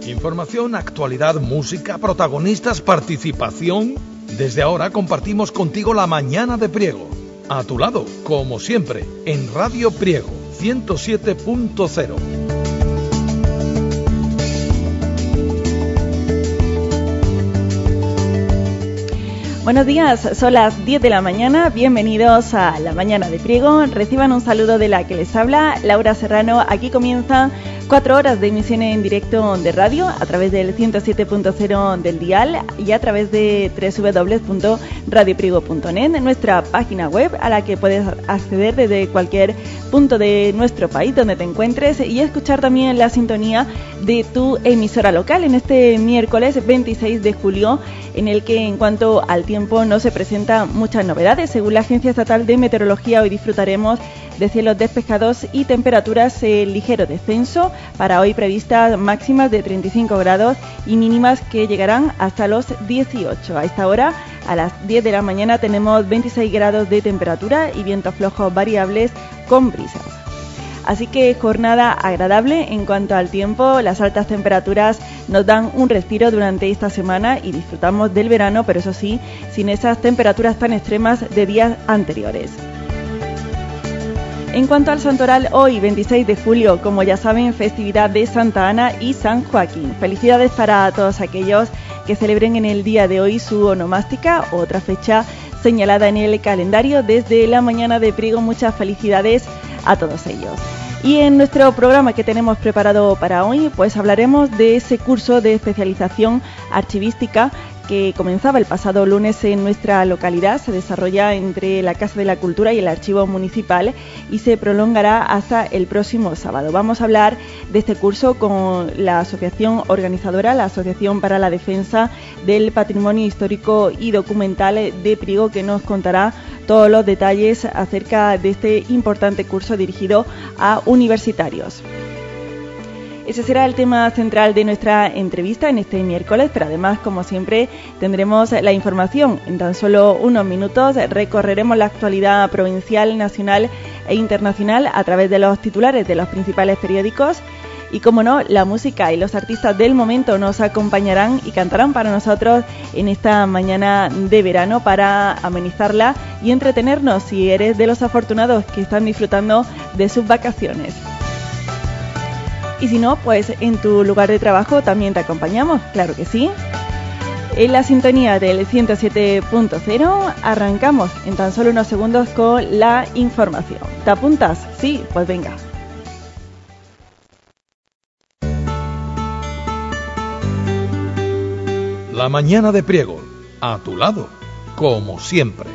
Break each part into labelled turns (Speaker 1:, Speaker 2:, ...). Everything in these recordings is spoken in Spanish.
Speaker 1: Información, actualidad, música, protagonistas, participación. Desde ahora compartimos contigo la mañana de Priego. A tu lado, como siempre, en Radio Priego 107.0.
Speaker 2: Buenos días, son las 10 de la mañana, bienvenidos a la mañana de Priego. Reciban un saludo de la que les habla, Laura Serrano. Aquí comienzan 4 horas de emisión en directo de radio a través del 107.0 del dial y a través de www.radiopriego.net, nuestra página web a la que puedes acceder desde cualquier punto de nuestro país donde te encuentres y escuchar también la sintonía de tu emisora local en este miércoles 26 de julio, en el que en cuanto al tiempo no se presentan muchas novedades. Según la Agencia Estatal de Meteorología, hoy disfrutaremos de cielos despejados y temperaturas en ligero descenso. Para hoy previstas máximas de 35 grados y mínimas que llegarán hasta los 18. A esta hora, a las 10 de la mañana, tenemos 26 grados de temperatura y vientos flojos variables con brisas. Así que jornada agradable en cuanto al tiempo. Las altas temperaturas nos dan un respiro durante esta semana y disfrutamos del verano, pero eso sí, sin esas temperaturas tan extremas de días anteriores. En cuanto al santoral, hoy 26 de julio, como ya saben, festividad de Santa Ana y San Joaquín. Felicidades para todos aquellos que celebren en el día de hoy su onomástica, otra fecha señalada en el calendario. Desde la mañana de Priego, muchas felicidades a todos ellos. Y en nuestro programa que tenemos preparado para hoy, pues hablaremos de ese curso de especialización archivística que comenzaba el pasado lunes en nuestra localidad. Se desarrolla entre la Casa de la Cultura y el Archivo Municipal y se prolongará hasta el próximo sábado. Vamos a hablar de este curso con la asociación organizadora, la Asociación para la Defensa del Patrimonio Histórico y Documental de Priego, que nos contará todos los detalles acerca de este importante curso dirigido a universitarios. Ese será el tema central de nuestra entrevista en este miércoles, pero además, como siempre, tendremos la información. En tan solo unos minutos recorreremos la actualidad provincial, nacional e internacional a través de los titulares de los principales periódicos. Y como no, la música y los artistas del momento nos acompañarán y cantarán para nosotros en esta mañana de verano para amenizarla y entretenernos si eres de los afortunados que están disfrutando de sus vacaciones. Y si no, pues en tu lugar de trabajo también te acompañamos, claro que sí. En la sintonía del 107.0 arrancamos en tan solo unos segundos con la información. ¿Te apuntas? Sí, pues venga.
Speaker 1: La mañana de Priego, a tu lado, como siempre.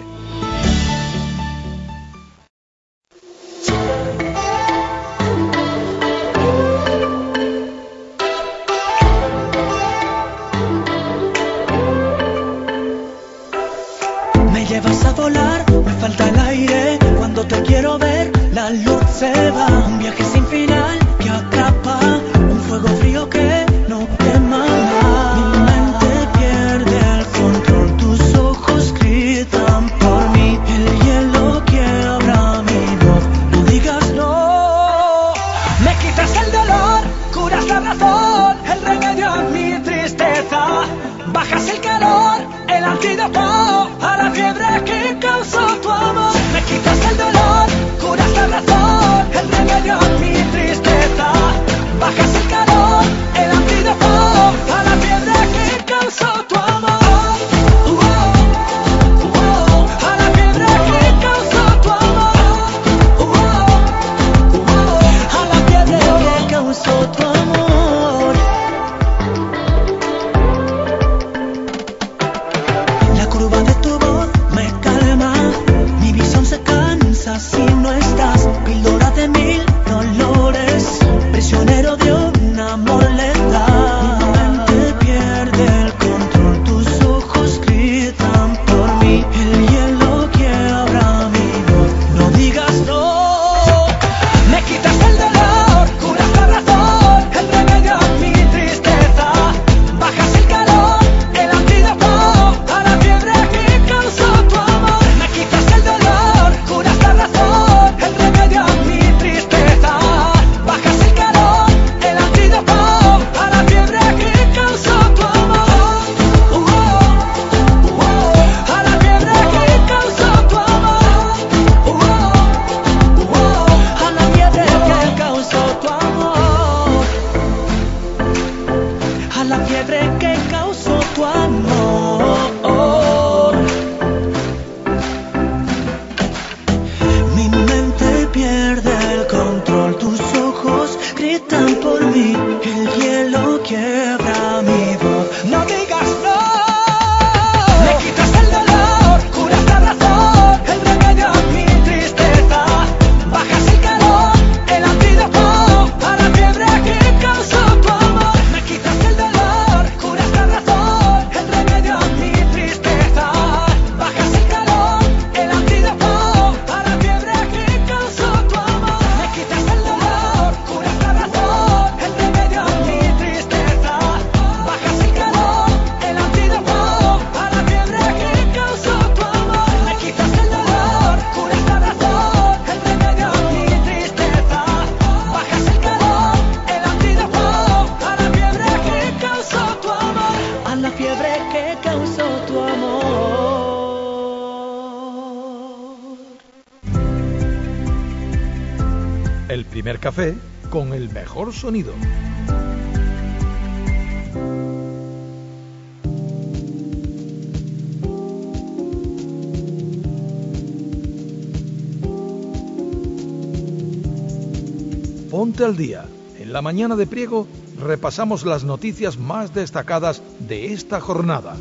Speaker 3: Me llevas a volar, me falta el aire. Cuando te quiero ver, la luz se va. Un viaje sin final que atrapa, un fuego frío que no quema más. Mi mente pierde el control, tus ojos gritan por mí. El hielo quiebra mi voz, no digas no. Me quitas el dolor, curas la razón, el remedio a mi tristeza. Bajas el calor, el antídoto a la fiebre que causó tu amor. Me quitas el dolor, curas la razón, el remedio a mi tristeza. Bajas el calor, el la fiebre que causó tu amor. Mi mente pierde el control, tus ojos gritan por mí, el hielo quiebra mi voz. No digas no. Me quitas el dolor, curas la razón, el remedio a mi tristeza. Bajas el calor, el antídoto a la fiebre que causó tu amor. Me quitas el dolor, curas la razón, el remedio a mi tristeza. Bajas el calor, el antídoto a la fiebre que causó tu amor. Me quitas el dolor, curas la razón, el remedio a mi tristeza. Bajas el calor, el antídoto a la fiebre que causó tu amor. Me quitas el dolor, curas la razón, el remedio a mi tristeza. Bajas el calor, el antídoto a la fiebre que causó tu amor. A la fiebre que causó tu amor.
Speaker 1: El primer café con el mejor sonido. Ponte al día. En la mañana de Priego repasamos las noticias más destacadas de esta jornada.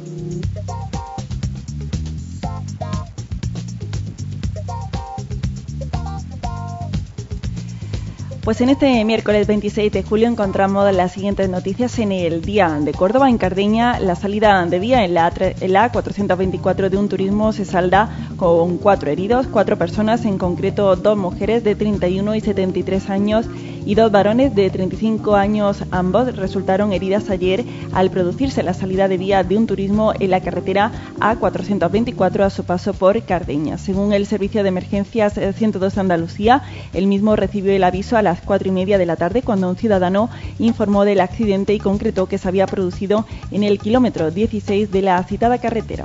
Speaker 2: Pues en este miércoles 26 de julio encontramos las siguientes noticias en el Día de Córdoba. En Cardeña, la salida de vía en la A424 de un turismo se salda con 4 heridos, 4 personas, en concreto 2 mujeres de 31 y 73 años y 2 varones de 35 años. Ambos resultaron heridas ayer al producirse la salida de vía de un turismo en la carretera A424 a su paso por Cardeña. Según el Servicio de Emergencias 102 Andalucía, el mismo recibió el aviso a las 4:30 de la tarde cuando un ciudadano informó del accidente y concretó que se había producido en el kilómetro 16 de la citada carretera.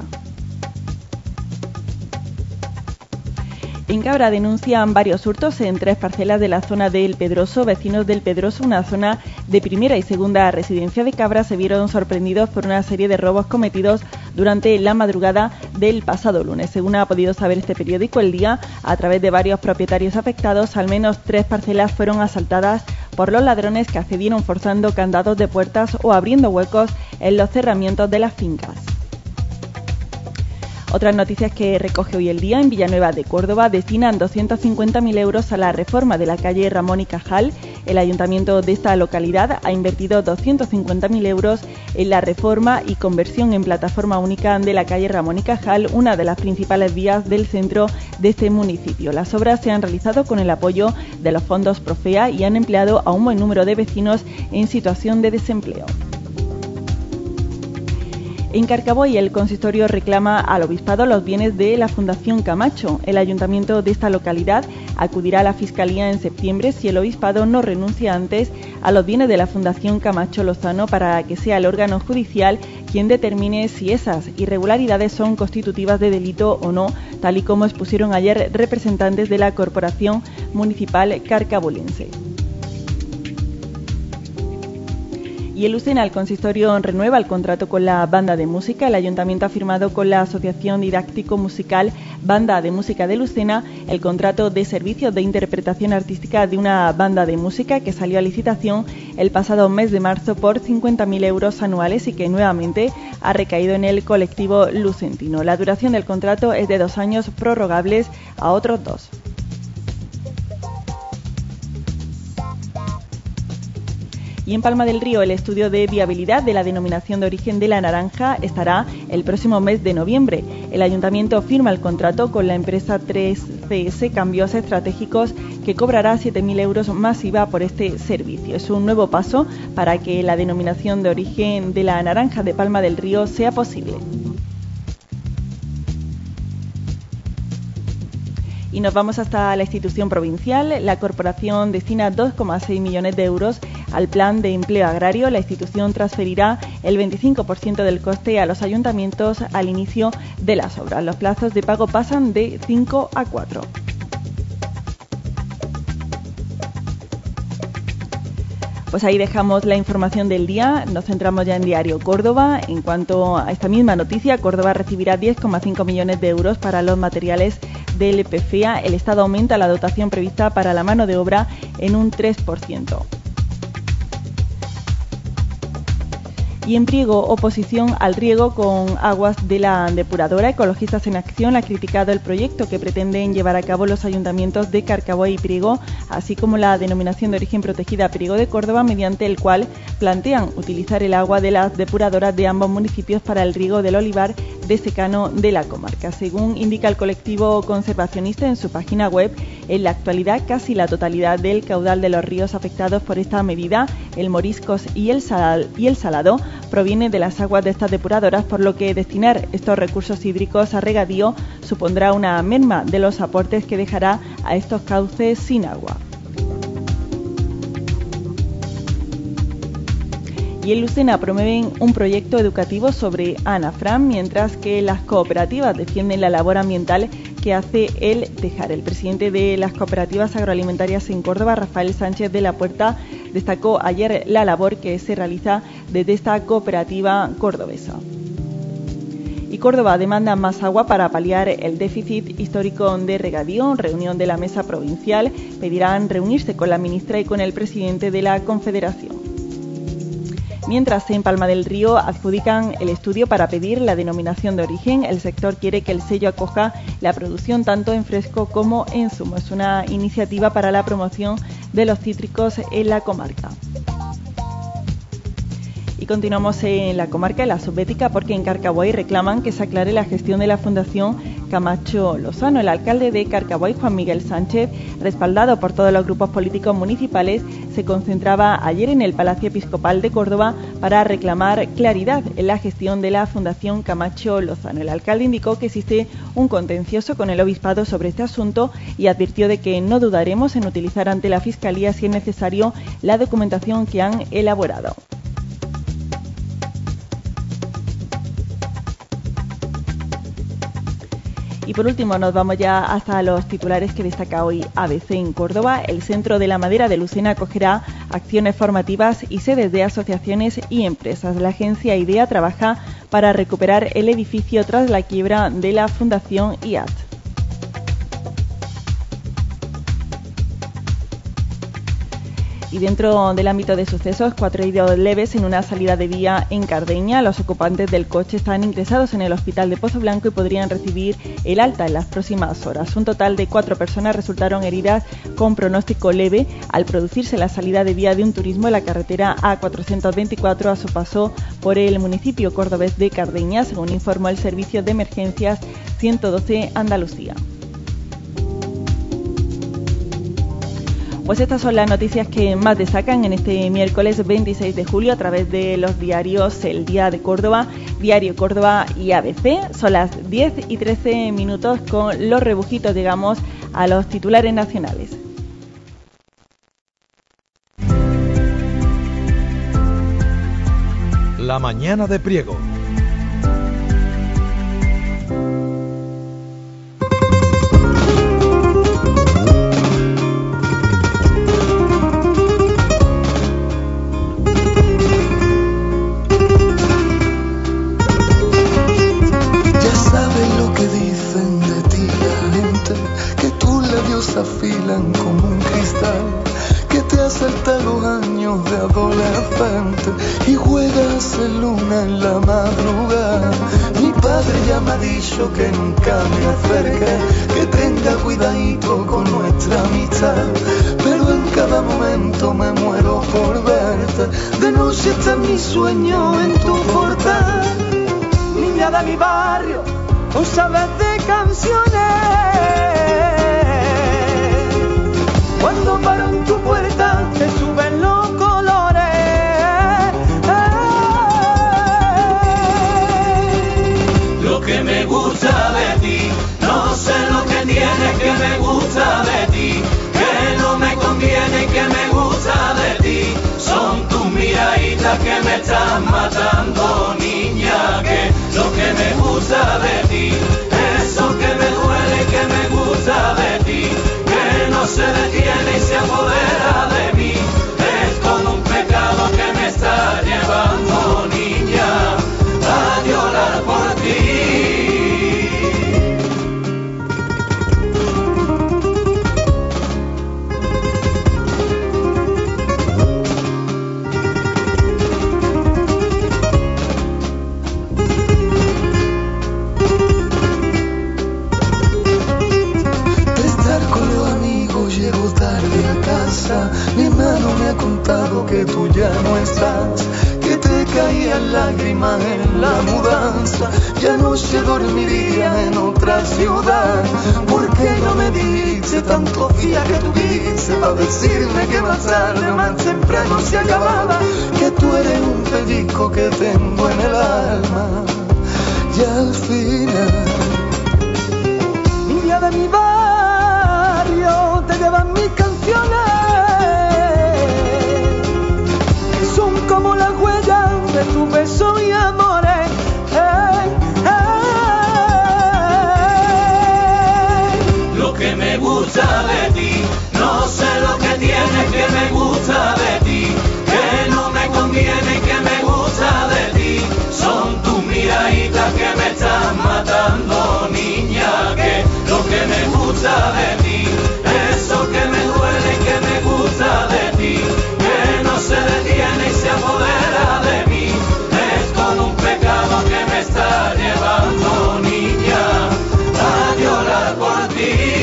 Speaker 2: En Cabra denuncian varios hurtos en 3 parcelas de la zona del Pedroso. Vecinos del Pedroso, una zona de primera y segunda residencia de Cabra, se vieron sorprendidos por una serie de robos cometidos durante la madrugada del pasado lunes. Según ha podido saber este periódico El Día, a través de varios propietarios afectados, al menos 3 parcelas fueron asaltadas por los ladrones que accedieron forzando candados de puertas o abriendo huecos en los cerramientos de las fincas. Otras noticias que recoge hoy El Día: en Villanueva de Córdoba destinan 250.000 euros a la reforma de la calle Ramón y Cajal. El ayuntamiento de esta localidad ha invertido 250.000 euros en la reforma y conversión en plataforma única de la calle Ramón y Cajal, una de las principales vías del centro de este municipio. Las obras se han realizado con el apoyo de los fondos Profea y han empleado a un buen número de vecinos en situación de desempleo. En Carcaboy, el consistorio reclama al obispado los bienes de la Fundación Camacho. El ayuntamiento de esta localidad acudirá a la Fiscalía en septiembre si el obispado no renuncia antes a los bienes de la Fundación Camacho Lozano, para que sea el órgano judicial quien determine si esas irregularidades son constitutivas de delito o no, tal y como expusieron ayer representantes de la Corporación Municipal Carcabolense. Y el UCENA, el consistorio, renueva el contrato con la banda de música. El ayuntamiento ha firmado con la Asociación Didáctico Musical Banda de Música de Lucena el contrato de servicios de interpretación artística de una banda de música que salió a licitación el pasado mes de marzo por 50.000 euros anuales y que nuevamente ha recaído en el colectivo lucentino. La duración del contrato es de 2 años, prorrogables a otros 2. Y en Palma del Río, el estudio de viabilidad de la denominación de origen de la naranja estará el próximo mes de noviembre. El ayuntamiento firma el contrato con la empresa 3CS Cambios Estratégicos, que cobrará 7.000 euros más IVA por este servicio. Es un nuevo paso para que la denominación de origen de la naranja de Palma del Río sea posible. Y nos vamos hasta la institución provincial. La corporación destina 2,6 millones de euros al plan de empleo agrario. La institución transferirá el 25% del coste a los ayuntamientos al inicio de las obras. Los plazos de pago pasan de 5 a 4. Pues ahí dejamos la información del día, nos centramos ya en Diario Córdoba. En cuanto a esta misma noticia, Córdoba recibirá 10,5 millones de euros para los materiales del PFEA. El Estado aumenta la dotación prevista para la mano de obra en un 3%. Y en Priego, oposición al riego con aguas de la depuradora. Ecologistas en Acción ha criticado el proyecto que pretenden llevar a cabo los ayuntamientos de Carcaboy y Priego, así como la denominación de origen protegida Priego de Córdoba, mediante el cual plantean utilizar el agua de las depuradoras de ambos municipios para el riego del olivar de secano de la comarca. Según indica el colectivo conservacionista en su página web, en la actualidad casi la totalidad del caudal de los ríos afectados por esta medida, el Moriscos y el Salado, proviene de las aguas de estas depuradoras, por lo que destinar estos recursos hídricos a regadío supondrá una merma de los aportes que dejará a estos cauces sin agua. Y en Lucena promueven un proyecto educativo sobre Ana Fran, mientras que las cooperativas defienden la labor ambiental que hace el Tejar. El presidente de las cooperativas agroalimentarias en Córdoba, Rafael Sánchez de la Puerta, destacó ayer la labor que se realiza desde esta cooperativa cordobesa. Y Córdoba demanda más agua para paliar el déficit histórico de regadío. Reunión de la mesa provincial. Pedirán reunirse con la ministra y con el presidente de la Confederación. Mientras, en Palma del Río adjudican el estudio para pedir la denominación de origen. El sector quiere que el sello acoja la producción tanto en fresco como en zumo. Es una iniciativa para la promoción de los cítricos en la comarca. Y continuamos en la comarca de la Subbética, porque en Carcaboy reclaman que se aclare la gestión de la Fundación Camacho Lozano. El alcalde de Carcaboy, Juan Miguel Sánchez, respaldado por todos los grupos políticos municipales, se concentraba ayer en el Palacio Episcopal de Córdoba para reclamar claridad en la gestión de la Fundación Camacho Lozano. El alcalde indicó que existe un contencioso con el obispado sobre este asunto y advirtió de que no dudaremos en utilizar ante la Fiscalía, si es necesario, la documentación que han elaborado. Y por último nos vamos ya hasta los titulares que destaca hoy ABC en Córdoba. El Centro de la Madera de Lucena acogerá acciones formativas y sedes de asociaciones y empresas. La agencia IDEA trabaja para recuperar el edificio tras la quiebra de la Fundación IAT. Y dentro del ámbito de sucesos, 4 heridos leves en una salida de vía en Cardeña. Los ocupantes del coche están ingresados en el hospital de Pozo Blanco y podrían recibir el alta en las próximas horas. Un total de 4 personas resultaron heridas con pronóstico leve al producirse la salida de vía de un turismo en la carretera A424 a su paso por el municipio cordobés de Cardeña, según informó el Servicio de Emergencias 112 Andalucía. Pues estas son las noticias que más destacan en este miércoles 26 de julio a través de los diarios El Día de Córdoba, Diario Córdoba y ABC. Son las 10:13 con los rebujitos. Llegamos a los titulares nacionales.
Speaker 1: La mañana de Priego.
Speaker 4: Afilan como un cristal que te asalta los años de adolescente y juegas en luna en la madrugada. Mi padre ya me ha dicho que nunca me acerque, que tenga cuidadito con nuestra amistad, pero en cada momento me muero por verte. De noche está mi sueño en tu portal, niña de mi barrio, tú sabes de canciones. Cuando paro en tu puerta te suben los colores.
Speaker 3: Lo que me gusta de ti, no sé lo que tienes que me gusta de ti, que no me conviene y que me gusta de ti. Son tus miraditas que me están matando, niña, que lo que me gusta de ti, eso que me duele y que me gusta de ti, no se detiene y se apodera de mí, es como un pecado
Speaker 4: lágrimas en la mudanza, y anoche dormiría en otra ciudad. ¿Por qué no me diste tantos días que tuviste para decirme que más tarde o más temprano se acababa? Que tú eres un pellizco que tengo en el alma. Y al final, niña de mi barrio, te llevan mis canciones, que son como las huellas de tu beso y amores.
Speaker 3: Lo que me gusta de ti, no sé lo que tienes que me gusta de ti, que no me conviene y que me gusta de ti. Son tus miraditas que me están matando, niña, que lo que me gusta de ti, eso que me duele y que me gusta de ti, que no se detiene y se apodera de mí, es como un pecado que me está llevando, niña, a llorar por ti.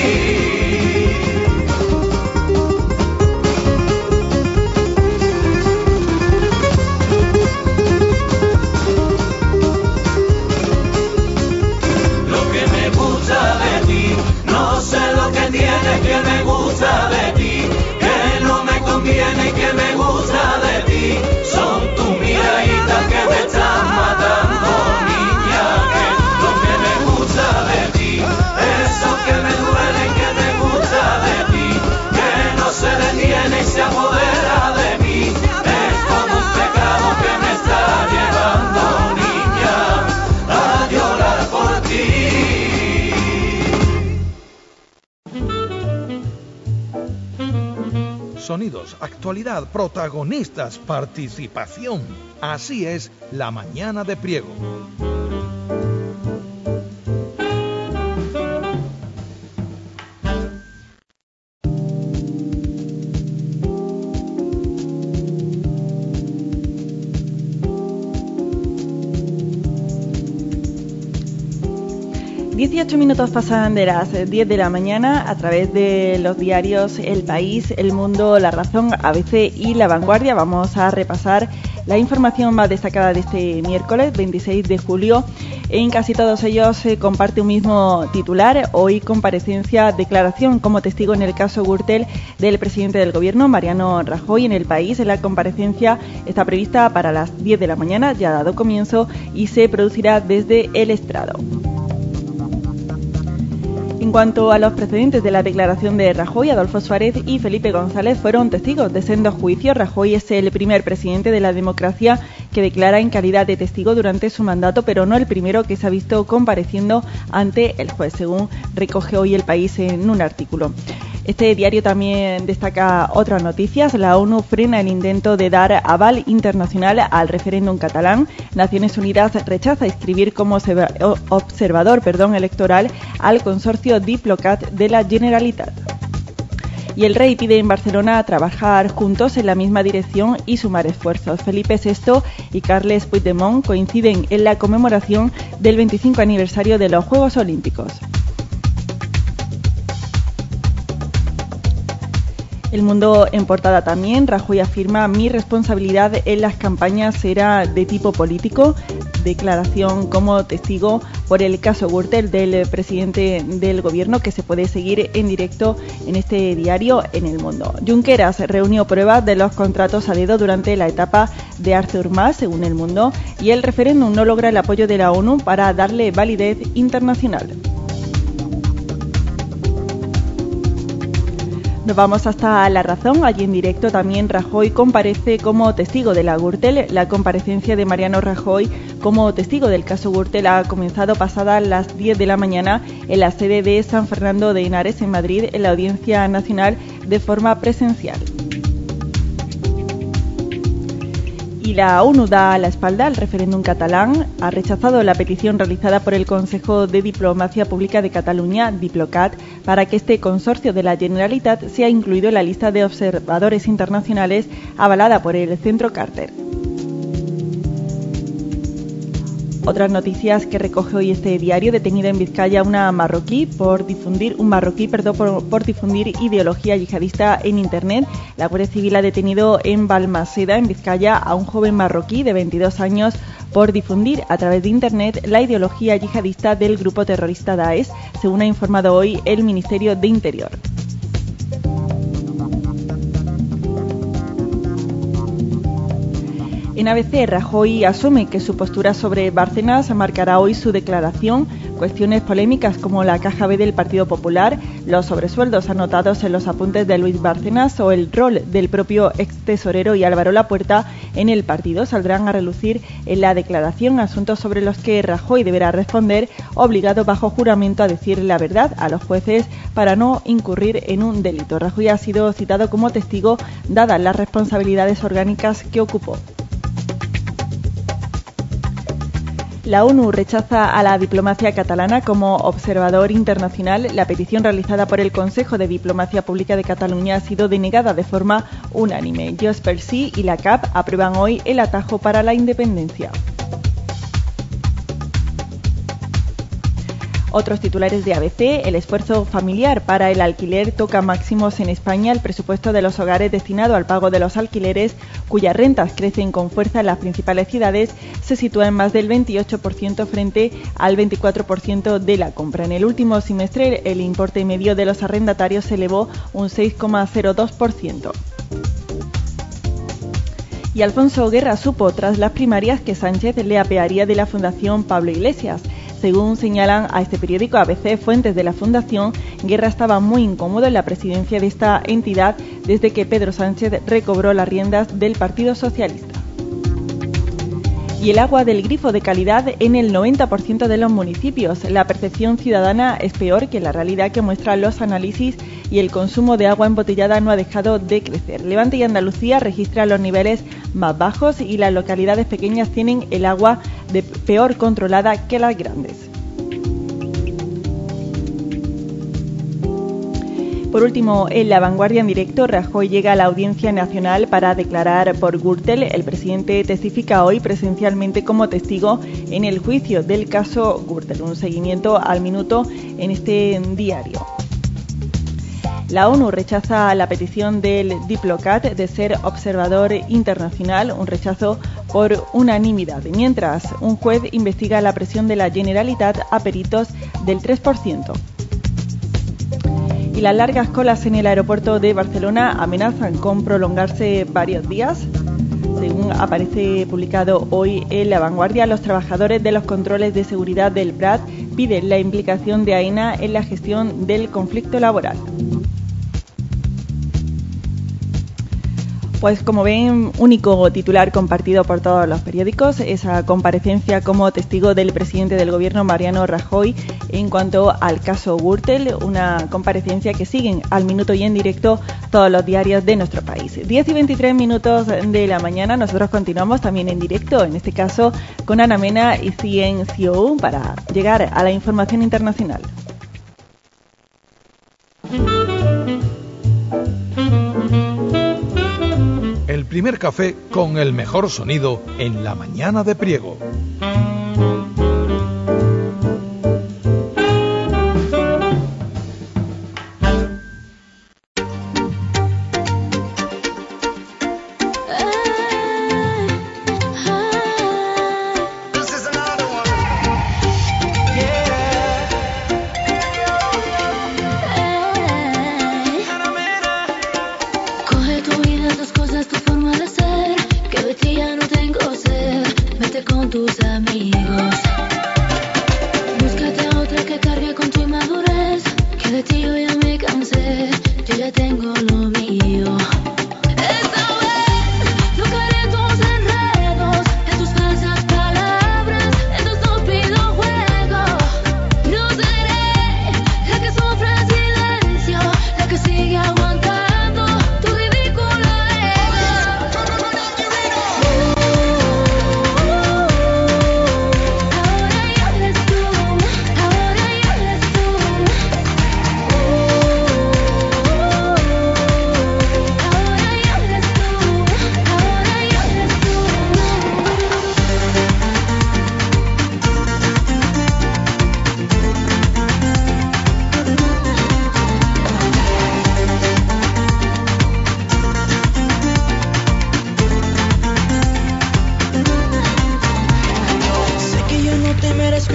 Speaker 3: Que me gusta de ti, que no me conviene y que me gusta de ti, son tus miraditas que me están matando, niña, que lo que me gusta de ti, eso que me duele y que me gusta de ti, que no se detiene y se apodera de mí, es como un pecado que me está llevando, niña, a llorar por ti.
Speaker 1: Sonidos, actualidad, protagonistas, participación. Así es La Mañana de Priego.
Speaker 2: Minutos pasan de las 10 de la mañana a través de los diarios El País, El Mundo, La Razón, ABC y La Vanguardia. Vamos a repasar la información más destacada de este miércoles 26 de julio. En casi todos ellos se comparte un mismo titular. Hoy comparecencia, declaración como testigo en el caso Gürtel del presidente del Gobierno, Mariano Rajoy. En El País, la comparecencia está prevista para las 10 de la mañana, ya ha dado comienzo y se producirá desde el estrado. En cuanto a los precedentes de la declaración de Rajoy, Adolfo Suárez y Felipe González fueron testigos de sendos juicios. Rajoy es el primer presidente de la democracia que declara en calidad de testigo durante su mandato, pero no el primero que se ha visto compareciendo ante el juez, según recoge hoy El País en un artículo. Este diario también destaca otras noticias. La ONU frena el intento de dar aval internacional al referéndum catalán. Naciones Unidas rechaza inscribir como observador electoral al consorcio Diplocat de la Generalitat. Y el rey pide en Barcelona trabajar juntos en la misma dirección y sumar esfuerzos. Felipe VI y Carles Puigdemont coinciden en la conmemoración del 25 aniversario de los Juegos Olímpicos. El Mundo en portada también. Rajoy afirma: mi responsabilidad en las campañas era de tipo político. Declaración como testigo por el caso Gürtel del presidente del Gobierno, que se puede seguir en directo en este diario en El Mundo. Junqueras reunió pruebas de los contratos a dedo durante la etapa de Artur Mas, según El Mundo, y el referéndum no logra el apoyo de la ONU para darle validez internacional. Nos vamos hasta La Razón. Allí en directo también Rajoy comparece como testigo de la Gürtel. La comparecencia de Mariano Rajoy como testigo del caso Gürtel ha comenzado pasadas las 10 de la mañana en la sede de San Fernando de Henares, en Madrid, en la Audiencia Nacional, de forma presencial. Y la ONU da la espalda al referéndum catalán. Ha rechazado la petición realizada por el Consejo de Diplomacia Pública de Cataluña, Diplocat, para que este consorcio de la Generalitat sea incluido en la lista de observadores internacionales avalada por el Centro Carter. Otras noticias que recoge hoy este diario: detenido en Vizcaya un marroquí por difundir ideología yihadista en Internet. La Guardia Civil ha detenido en Balmaseda, en Vizcaya, a un joven marroquí de 22 años por difundir a través de Internet la ideología yihadista del grupo terrorista Daesh, según ha informado hoy el Ministerio de Interior. En ABC, Rajoy asume que su postura sobre Bárcenas marcará hoy su declaración. Cuestiones polémicas como la caja B del Partido Popular, los sobresueldos anotados en los apuntes de Luis Bárcenas o el rol del propio extesorero y Álvaro Lapuerta en el partido saldrán a relucir en la declaración, asuntos sobre los que Rajoy deberá responder, obligado bajo juramento a decir la verdad a los jueces para no incurrir en un delito. Rajoy ha sido citado como testigo dadas las responsabilidades orgánicas que ocupó. La ONU rechaza a la diplomacia catalana como observador internacional. La petición realizada por el Consejo de Diplomacia Pública de Cataluña ha sido denegada de forma unánime. Junts pel Sí y la CAP aprueban hoy el atajo para la independencia. Otros titulares de ABC: el esfuerzo familiar para el alquiler toca máximos en España. El presupuesto de los hogares destinado al pago de los alquileres, cuyas rentas crecen con fuerza en las principales ciudades, se sitúa en más del 28% frente al 24% de la compra. En el último semestre, el importe medio de los arrendatarios se elevó un 6,02%. Y Alfonso Guerra supo tras las primarias que Sánchez le apearía de la Fundación Pablo Iglesias. Según señalan a este periódico ABC fuentes de la Fundación, Guerra estaba muy incómodo en la presidencia de esta entidad desde que Pedro Sánchez recobró las riendas del Partido Socialista. Y el agua del grifo de calidad en el 90% de los municipios. La percepción ciudadana es peor que la realidad que muestran los análisis y el consumo de agua embotellada no ha dejado de crecer. Levante y Andalucía registran los niveles más bajos y las localidades pequeñas tienen el agua peor controlada que las grandes. Por último, en La Vanguardia en directo, Rajoy llega a la Audiencia Nacional para declarar por Gürtel. El presidente testifica hoy presencialmente como testigo en el juicio del caso Gürtel. Un seguimiento al minuto en este diario. La ONU rechaza la petición del Diplocat de ser observador internacional, un rechazo por unanimidad, mientras un juez investiga la presión de la Generalitat a peritos del 3%. Y las largas colas en el aeropuerto de Barcelona amenazan con prolongarse varios días. Según aparece publicado hoy en La Vanguardia, los trabajadores de los controles de seguridad del Prat piden la implicación de AENA en la gestión del conflicto laboral. Pues como ven, único titular compartido por todos los periódicos, esa comparecencia como testigo del presidente del gobierno, Mariano Rajoy, en cuanto al caso Gürtel, una comparecencia que siguen al minuto y en directo todos los diarios de nuestro país. 10 y 23 minutos de la mañana, nosotros continuamos también en directo, en este caso con Ana Mena y CNCO, para llegar a la información internacional.
Speaker 1: El primer café con el mejor sonido en la mañana de Priego.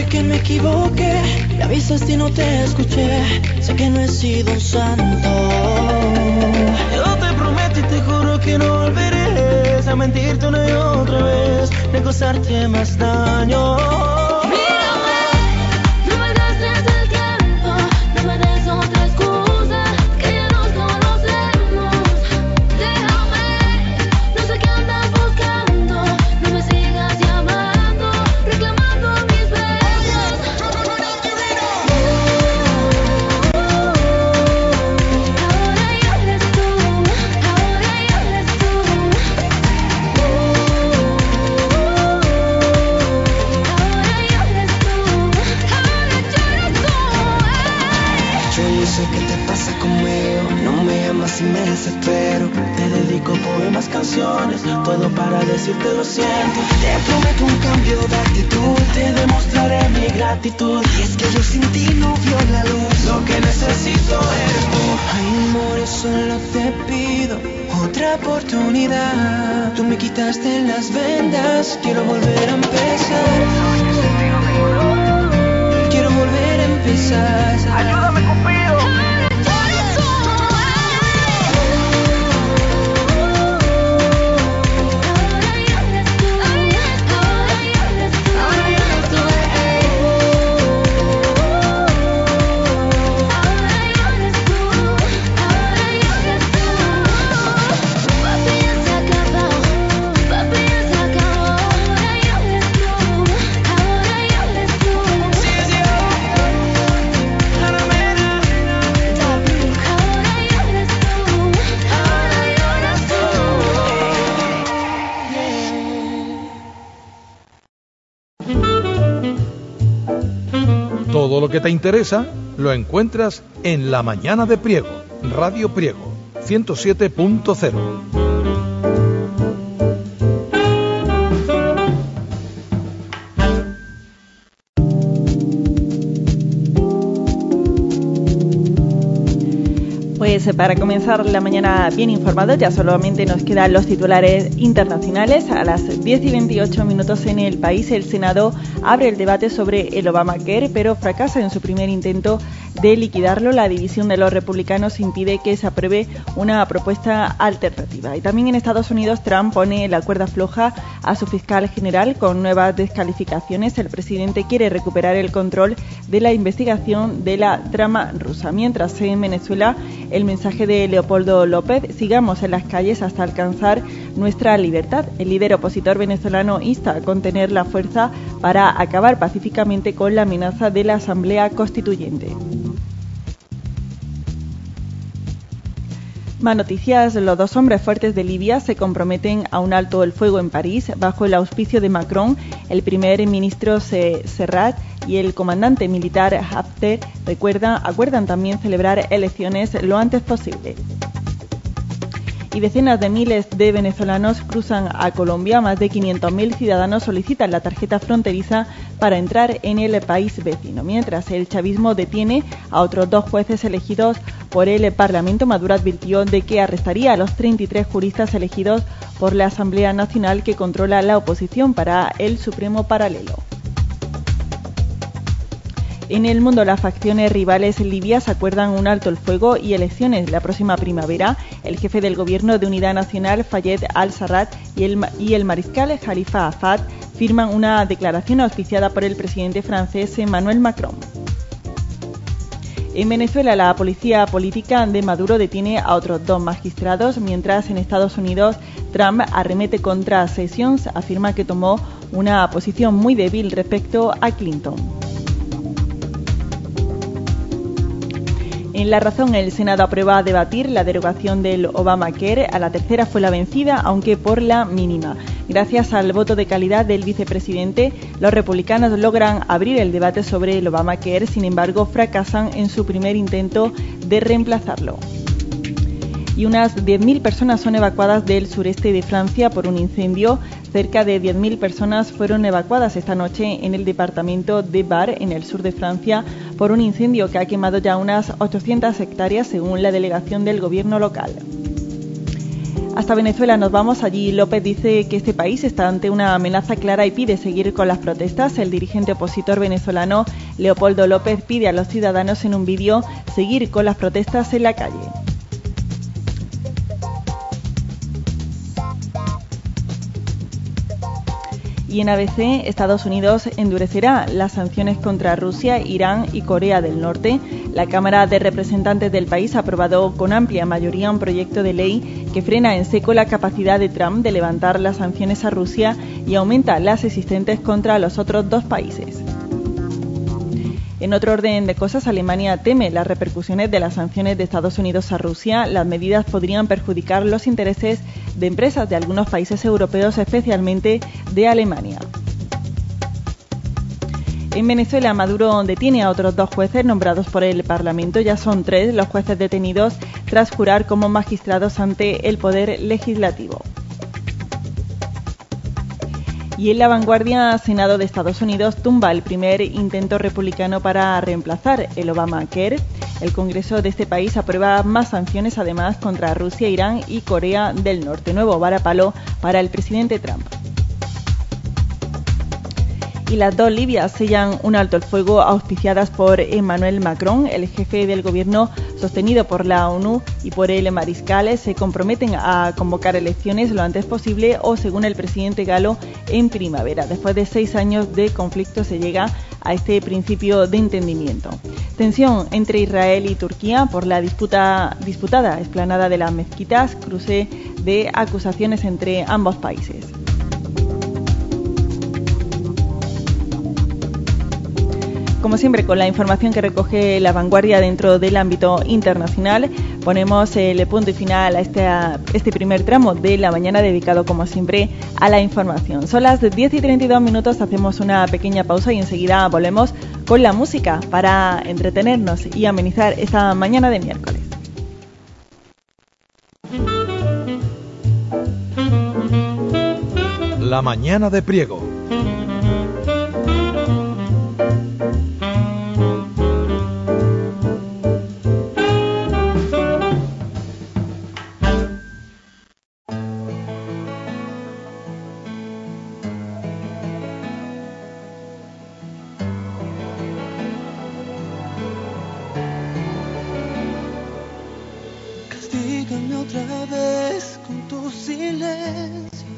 Speaker 3: que me equivoqué, me avisas si no te escuché, sé que no he sido un santo. Yo te prometo y te juro que no volveré a mentirte una y otra vez, ni a causarte más daño. Si me desespero, te dedico poemas, canciones, todo para decirte lo siento. Te prometo un cambio de actitud, te demostraré mi gratitud. Y es que yo sin ti no veo la luz, lo que necesito eres tú. Ay, amor, solo te pido otra oportunidad. Tú me quitaste las vendas, quiero volver a empezar. Quiero volver a empezar. Ayúdame, Cupido.
Speaker 1: Todo lo que te interesa lo encuentras en La Mañana de Priego, Radio Priego, 107.0.
Speaker 2: Pues para comenzar la mañana bien informados, ya solamente nos quedan los titulares internacionales. A las 10:28 en el país, el Senado abre el debate sobre el Obamacare, pero fracasa en su primer intento de liquidarlo. La división de los republicanos impide que se apruebe una propuesta alternativa. Y también en Estados Unidos, Trump pone la cuerda floja a su fiscal general con nuevas descalificaciones. El presidente quiere recuperar el control de la investigación de la trama rusa. Mientras en Venezuela, el mensaje de Leopoldo López: sigamos en las calles hasta alcanzar nuestra libertad. El líder opositor venezolano insta a contener la fuerza para acabar pacíficamente con la amenaza de la Asamblea Constituyente. Más noticias. Los dos hombres fuertes de Libia se comprometen a un alto el fuego en París bajo el auspicio de Macron. El primer ministro Serrat y el comandante militar Haftar acuerdan también celebrar elecciones lo antes posible. Y decenas de miles de venezolanos cruzan a Colombia. Más de 500.000 ciudadanos solicitan la tarjeta fronteriza para entrar en el país vecino. Mientras el chavismo detiene a otros dos jueces elegidos por el Parlamento, Maduro advirtió de que arrestaría a los 33 juristas elegidos por la Asamblea Nacional que controla la oposición para el Supremo Paralelo. En el mundo, las facciones rivales libias acuerdan un alto el fuego y elecciones la próxima primavera. El jefe del gobierno de unidad nacional, Fayez al-Sarraj, y el mariscal Khalifa Haftar firman una declaración auspiciada por el presidente francés Emmanuel Macron. En Venezuela, la policía política de Maduro detiene a otros dos magistrados, mientras en Estados Unidos Trump arremete contra Sessions, afirma que tomó una posición muy débil respecto a Clinton. En La Razón, el Senado aprueba debatir la derogación del Obamacare. A la tercera fue la vencida, aunque por la mínima. Gracias al voto de calidad del vicepresidente, los republicanos logran abrir el debate sobre el Obamacare. Sin embargo, fracasan en su primer intento de reemplazarlo. Y unas 10.000 personas son evacuadas del sureste de Francia por un incendio. Cerca de 10.000 personas fueron evacuadas esta noche en el departamento de Var, en el sur de Francia, por un incendio que ha quemado ya unas 800 hectáreas, según la delegación del gobierno local. Hasta Venezuela nos vamos. Allí López dice que este país está ante una amenaza clara y pide seguir con las protestas. El dirigente opositor venezolano Leopoldo López pide a los ciudadanos en un vídeo seguir con las protestas en la calle. Y en ABC, Estados Unidos endurecerá las sanciones contra Rusia, Irán y Corea del Norte. La Cámara de Representantes del país ha aprobado con amplia mayoría un proyecto de ley que frena en seco la capacidad de Trump de levantar las sanciones a Rusia y aumenta las existentes contra los otros dos países. En otro orden de cosas, Alemania teme las repercusiones de las sanciones de Estados Unidos a Rusia. Las medidas podrían perjudicar los intereses de empresas de algunos países europeos, especialmente de Alemania. En Venezuela, Maduro detiene a otros 2 jueces nombrados por el Parlamento. Ya son 3 los jueces detenidos tras jurar como magistrados ante el Poder Legislativo. Y en La Vanguardia, Senado de Estados Unidos tumba el primer intento republicano para reemplazar el Obamacare. El Congreso de este país aprueba más sanciones, además, contra Rusia, Irán y Corea del Norte. Nuevo varapalo para el presidente Trump. Y las 2 Libias sellan un alto el fuego auspiciadas por Emmanuel Macron. El jefe del gobierno, sostenido por la ONU y por el mariscal, se comprometen a convocar elecciones lo antes posible o, según el presidente galo, en primavera. Después de 6 años de conflicto se llega a este principio de entendimiento. Tensión entre Israel y Turquía por la disputada explanada de las mezquitas, cruce de acusaciones entre ambos países. Como siempre, con la información que recoge La Vanguardia dentro del ámbito internacional, ponemos el punto y final a este primer tramo de la mañana dedicado, como siempre, a la información. Son las 10:32, hacemos una pequeña pausa y enseguida volvemos con la música para entretenernos y amenizar esta mañana de miércoles.
Speaker 1: La mañana de Priego.
Speaker 4: Castígame otra vez con tu silencio.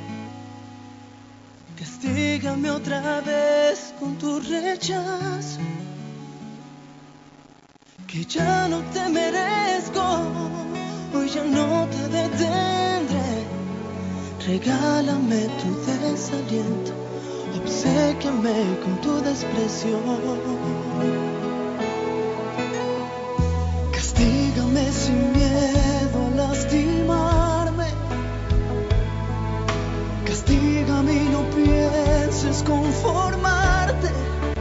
Speaker 4: Castígame otra vez con tu rechazo. Que ya no te merezco, hoy ya no te detendré. Regálame tu desaliento, obséquiame con tu desprecio. Castígame sin miedo a lastimarme. Castígame y no pienses conformarte.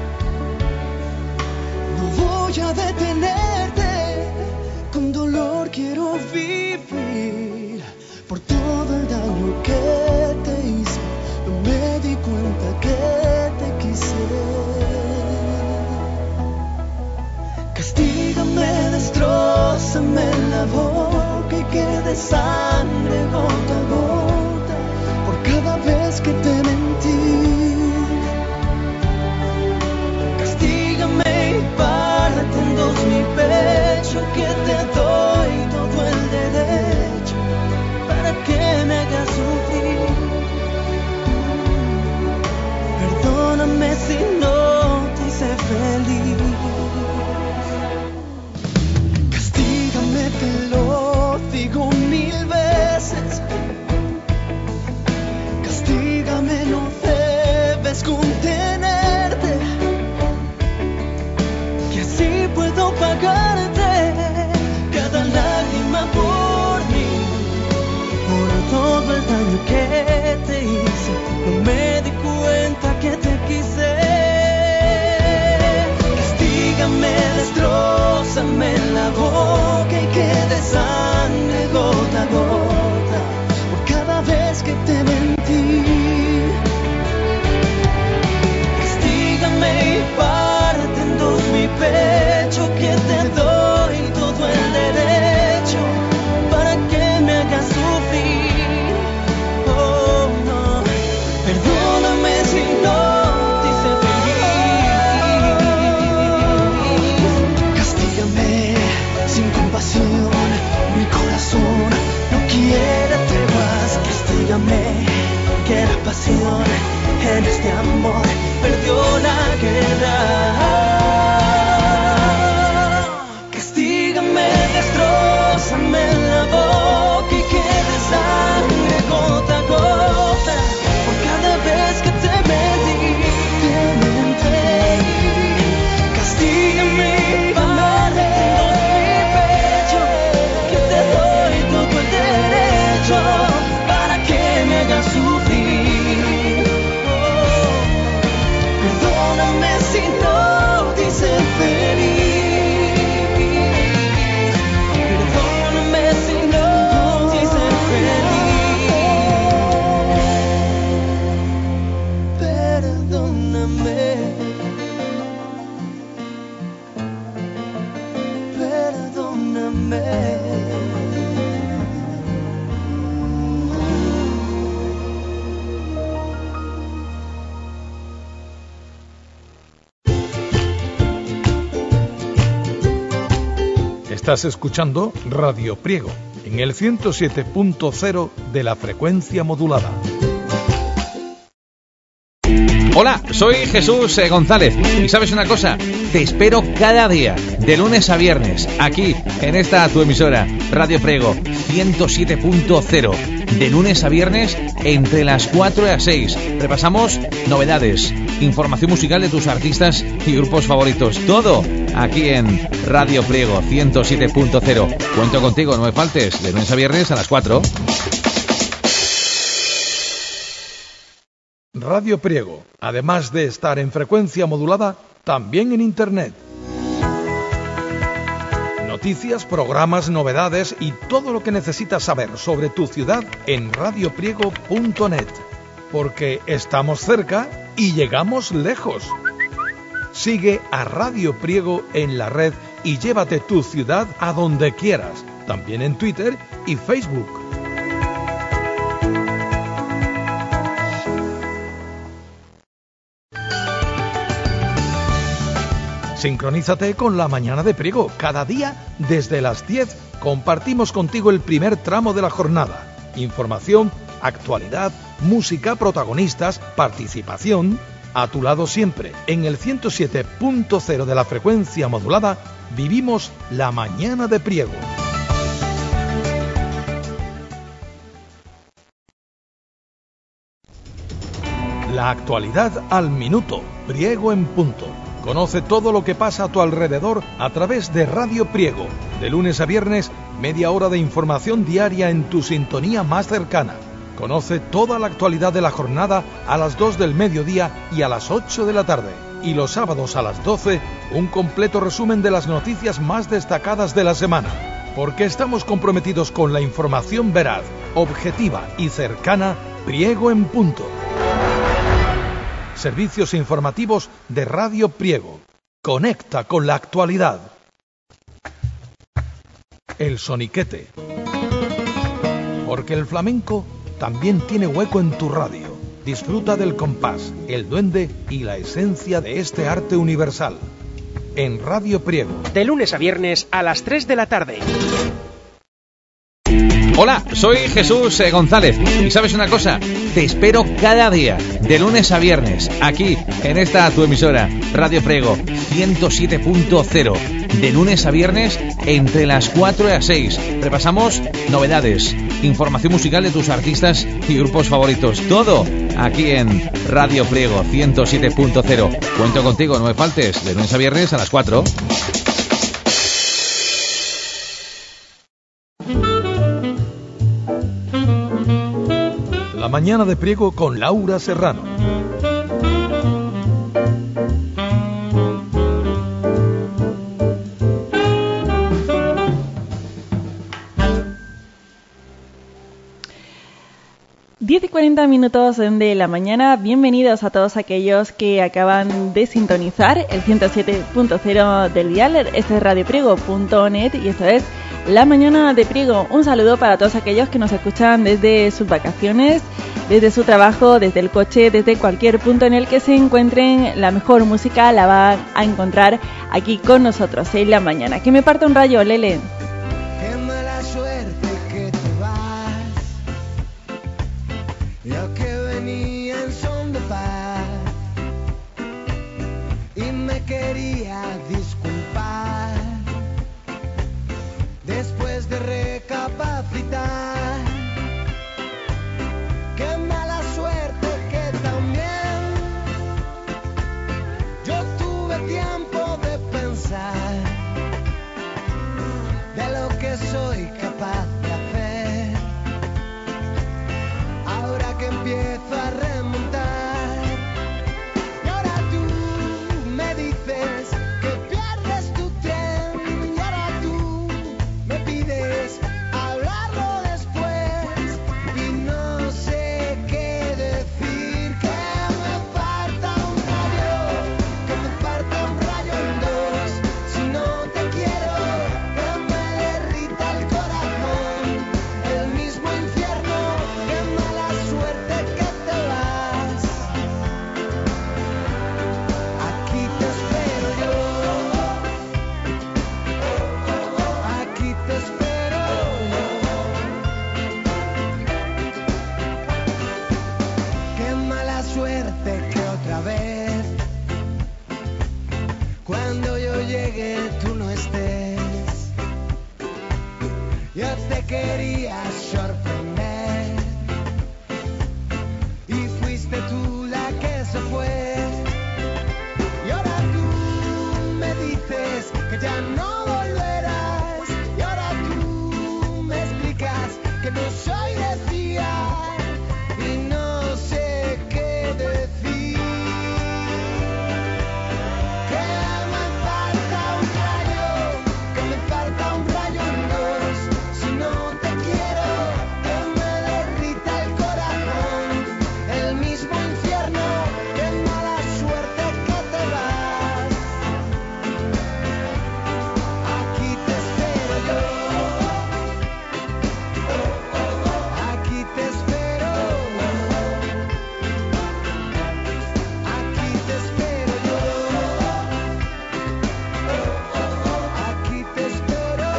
Speaker 4: No voy a detenerte, con dolor quiero vivir. Por todo el daño que te hice, no me di cuenta que te quise. Castígame, destrózame la boca y quede sangre gota a gota por cada vez que te mentí. Castígame y parte en 2 mi pecho, que te doy todo el derecho para que me hagas sufrir. Perdóname si no te hice feliz. Te lo digo 1000 veces. Castígame, no debes contenerte, que así puedo pagarte cada lágrima por mí, por todo el daño que te hice. No me di cuenta que te quise. Castígame, destrózame la boca y quede sangre gota a gota por cada vez que te mentí.
Speaker 3: amor perdió la guerra. Castígame, destrózame la boca y quede sangre gota a gota por cada vez que te mentí. Castígame, partiendo mi pecho, que te doy todo el derecho para que me hagas sufrir. Perdóname si no te hice feliz. Perdóname si no te hice feliz. Perdóname. Perdóname.
Speaker 1: Estás escuchando Radio Priego en el 107.0 de la frecuencia modulada.
Speaker 5: Hola, soy Jesús González y ¿sabes una cosa? Te espero cada día, de lunes a viernes, aquí en esta tu emisora, Radio Priego 107.0, de lunes a viernes entre las 4 y las 6. Repasamos novedades, información musical de tus artistas y grupos favoritos, todo aquí en Radio Priego 107.0. Cuento contigo, no me faltes, de lunes a viernes a las 4.
Speaker 1: Radio Priego, además de estar en frecuencia modulada, también en Internet. Noticias, programas, novedades y todo lo que necesitas saber sobre tu ciudad en radiopriego.net. Porque estamos cerca y llegamos lejos. Sigue a Radio Priego en la red y llévate tu ciudad a donde quieras, también en Twitter y Facebook. Sincronízate con La Mañana de Priego. Cada día, desde las 10, compartimos contigo el primer tramo de la jornada. Información, actualidad, música, protagonistas, participación. A tu lado siempre, en el 107.0 de la frecuencia modulada, vivimos La Mañana de Priego. La actualidad al minuto. Priego en punto. Conoce todo lo que pasa a tu alrededor a través de Radio Priego. De lunes a viernes, media hora de información diaria en tu sintonía más cercana. Conoce toda la actualidad de la jornada a las 2 del mediodía y a las 8 de la tarde. Y los sábados a las 12, un completo resumen de las noticias más destacadas de la semana. Porque estamos comprometidos con la información veraz, objetiva y cercana. Priego en punto. Servicios informativos de Radio Priego. Conecta con la actualidad. El soniquete. Porque el flamenco también tiene hueco en tu radio. Disfruta del compás, el duende y la esencia de este arte universal. En Radio Priego.
Speaker 6: De lunes a viernes a las 3 de la tarde.
Speaker 5: Hola, soy Jesús González y ¿sabes una cosa? Te espero cada día, de lunes a viernes, aquí en esta tu emisora, Radio Priego 107.0, de lunes a viernes entre las 4 y las 6. Repasamos novedades, información musical de tus artistas y grupos favoritos, todo aquí en Radio Priego 107.0. Cuento contigo, no me faltes, de lunes a viernes a las 4.
Speaker 1: La Mañana de Priego con Laura Serrano.
Speaker 2: Diez y 40 minutos de la mañana. Bienvenidos a todos aquellos que acaban de sintonizar el 107.0 del dial. Este es radiopriego.net y esto es La Mañana de Priego. Un saludo para todos aquellos que nos escuchan desde sus vacaciones, desde su trabajo, desde el coche, desde cualquier punto en el que se encuentren. La mejor música la van a encontrar aquí con nosotros en la mañana. Que me parte un rayo, Lele.
Speaker 7: Qué mala suerte que te vas. Yo que venía en son de paz. quería disculpar después de recapacitar. Qué mala suerte que también yo tuve tiempo de pensar de lo que soy capaz de hacer. Ahora que empiezo a remontar, y ahora tú me dices que pierdes tu tren, y ahora tú me pides hablarlo después, y no sé qué decir. Que me falta un rayo en dos, si no te quiero, que me derrita el corazón, el mismo infierno. Qué mala suerte que te vas. Aquí te espero yo, aquí te espero. Qué mala suerte que otra vez, cuando yo llegue tú no estés. Yo te quería sorprender y fuiste tú la que se fue. Y ahora tú me dices que ya no volverás, y ahora tú me explicas que no soy de fiar, y no sé qué decir. Que me falta un rayo en dos, si no te quiero, que me derrita el corazón, el mismo infierno. Qué mala suerte que te vas. Aquí te espero yo, aquí te espero, aquí te espero yo, aquí te espero.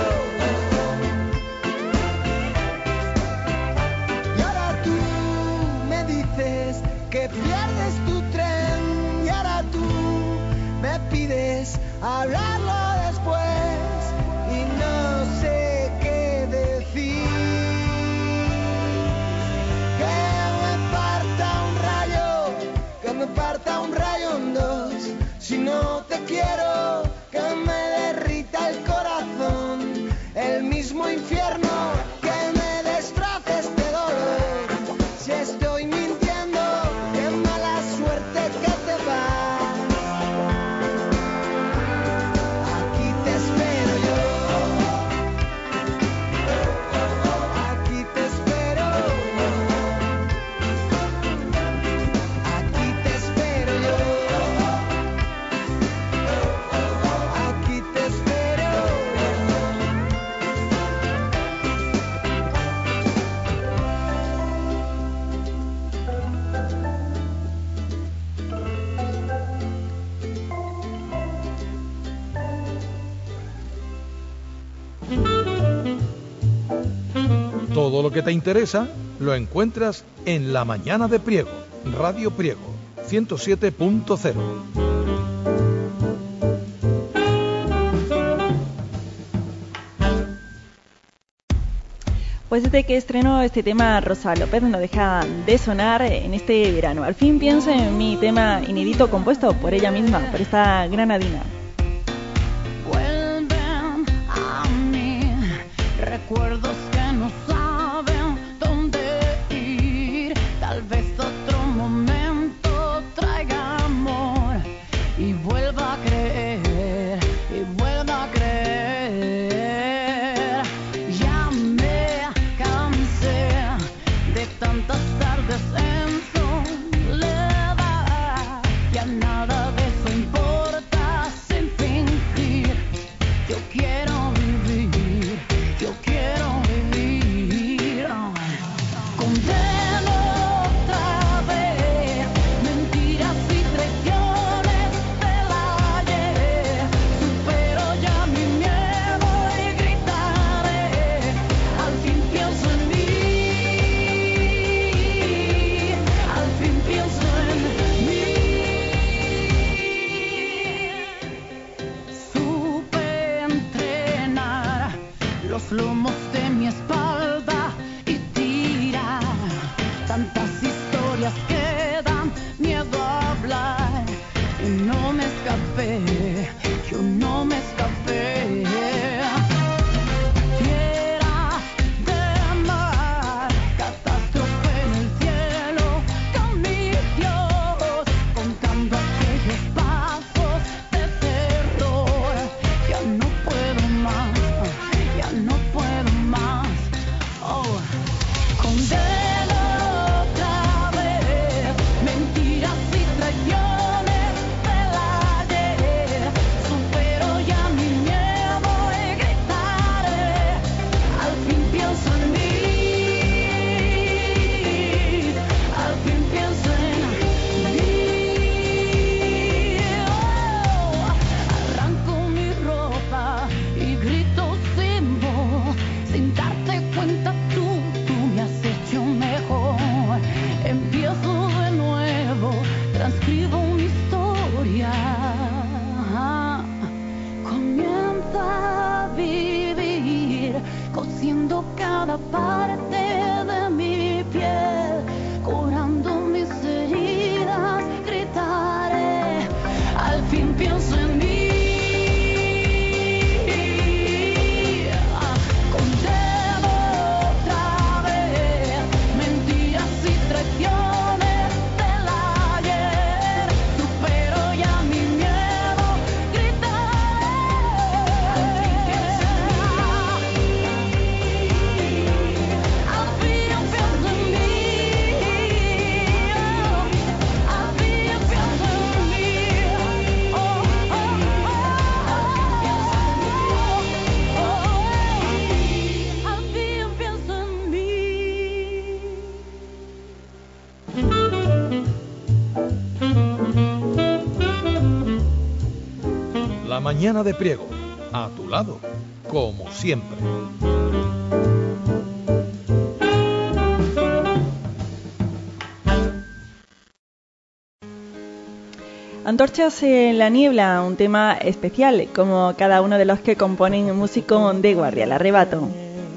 Speaker 7: Y ahora tú me dices que pierdes tu tren, y ahora tú me pides hablarlo después, y no sé qué decir. Que me parta un rayo en dos, si no te quiero, que me derrita el corazón, el mismo infierno. Que me destroce este dolor, si estoy mintiendo. Qué mala suerte que te vas. Aquí te espero yo, aquí te espero, aquí te espero yo, aquí te espero.
Speaker 1: Todo lo que te interesa lo encuentras en La Mañana de Priego, Radio Priego, 107.0.
Speaker 2: Pues desde que estrenó este tema, Rosa López no deja de sonar en este verano. Al fin pienso en mi tema inédito compuesto por ella misma, por esta granadina.
Speaker 8: Vuelven a mí recuerdos que no saben dónde ir. Tal vez otro momento traiga amor y vuelva a creer, y vuelva a creer. Ya me cansé de tantas tardes en soledad, ya nada de eso importa sin fingir. Yo quiero vivir, yo quiero vivir. Condeno otra vez mentiras y traiciones del ayer. Supero ya mi miedo y gritaré. Al fin pienso en mí, al fin pienso en mí. lomos de mi espalda y tira. Tantas historias que dan miedo a hablar. Yo no me escapé, yo no me escapé. Fieras de mar, catástrofe en el cielo, con mi Dios, contando aquellos pasos de terror. Ya no puedo más, ya no puedo más. Oh, condeno otra vez mentiras y traiciones del ayer. Supero ya mi miedo y gritaré. Al fin pienso en mí, al fin pienso en mí. Oh, arranco mi ropa y grito sin voz, sin darte cuenta tú me has hecho mejor. Empiezo de nuevo, transcribo mi historia. Comienza a vivir, cosiendo cada parte de mi piel, curando mis heridas, gritaré. Al fin pienso en mí. Condeno otra vez mentiras y traiciones del ayer. Supero ya mi miedo, gritaré. Al fin pienso en mí. Al fin pienso en mí. Al fin pienso en mí. Oh, oh, oh. Al fin pienso en mí.
Speaker 1: La mañana de Priego, a tu lado, como siempre.
Speaker 2: Antorchas en la niebla, un tema especial, como cada uno de los que componen Músico de Guardia, el arrebato.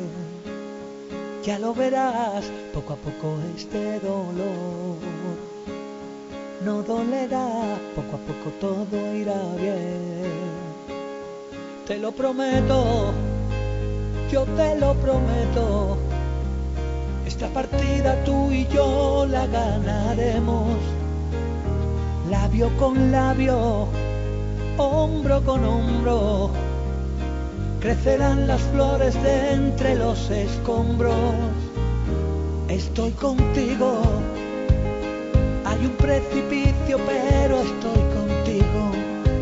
Speaker 3: Ya lo verás, poco a poco este dolor no dolerá, poco a poco todo irá bien. Te lo prometo, yo te lo prometo. Esta partida tú y yo la ganaremos. Labio con labio, hombro con hombro, crecerán las flores de entre los escombros. Estoy contigo, hay un precipicio pero estoy contigo.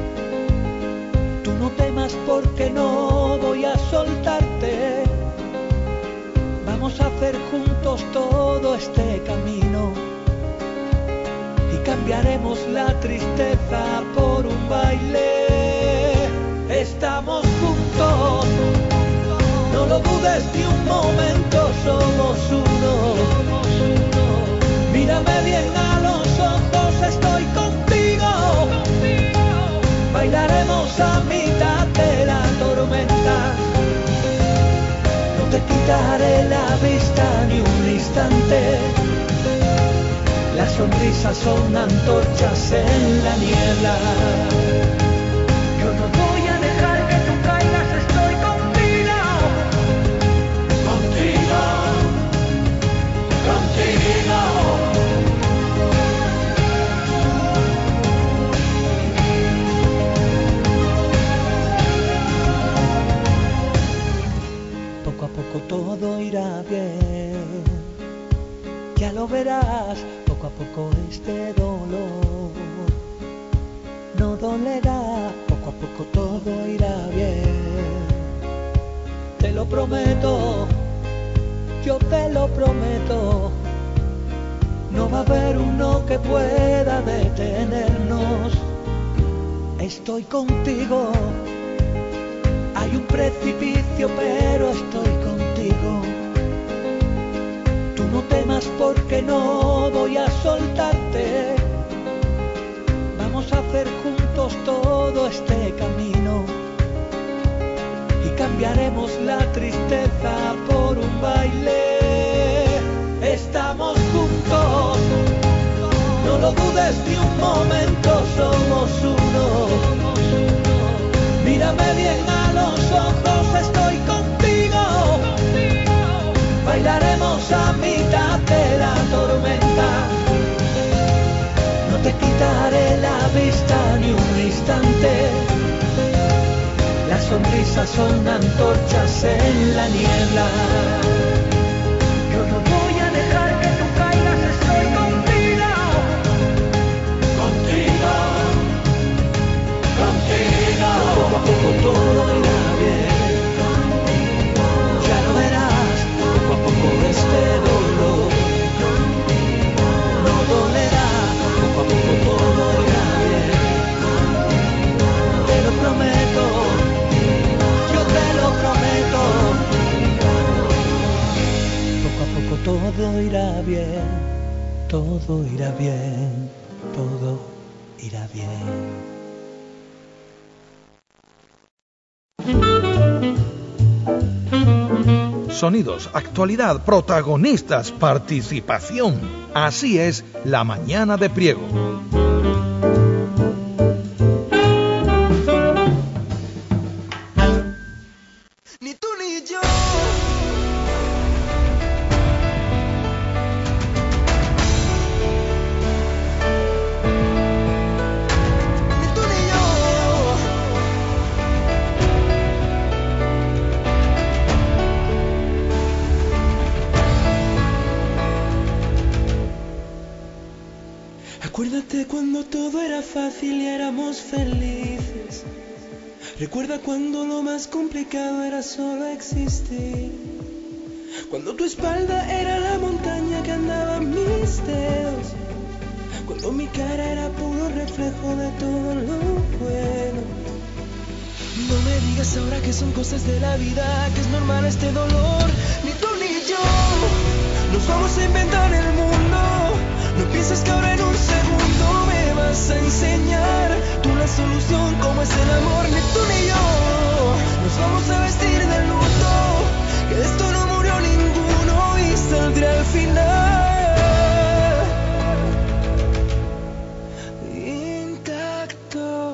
Speaker 3: Tú no temas porque no voy a soltarte. Vamos a hacer juntos todo este camino y cambiaremos la tristeza por un baile. Estamos juntos, no lo dudes ni un momento, somos uno. Mírame bien a los ojos, estoy contigo. Bailaremos a mitad de la tormenta. No te quitaré la vista ni un instante. Las sonrisas son antorchas en la niebla. Yo no voy a dejar que tú caigas, estoy contigo. Contigo, contigo. Poco a poco todo irá bien. Ya lo verás, poco a poco este dolor no dolerá, poco a poco todo irá bien. Te lo prometo, yo te lo prometo. No va a haber uno que pueda detenernos. Estoy contigo, hay un precipicio pero estoy contigo. Tú no temas porque no voy a soltarte. Vamos a hacer juntos todo este camino y cambiar cambiaremos la tristeza por un baile. Estamos juntos, no lo dudes ni un momento, somos uno. Mírame bien a los ojos, estoy contigo. Bailaremos a mitad de la tormenta. No te quitaré la vista ni un instante. Las sonrisas son antorchas en la niebla. Yo no voy a dejar que tú caigas, estoy contigo. Contigo, contigo. Poco a poco todo irá bien. Ya lo verás, poco a poco este dolor no dolerá. Poco a poco todo irá bien. Te lo prometo. Poco a poco todo irá bien, todo irá bien, todo irá bien.
Speaker 1: Sonidos, actualidad, protagonistas, participación. Así es La Mañana de Priego.
Speaker 4: Ni tú ni yo. Ni tú ni yo.
Speaker 3: Acuérdate cuando todo era fácil y éramos felices. Recuerda cuando lo más complicado era solo existir. Cuando tu espalda era la montaña que andaban mis dedos. Cuando mi cara era puro reflejo de todo lo bueno. No me digas ahora que son cosas de la vida, que es normal este dolor. Ni tú ni yo nos vamos a inventar el mundo. No pienses que ahora en un segundo me vas a enseñar tú la solución, como es el amor. Ni tú ni yo nos vamos a vestir de luto, que de esto no murió ninguno y saldrá al final intacto.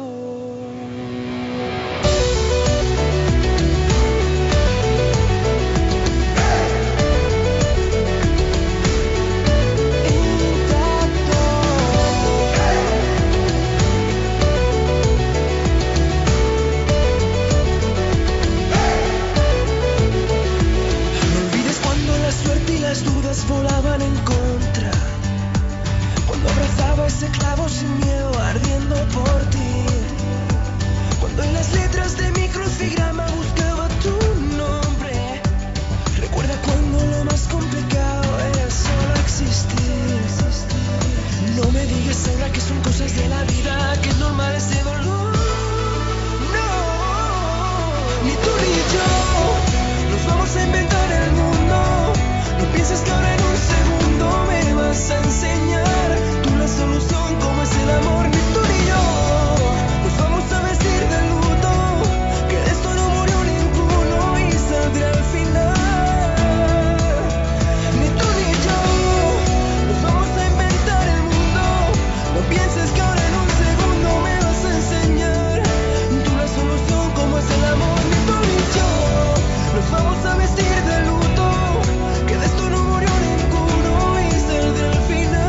Speaker 3: Volaban en contra cuando abrazaba ese clavo sin miedo ardiendo por ti, cuando en las letras de mi crucigrama buscaba tu nombre. Recuerda cuando lo más complicado era solo existir. No me digas ahora que son cosas de la vida, que es normal este dolor. No, ni tú ni yo nos vamos a inventar el mundo. No pienses que ahora en un segundo me vas a enseñar tú la solución, como es el amor. Ni tú ni yo nos vamos a vestir de luto, que de esto no murió ninguno y saldrá al final. Ni tú ni yo nos vamos a inventar el mundo. No pienses que ahora en un segundo me vas a enseñar tú la solución, como es el amor. Ni tú ni yo nos vamos a vestir de luto, que de esto no murió ninguno y saldrá al final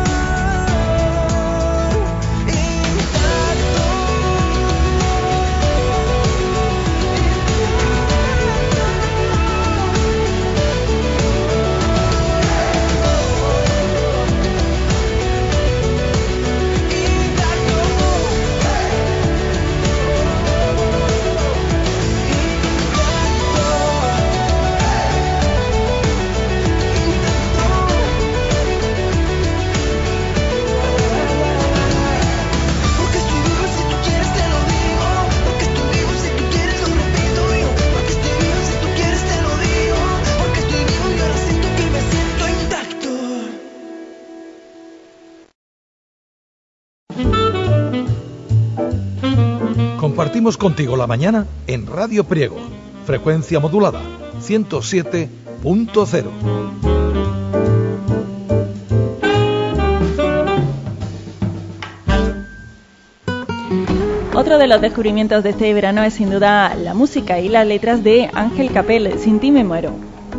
Speaker 3: intacto. Porque estoy vivo si tú quieres te lo digo. Porque estoy vivo si tú quieres lo repito yo. Porque estoy vivo si tú quieres te lo digo. Porque estoy vivo y ahora siento que me siento intacto.
Speaker 1: Compartimos contigo la mañana en Radio Priego frecuencia modulada 107.0.
Speaker 2: Otro de los descubrimientos de este verano es sin duda la música y las letras de Ángel Capel, Sin ti me muero.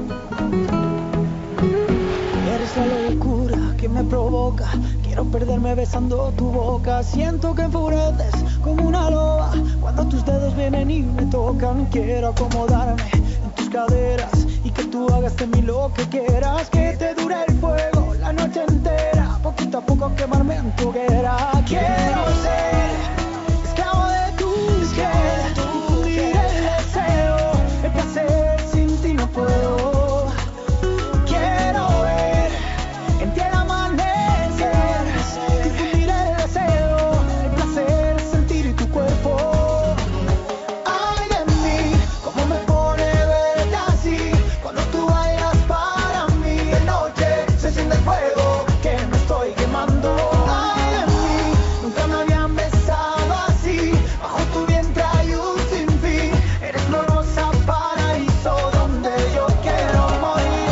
Speaker 3: Eres la locura que me provoca, quiero perderme besando tu boca. Siento que enfureces como una loba cuando tus dedos vienen y me tocan. Quiero acomodarme en tus caderas y que tú hagas de mí lo que quieras. Que te dure el fuego la noche entera, poquito a poco quemarme en tu hoguera. Quiero ser esclavo de tus pies, difundir el deseo, el placer, sin ti no puedo. Quiero ver en ti el amanecer, difundir el deseo, el placer, sentir tu cuerpo. Ay de mí, cómo me pone verte así, cuando tú bailas para mí. De noche se siente el fuego que me estoy quemando. Ay de mí, nunca me habían besado así, bajo tu vientre hay un sinfín. Eres mi hermosa paraíso donde yo quiero morir.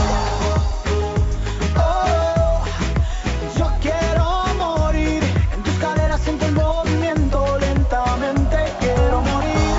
Speaker 3: Oh, yo quiero morir. En tus caderas siento el movimiento lentamente. Quiero morir.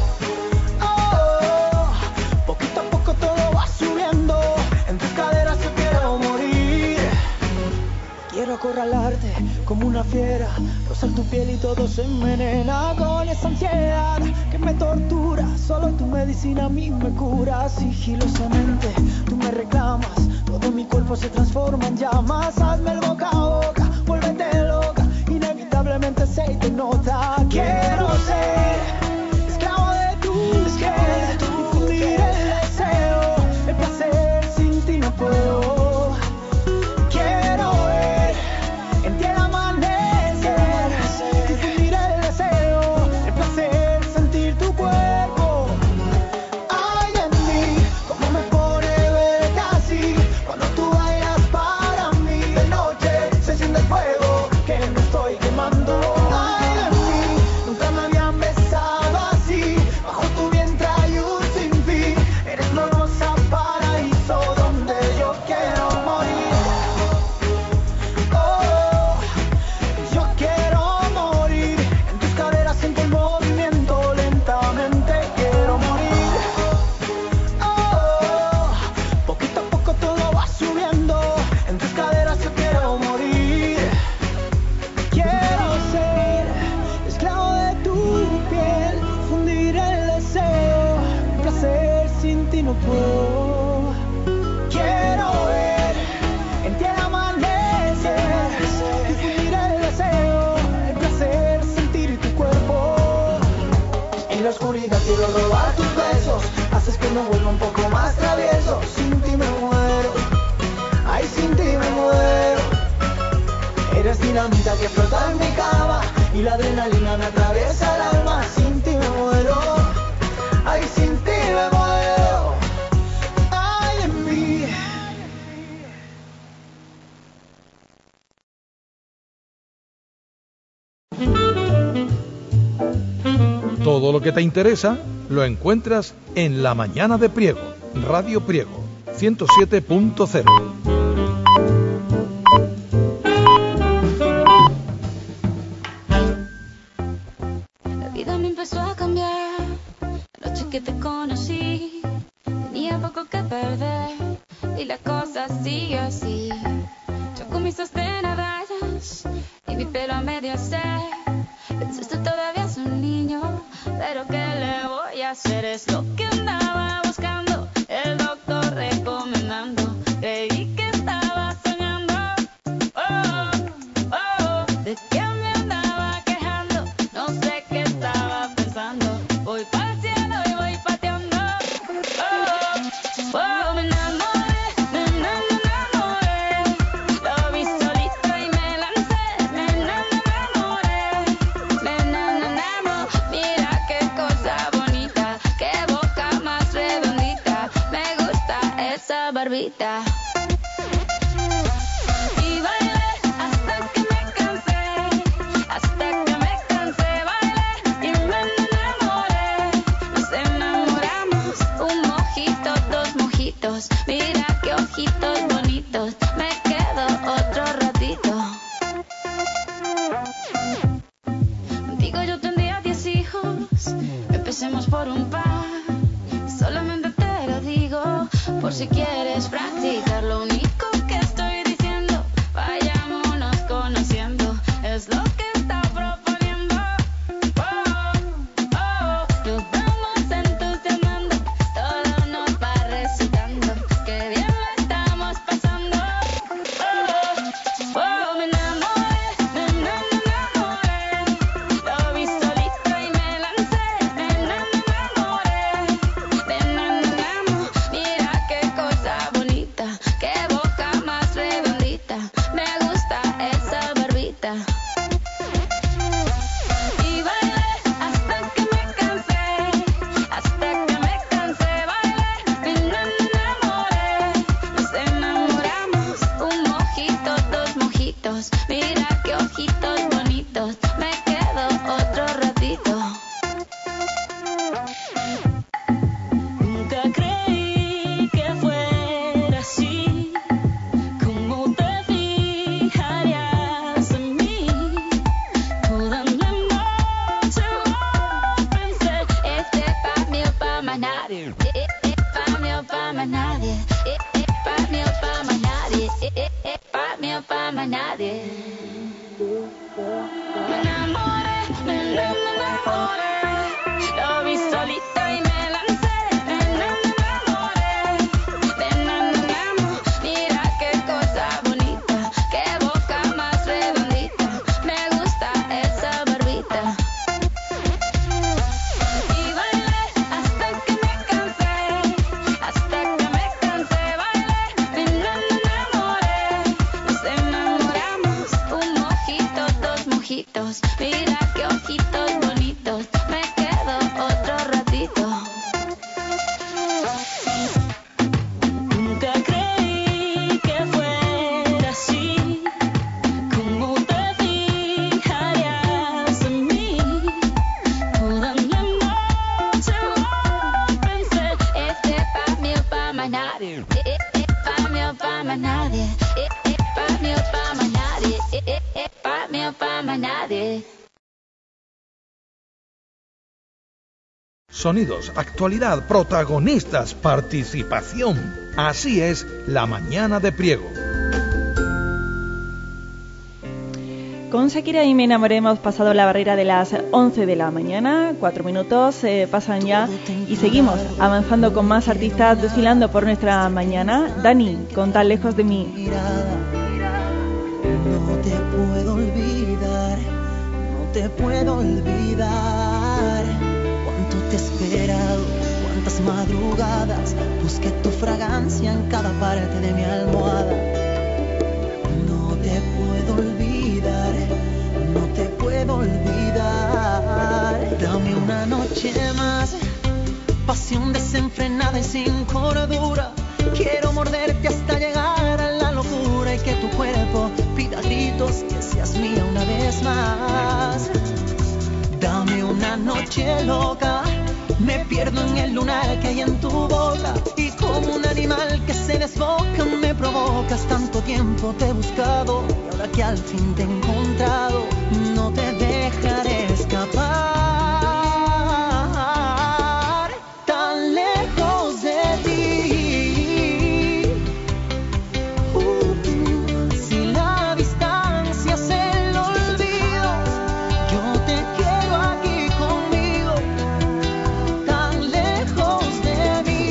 Speaker 3: Oh, poquito a poco todo va subiendo. En tus caderas yo quiero morir. Quiero acorralarte como una fiera, rozar tu piel y todo se envenena con esa ansiedad que me tortura. Solo tu medicina a mí me cura. Sigilosamente tú me reclamas, todo mi cuerpo se transforma en llamas. Hazme el boca a boca, vuélvete loca, inevitablemente se te nota. Quiero ser esclavo de tus pies, difundir el deseo, el placer, sin ti no puedo. Quiero ver en ti el amanecer, difundir el deseo, el placer, sentir tu cuerpo. Ay de mí, cómo me pone verte así, cuando tú bailas para mí. De noche se siente el fuego que me estoy quemando. Ay de mí, nunca me habían besado así, bajo tu vientre hay un sinfín. Eres mi hermosa paraíso donde yo quiero morir. Oh, yo quiero morir. En tus caderas siento el movimiento lentamente. Quiero morir. Oh, poquito a poco todo va subiendo. En tus caderas yo quiero morir. Quiero ser esclavo de tu piel, fundir el deseo, el placer, sin ti no puedo. Quiero ver en ti el amanecer, difundir el deseo, el placer, sentir tu cuerpo. En la oscuridad quiero robar tus besos, haces que me vuelva un poco más travieso. Sin ti me muero, ay sin ti me muero. Eres dinamita que flota en mi cama y la adrenalina me atraviesa el alma. Sin ti me muero, ay sin ti me muero. Ay de mí.
Speaker 1: Todo lo que te interesa lo encuentras en La Mañana de Priego, Radio Priego 107.0.
Speaker 8: La vida me empezó a cambiar. La noche que te conocí, tenía poco que perder y la cosa sigue así. Yo con mis sostén a rayas y mi pelo a medio hacer. Pensaste todavía es un niño, pero ¿qué le voy a hacer? Es lo que andaba buscando, el doctor recomendando. Creí que estaba soñando. Oh, oh, ¿de qué me andaba quejando? No sé qué estaba pensando. Voy pa'l cielo y voy pateando. Oh, oh, me enamoré, me enamoré. Lo vi solito y me lancé. Me enamoré, me enamoré. Mira qué cosa bonita, qué boca más redondita. Me gusta esa barbita. Y bailé hasta que me cansé, hasta que me cansé. Bailé y me enamoré. Nos enamoramos vemos por un par. Solamente te lo digo por si quieres practicar. Lo único que estoy diciendo, vayámonos conociendo, es lo que está proponiendo. Nos vamos entusiasmando, todo nos va recitando, que bien lo estamos pasando. Me enamoré, lo vi solito y me lancé. Me enamoré, mira qué cosa bonita, qué boca más redondita, me gusta esa barbita. Y bailé hasta que me cansé, bailé, me enamoré, nos enamoramos, un mojito, dos mojitos, mira qué ojitos bonitos, me quedo otro ratito. Nunca creí que fuera así, como te fijarías en mí. Toda la noche lo pensé, este pa' mí o pa' más nadie, pa' mí o pa' más nadie, pa' mí o pa' más nadie, pa' mí o pa' más nadie. Me enamoré, lo vi solito y me lancé. Me enamoré, mira qué cosa bonita, qué boca más redondita, me gusta esa barbita. Y bailé hasta que me cansé, bailé, me enamoré, nos enamoramos, un mojito, dos mojitos, mira qué ojitos bonitos, me quedo otro ratito. Nunca creí que fuera así, como te fijarías en mí. Toda la noche lo pensé, este pa' mí o pa' más nadie, pa' mí o pa' más nadie, pa' mí o pa' más nadie, pa' mí o pa' más nadie.
Speaker 1: Sonidos, actualidad, protagonistas, participación. Así es la mañana de Priego.
Speaker 2: Con Shakira y Me Enamoré hemos pasado la barrera de las 11 de la mañana. 4 minutos pasan ya y seguimos avanzando con más artistas desfilando por nuestra mañana. Dani, con Tan Lejos de Mí.
Speaker 3: No te puedo olvidar, no te puedo olvidar. Cuánto te he esperado, cuántas madrugadas, busqué tu fragancia en cada parte de mi almohada. No te puedo olvidar, no te puedo olvidar. Dame una noche más, pasión desenfrenada y sin cordura. Quiero morderte hasta llegar a la locura y que tu cuerpo pida a gritos que seas mía una vez más. Dame una noche loca, me pierdo en el lunar que hay en tu boca y como un animal que se desboca me provocas. Tanto tiempo te he buscado y ahora que al fin te he encontrado no te dejaré escapar. Tan lejos de ti. Si la distancia es el olvido, yo te quiero aquí conmigo. Tan lejos de mí.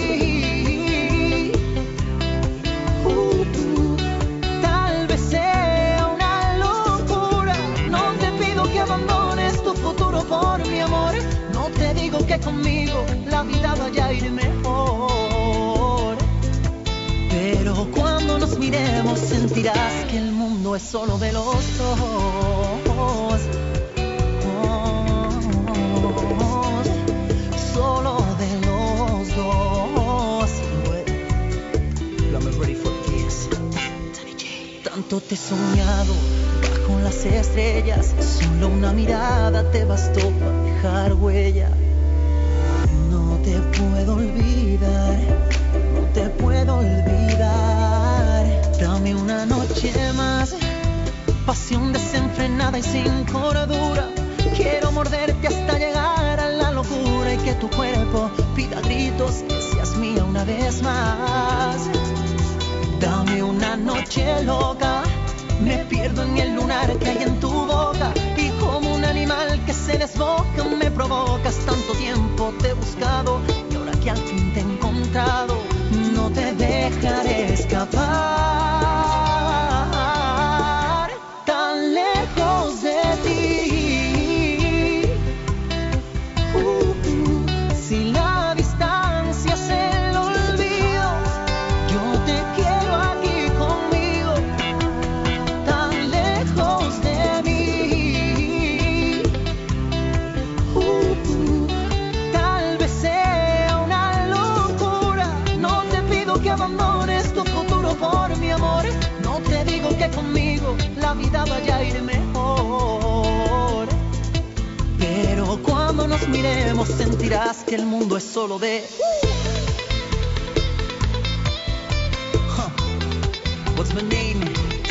Speaker 3: Tal vez sea una locura. No te pido que abandones tu futuro por mi amor. No te digo que conmigo la vida vaya a ir mejor. Pero cuando nos miremos sentirás que el mundo es solo de los dos. Solo de los dos. I'm ready for this. Tanto te he soñado bajo las estrellas, solo una mirada te bastó para dejar huella. No te puedo olvidar, no te puedo olvidar. Dame una noche más, pasión desenfrenada y sin cordura. Quiero morderte hasta llegar a la locura y que tu una vez más. Dame una noche loca, me pierdo en el lunar que hay en tu boca. Y como un animal que se desboca me provocas. Tanto tiempo te he buscado y ahora que al fin te he encontrado, no te dejaré escapar. Tan lejos de ti. Si la distancia es el olvido, yo te quiero aquí conmigo. Tan lejos de mí. Tal vez sea una locura. No te pido que abandones tu futuro por mi amor. No te digo que conmigo la vida vaya a ir mejor. Pero cuando nos miremos sentirás que el mundo es solo de... What's my name?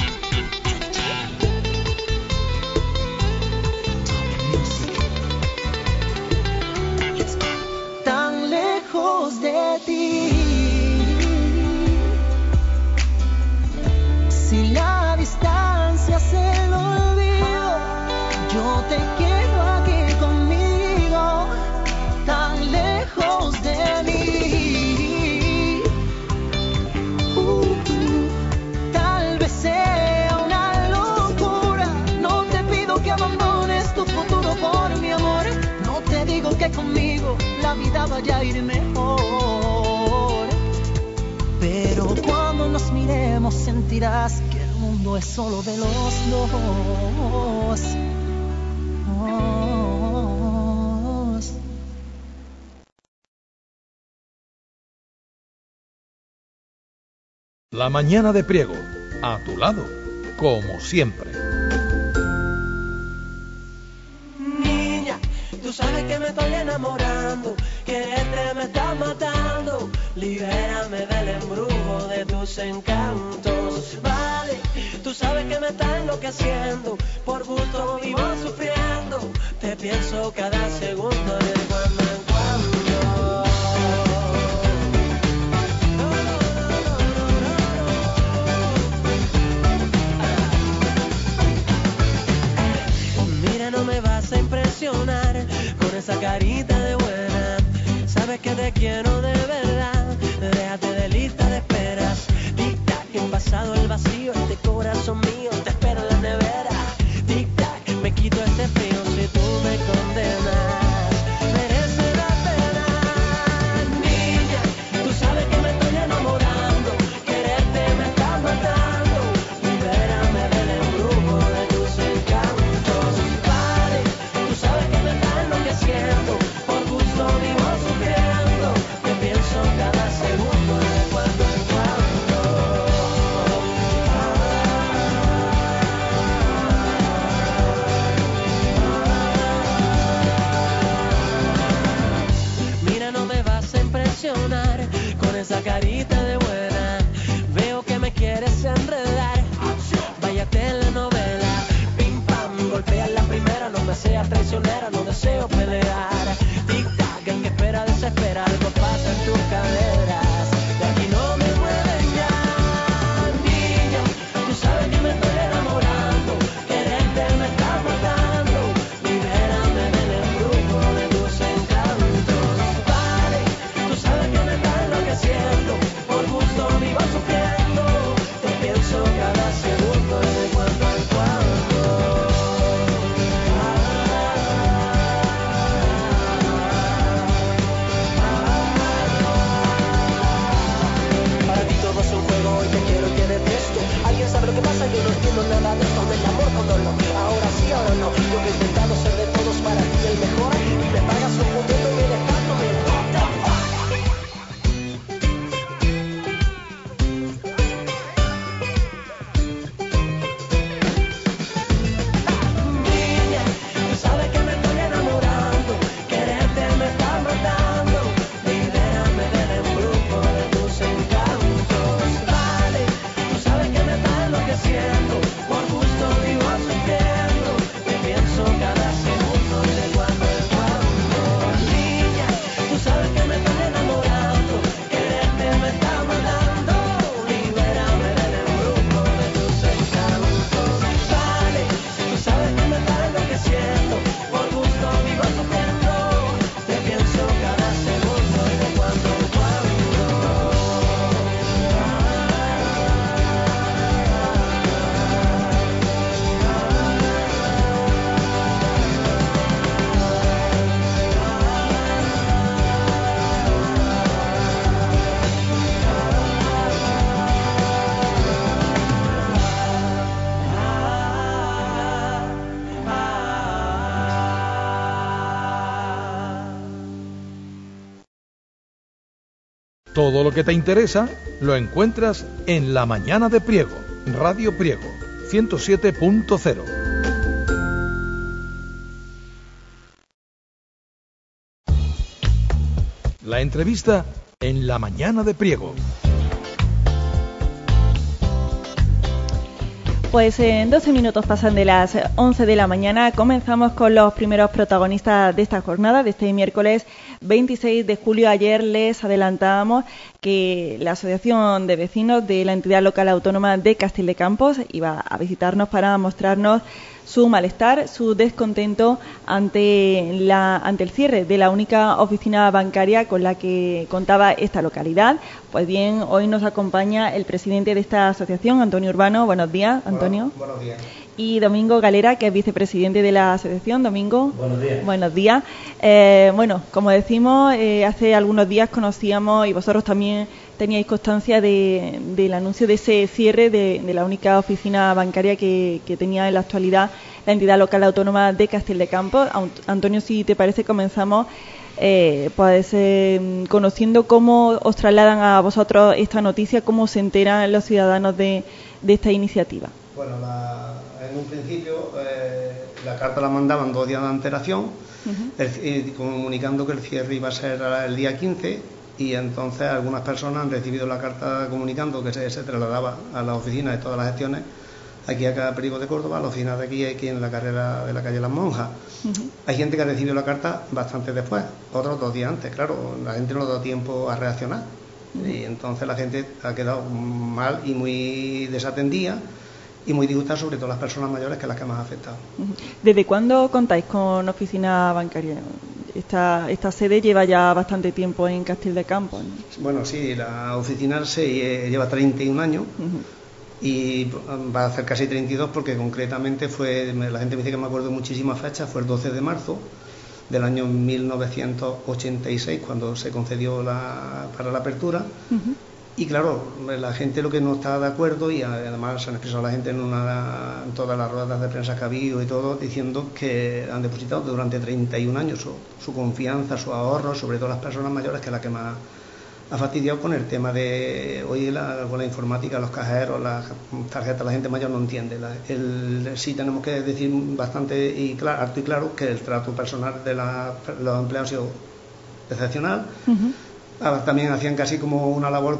Speaker 3: Tan lejos de ti. Si la distancia es el olvido, yo te quiero aquí conmigo. Tan lejos de mí. Tal vez sea una locura. No te pido que abandones tu futuro por mi amor. No te digo que conmigo la vida vaya a ir mejor. Pero cuando nos miremos sentirás que el mundo es solo de los dos.
Speaker 1: La mañana de Priego, a tu lado, como siempre.
Speaker 3: Niña, tú sabes que me estoy enamorando, quererte me está matando. Libérame del embrujo de tus encantos. Vale, tú sabes que me está enloqueciendo, por gusto vivo sufriendo. Te pienso cada segundo de cuando en cuando. No me vas a impresionar con esa carita de buena. Sabes que te quiero de verdad. Déjate de lista de esperas. Tic-tac, envasado el vacío. Este corazón mío te espera en la nevera. Tic-tac, me quito este frío si tú me condenas. Merece la pena. Niña, tú sabes que me estoy enamorando. Quererte me está matando. Libérame del embrujo de tus encantos. Sabes que me está enloqueciendo, por gusto vivo sufriendo. Te pienso cada segundo de cuando en cuando. Mira, no me vas a impresionar con esa carita de buena. Veo que me quieres enredar. Vaya telenovela. Pim pam, golpea la primera. No me seas traicionera, no deseo pelear. Tic-tac, el que espera desespera. Algo pasa en tus caderas. De aquí no me mueven ya. Niña, tú sabes que me estoy enamorando. Quererte me está matando. Libérame del embrujo de tus encantos. Vale, tú sabes que me está enloqueciendo. Por gusto vivo sufriendo. Te pienso cada segundo de cuando en cuando.
Speaker 1: Todo lo que te interesa lo encuentras en La Mañana de Priego, Radio Priego, 107.0. La entrevista en La Mañana de Priego.
Speaker 2: Pues en 12 minutos pasan de las 11 de la mañana. Comenzamos con los primeros protagonistas de esta jornada, de este miércoles 26 de julio. Ayer les adelantábamos que la Asociación de Vecinos de la Entidad Local Autónoma de Castil de Campos iba a visitarnos para mostrarnos su malestar, su descontento ante el cierre de la única oficina bancaria con la que contaba esta localidad. Pues bien, hoy nos acompaña el presidente de esta asociación, Antonio Urbano. Buenos días, Antonio.
Speaker 9: Buenos días.
Speaker 2: Y Domingo Galera, que es vicepresidente de la asociación. Domingo.
Speaker 9: Buenos días.
Speaker 2: Buenos días. Bueno, como decimos, hace algunos días conocíamos, y vosotros también teníais constancia del anuncio de ese cierre de la única oficina bancaria que tenía en la actualidad la entidad local autónoma de Castil de Campos. Antonio, si te parece, comenzamos conociendo cómo os trasladan a vosotros esta noticia, cómo se enteran los ciudadanos de esta iniciativa.
Speaker 9: Bueno, en un principio la carta la mandaban 2 días de antelación, comunicando que el cierre iba a ser el día 15, y entonces algunas personas han recibido la carta comunicando que se trasladaba a la oficina de todas las gestiones aquí a Priego de Córdoba, la oficina de aquí en la carrera de la calle Las Monjas. Hay gente que ha recibido la carta bastante después, otros 2 días antes. Claro, la gente no ha dado tiempo a reaccionar, y entonces la gente ha quedado mal y muy desatendida y muy disgustada, sobre todo las personas mayores, que las que más ha afectado.
Speaker 2: ¿Desde cuándo contáis con oficina bancaria? Esta sede lleva ya bastante tiempo en Castil de Campos, ¿no?
Speaker 9: Bueno, sí, la oficina lleva 31 años. Y va a hacer casi 32, porque concretamente la gente me dice que me acuerdo muchísimas fechas. Fue el 12 de marzo del año 1986 cuando se concedió para la apertura. Y claro, la gente lo que no está de acuerdo, y además se han expresado la gente en todas las ruedas de prensa que ha habido y todo, diciendo que han depositado durante 31 años su confianza, su ahorro, sobre todo las personas mayores, que es la que más ha fastidiado con el tema de hoy con la informática, los cajeros, las tarjetas. La gente mayor no entiende. Sí tenemos que decir bastante alto y claro que el trato personal de los empleados ha sido excepcional. También hacían casi como una labor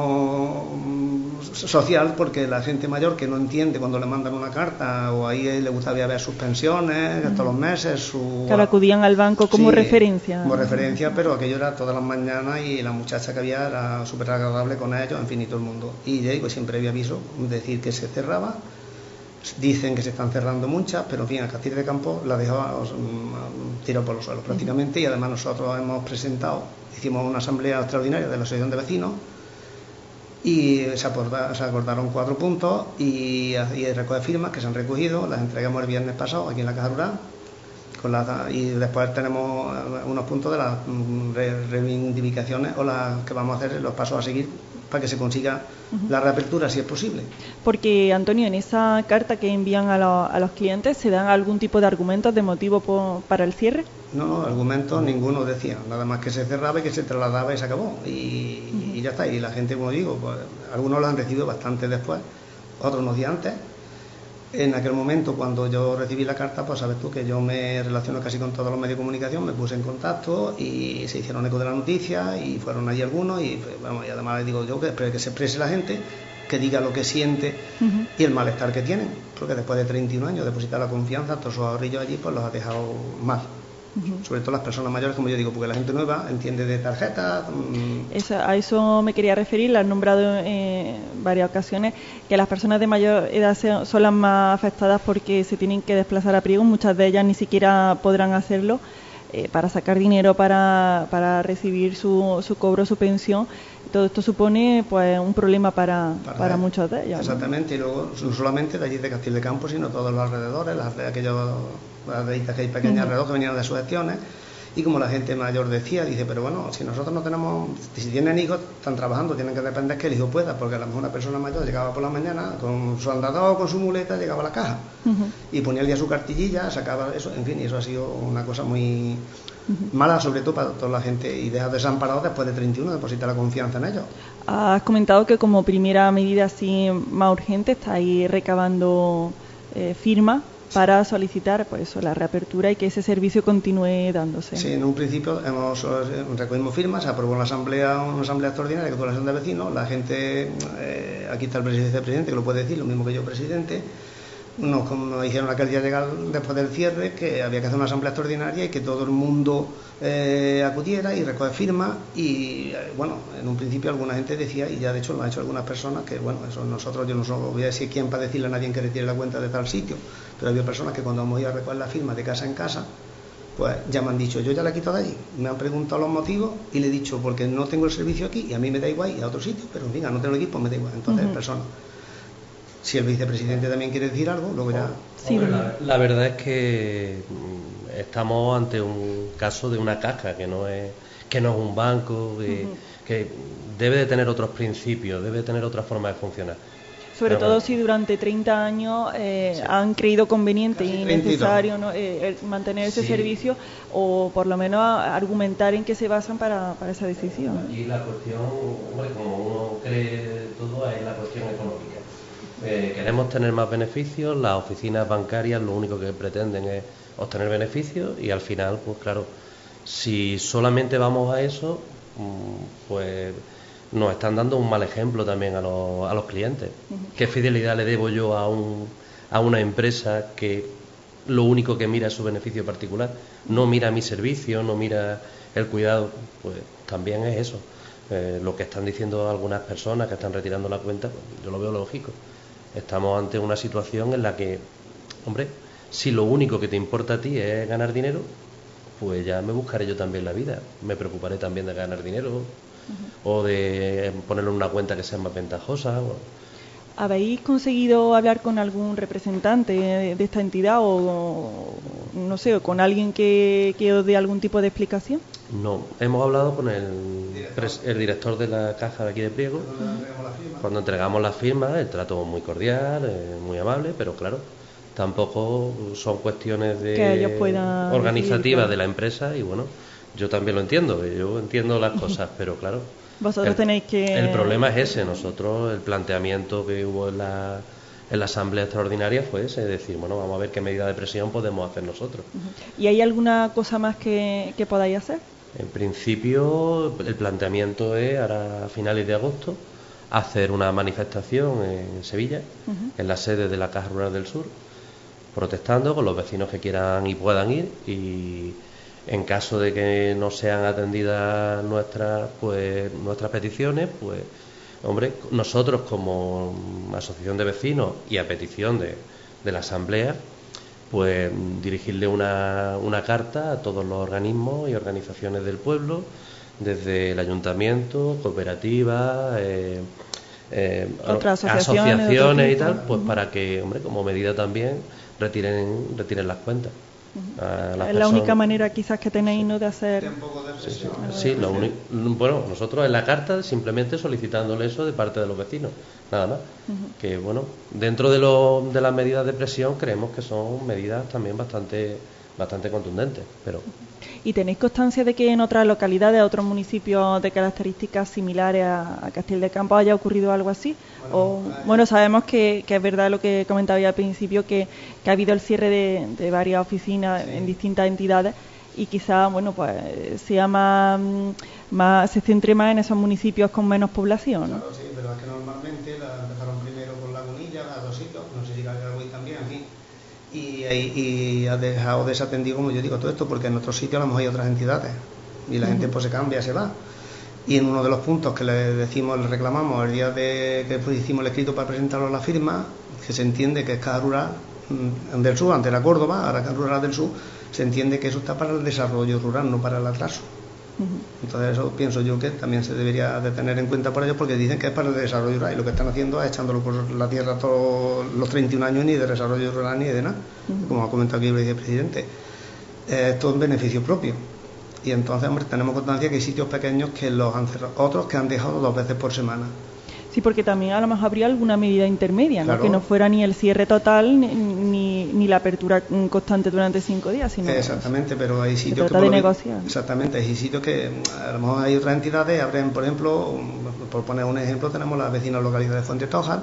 Speaker 9: como social, porque la gente mayor que no entiende cuando le mandan una carta, o ahí le gustaría ver sus pensiones todos los meses,
Speaker 2: claro, acudían al banco como referencia.
Speaker 9: Como referencia, pero aquello era todas las mañanas, y la muchacha que había era súper agradable con ellos, en fin, y todo el mundo. Y ya digo, siempre había aviso, decir que se cerraba. Dicen que se están cerrando muchas, pero en fin, a Castil de Campos la dejó tirado por los suelos prácticamente. Y además nosotros hicimos una asamblea extraordinaria de la Asociación de Vecinos, y se acordaron 4 puntos, y recoger firmas que se han recogido, las entregamos el viernes pasado aquí en la Caja Rural, y después tenemos unos puntos de las reivindicaciones o las que vamos a hacer, los pasos a seguir para que se consiga la reapertura, si es posible.
Speaker 2: Porque, Antonio, en esa carta que envían a los clientes, ¿se dan algún tipo de argumentos, de motivo para el cierre?
Speaker 9: No, argumentos ninguno decía, nada más que se cerraba y que se trasladaba y se acabó, y ya está. Y la gente, como digo, pues, algunos lo han recibido bastante después, otros unos días antes. En aquel momento, cuando yo recibí la carta, pues sabes tú que yo me relaciono casi con todos los medios de comunicación, me puse en contacto y se hicieron eco de la noticia, y fueron allí algunos, y además les digo yo que se exprese la gente, que diga lo que siente y el malestar que tienen, porque después de 31 años depositar la confianza, todos sus ahorrillos allí, pues los ha dejado mal. Sobre todo las personas mayores, como yo digo, porque la gente nueva entiende de tarjetas.
Speaker 2: A eso me quería referir. La han nombrado en varias ocasiones, que las personas de mayor edad son las más afectadas porque se tienen que desplazar a Priego. Muchas de ellas ni siquiera podrán hacerlo para sacar dinero para recibir su cobro, su pensión. Todo esto supone pues un problema para muchos de ellos.
Speaker 9: Exactamente, ¿no? Y luego no solamente de allí de Castil de Campos, sino todos los alrededores, las de islas que hay pequeñas alrededor, que venían de sus gestiones. Y como la gente mayor decía, dice, pero bueno, si nosotros no tenemos, si tienen hijos, están trabajando, tienen que depender que el hijo pueda, porque a lo mejor una persona mayor llegaba por la mañana con su andador, con su muleta, llegaba a la caja y ponía el día su cartillilla, sacaba eso, en fin, y eso ha sido una cosa muy Mala sobre todo para toda la gente, y dejar desamparados después de 31, deposita la confianza en ellos.
Speaker 2: Has comentado que como primera medida así más urgente estáis recabando firmas para solicitar pues eso, la reapertura y que ese servicio continúe dándose.
Speaker 9: Sí, en un principio recogimos firmas, se aprobó en la asamblea, una asamblea extraordinaria que fue la asociación de vecinos, la gente, aquí está el vicepresidente que lo puede decir, lo mismo que yo, presidente. Nos dijeron aquel día llegar después del cierre que había que hacer una asamblea extraordinaria y que todo el mundo acudiera y recoger firmas y bueno, en un principio alguna gente decía, y ya de hecho lo han hecho algunas personas, que bueno, eso nosotros, yo no voy a decir quién para decirle a nadie que retire la cuenta de tal sitio, pero había personas que cuando hemos ido a recoger las firmas de casa en casa, pues ya me han dicho, yo ya la he quitado de allí, me han preguntado los motivos y le he dicho, porque no tengo el servicio aquí y a mí me da igual ir a otro sitio, pero venga, no tengo el equipo, me da igual, entonces personas. Si el vicepresidente también quiere decir algo, luego ya...
Speaker 10: Sí, la verdad es que estamos ante un caso de una caja que no es un banco, que debe de tener otros principios, debe de tener otra forma de funcionar.
Speaker 2: Sobre todo si durante 30 años han creído conveniente y necesario, ¿no? Mantener ese servicio, o por lo menos argumentar en qué se basan para esa decisión.
Speaker 10: Y la cuestión, hombre, como uno cree todo, es la cuestión económica. Queremos tener más beneficios, las oficinas bancarias lo único que pretenden es obtener beneficios y al final, pues claro, si solamente vamos a eso, pues nos están dando un mal ejemplo también a los clientes. ¿Qué fidelidad le debo yo a una empresa que lo único que mira es su beneficio particular? No mira mi servicio, no mira el cuidado, pues también es eso. Lo que están diciendo algunas personas que están retirando la cuenta, pues yo lo veo lógico. Estamos ante una situación en la que, hombre, si lo único que te importa a ti es ganar dinero, pues ya me buscaré yo también la vida. Me preocuparé también de ganar dinero o de ponerlo en una cuenta que sea más ventajosa.
Speaker 2: ¿Habéis conseguido hablar con algún representante de esta entidad o, no sé, con alguien que os dé algún tipo de explicación?
Speaker 10: No, hemos hablado con el director de la caja de aquí de Priego. Cuando entregamos las firmas, el trato muy cordial, muy amable, pero claro, tampoco son cuestiones organizativas de la empresa y bueno, yo también lo entiendo, yo entiendo las cosas, pero claro,
Speaker 2: vosotros tenéis que...
Speaker 10: El problema es ese. Nosotros, el planteamiento que hubo en la asamblea extraordinaria fue ese, decir, bueno, vamos a ver qué medida de presión podemos hacer nosotros.
Speaker 2: ¿Y hay alguna cosa más que podáis hacer?
Speaker 10: En principio, el planteamiento es, ahora a finales de agosto, hacer una manifestación en Sevilla, en la sede de la Caja Rural del Sur, protestando con los vecinos que quieran y puedan ir, y en caso de que no sean atendidas nuestras peticiones, pues hombre, nosotros como asociación de vecinos y a petición de la asamblea, pues dirigirle una carta a todos los organismos y organizaciones del pueblo, desde el ayuntamiento, cooperativas,
Speaker 2: otras
Speaker 10: asociaciones y tal, pues para que, hombre, como medida también retiren las cuentas.
Speaker 2: Es la única manera quizás que tenéis, ¿no?, de hacer...
Speaker 10: Sí, bueno, nosotros en la carta simplemente solicitándole eso de parte de los vecinos, nada más. Que bueno, dentro de las medidas de presión creemos que son medidas también bastante contundentes, pero...
Speaker 2: ¿Y tenéis constancia de que en otras localidades, otros municipios de características similares a Castil de Campos haya ocurrido algo así? Bueno, sabemos que es verdad lo que comentaba al principio, que ha habido el cierre de varias oficinas en distintas entidades y quizá, bueno, pues sea se centre más en esos municipios con menos población, ¿no?
Speaker 9: Claro, sí, pero es que normalmente la empezaron primero con Lagunilla, a 2 sitios, no sé si Gallargüey también, en fin. Y ha dejado desatendido, como yo digo, todo esto, porque en otros sitios a lo mejor hay otras entidades y la gente pues se cambia, se va. Y en uno de los puntos que le reclamamos el día que hicimos el escrito para presentarlo a la firma, que se entiende que es Caja Rural del Sur, antes era Córdoba, ahora Caja Rural del Sur, se entiende que eso está para el desarrollo rural, no para el atraso. Entonces eso pienso yo que también se debería de tener en cuenta por ellos, porque dicen que es para el desarrollo rural y lo que están haciendo es echándolo por la tierra todos los 31 años, ni de desarrollo rural ni de nada, como ha comentado aquí el vicepresidente. Esto es beneficio propio y entonces, hombre, tenemos constancia que hay sitios pequeños que los han cerrado, otros que han dejado 2 veces por semana.
Speaker 2: Sí, Sí, porque también a lo mejor habría alguna medida intermedia, ¿no?
Speaker 9: Claro.
Speaker 2: Que no fuera ni el cierre total ni la apertura constante durante 5 días, sino
Speaker 9: Exactamente, pero hay sitios
Speaker 2: trata de negociar.
Speaker 9: Exactamente, hay sitios que a lo mejor hay otras entidades, abren, por ejemplo, por poner un ejemplo, tenemos la vecina localidad de Fuentetójar,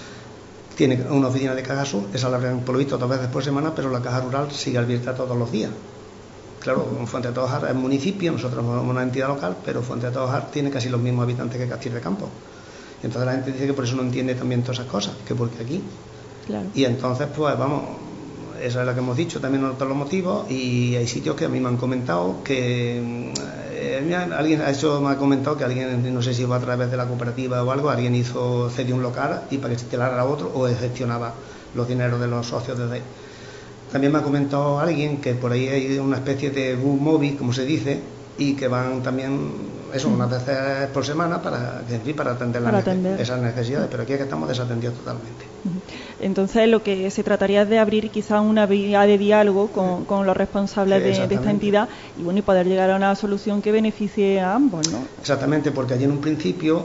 Speaker 9: tiene una oficina de Caja Sur, esa la abren por lo visto 2 veces por semana, pero la Caja Rural sigue abierta todos los días. Claro, Fuentetójar es municipio, nosotros somos una entidad local, pero Fuentetójar tiene casi los mismos habitantes que Castil de Campos. Entonces la gente dice que por eso no entiende también todas esas cosas, que porque aquí.
Speaker 2: Claro.
Speaker 9: Y entonces, pues vamos, esa es la que hemos dicho, también otros los motivos, y hay sitios que a mí me han comentado que alguien me ha comentado que alguien, no sé si fue a través de la cooperativa o algo, alguien cedió un local y para que se instalara otro, o gestionaba los dineros de los socios desde ahí. También me ha comentado alguien que por ahí hay una especie de bus móvil, como se dice, y que van también, eso, unas veces por semana para atender, esas necesidades, pero aquí es que estamos desatendidos totalmente.
Speaker 2: Entonces lo que se trataría es de abrir quizá una vía de diálogo con los responsables de esta entidad y bueno, y poder llegar a una solución que beneficie a ambos, ¿no?
Speaker 9: Exactamente, porque allí en un principio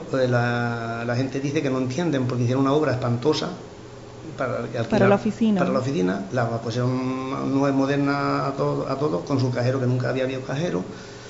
Speaker 9: la gente dice que no entienden porque hicieron una obra espantosa para la oficina. Para la oficina, la pusieron nueva, moderna a todo, con su cajero, que nunca había habido cajero.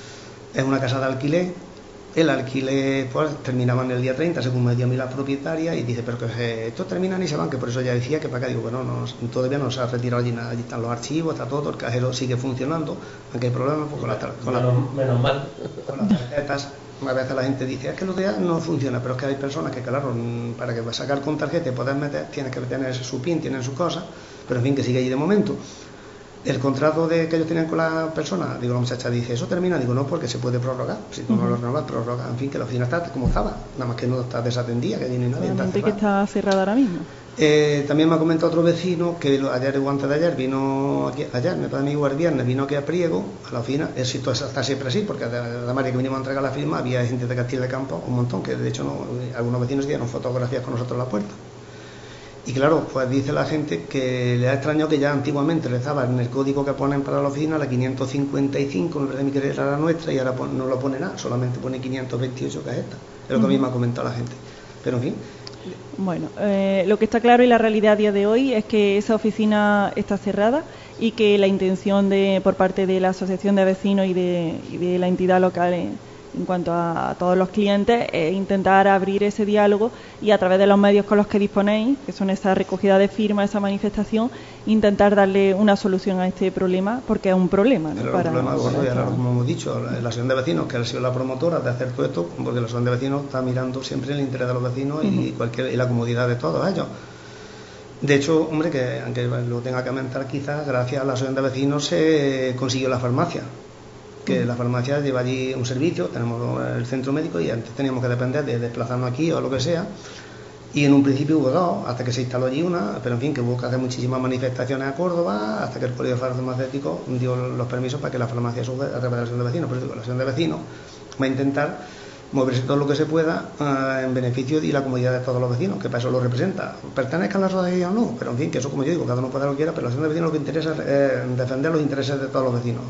Speaker 9: Es una casa de alquiler. El alquiler, pues terminaban el día 30, según me dio a mí la propietaria, y dice, pero que estos terminan y se van, que por eso ya decía que para acá. Digo, bueno, todavía no se ha retirado allí nada, allí están los archivos, está todo, el cajero sigue funcionando, aunque hay problemas pues,
Speaker 10: menos mal.
Speaker 9: Con las tarjetas. A veces la gente dice, es que lo de no funciona, pero es que hay personas que, claro, para que sacar con tarjeta y poder meter, tienes que tener su PIN, tienen sus cosas, pero en fin, que sigue ahí de momento. El contrato que ellos tenían con la persona, digo, la muchacha dice, ¿eso termina? Digo, no, porque se puede prorrogar, si tú no lo renovas, prorroga, en fin, que la oficina está como estaba, nada más que no está desatendida, que viene nadie.
Speaker 2: Realmente que está cerrada ahora mismo.
Speaker 9: También me ha comentado otro vecino que ayer o antes de ayer vino aquí, me parece el viernes, vino aquí a Priego, a la oficina. Esto está siempre así, porque además de que vinimos a entregar la firma, había gente de Castil de Campos, un montón, que de hecho algunos vecinos dieron fotografías con nosotros en la puerta. Y claro, pues dice la gente que le ha extrañado que ya antiguamente le estaba en el código que ponen para la oficina, la 555, me parece que era la nuestra, y ahora no lo pone nada, solamente pone 528, que es esta. Es lo que a mí me ha comentado la gente. Pero en fin.
Speaker 2: Bueno, lo que está claro y la realidad a día de hoy es que esa oficina está cerrada y que la intención por parte de la asociación de vecinos y de la entidad local en cuanto a todos los clientes es intentar abrir ese diálogo y a través de los medios con los que disponéis, que son esa recogida de firmas, esa manifestación, intentar darle una solución a este problema, porque es un problema, ¿no?
Speaker 9: Un problema gordo, y ahora, como hemos dicho, la asociación de vecinos, que ha sido la promotora de hacer todo esto, porque la asociación de vecinos está mirando siempre el interés de los vecinos y la comodidad de todos ellos. De hecho, hombre, que aunque lo tenga que aumentar quizás, gracias a la asociación de vecinos se consiguió la farmacia, que la farmacia lleva allí un servicio, tenemos el centro médico y antes teníamos que depender de desplazarnos aquí o lo que sea, y en un principio hubo 2, hasta que se instaló allí una, pero en fin, que hubo que hacer muchísimas manifestaciones a Córdoba, hasta que el colegio farmacéutico dio los permisos para que la farmacia suba a través de la asociación de vecinos. Pero la asociación de vecinos va a intentar moverse todo lo que se pueda en beneficio y la comodidad de todos los vecinos, que para eso lo representa. Pertenezcan a la asociación o no, pero en fin, que eso, como yo digo, cada uno puede lo que quiera, pero la asociación de vecinos lo que interesa es defender los intereses de todos los vecinos.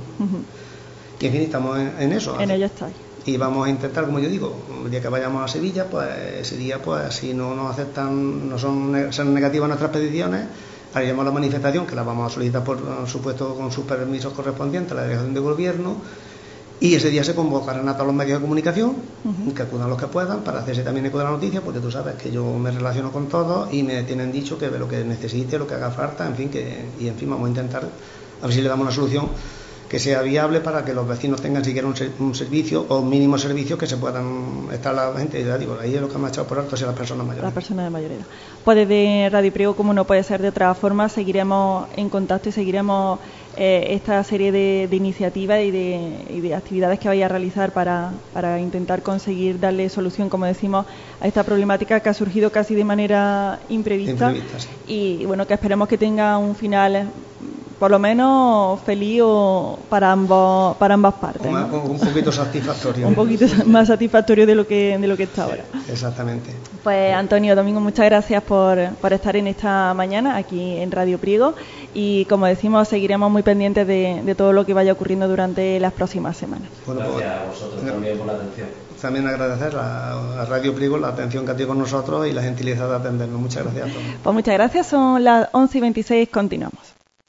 Speaker 9: Y en fin, estamos en eso.
Speaker 2: En ello estáis.
Speaker 9: Y vamos a intentar, como yo digo, el día que vayamos a Sevilla, pues ese día, pues si no nos aceptan, no son negativas nuestras peticiones, haremos la manifestación, que la vamos a solicitar por supuesto con sus permisos correspondientes a la delegación de gobierno, y ese día se convocarán a todos los medios de comunicación, que acudan los que puedan, para hacerse también eco de la noticia, porque tú sabes que yo me relaciono con todos y me tienen dicho que lo que necesite, lo que haga falta, en fin, vamos a intentar a ver si le damos una solución que sea viable para que los vecinos tengan siquiera un servicio o un mínimo servicio que se puedan estar la gente. Ya digo, ahí es lo que me ha echado por alto, las personas mayores.
Speaker 2: Las personas de mayor edad. Pues desde Radio Priego, como no puede ser de otra forma, seguiremos en contacto y seguiremos esta serie de iniciativas y de actividades que vaya a realizar para intentar conseguir darle solución, como decimos, a esta problemática que ha surgido casi de manera imprevista sí. Y bueno, que esperemos que tenga un final por lo menos feliz para ambas partes, ¿no?
Speaker 9: Un poquito satisfactorio.
Speaker 2: Un poquito más satisfactorio de lo que está ahora.
Speaker 9: Exactamente.
Speaker 2: Pues Antonio, Domingo, muchas gracias por estar en esta mañana aquí en Radio Priego y como decimos seguiremos muy pendientes de todo lo que vaya ocurriendo durante las próximas semanas.
Speaker 10: Bueno, gracias a vosotros también por la atención.
Speaker 9: también agradecer a Radio Priego la atención que ha tenido con nosotros y la gentileza de atendernos. Muchas gracias a todos.
Speaker 2: Pues muchas gracias, son las 11:26, continuamos.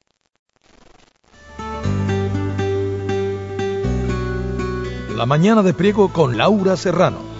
Speaker 1: La mañana de Priego con Laura Serrano.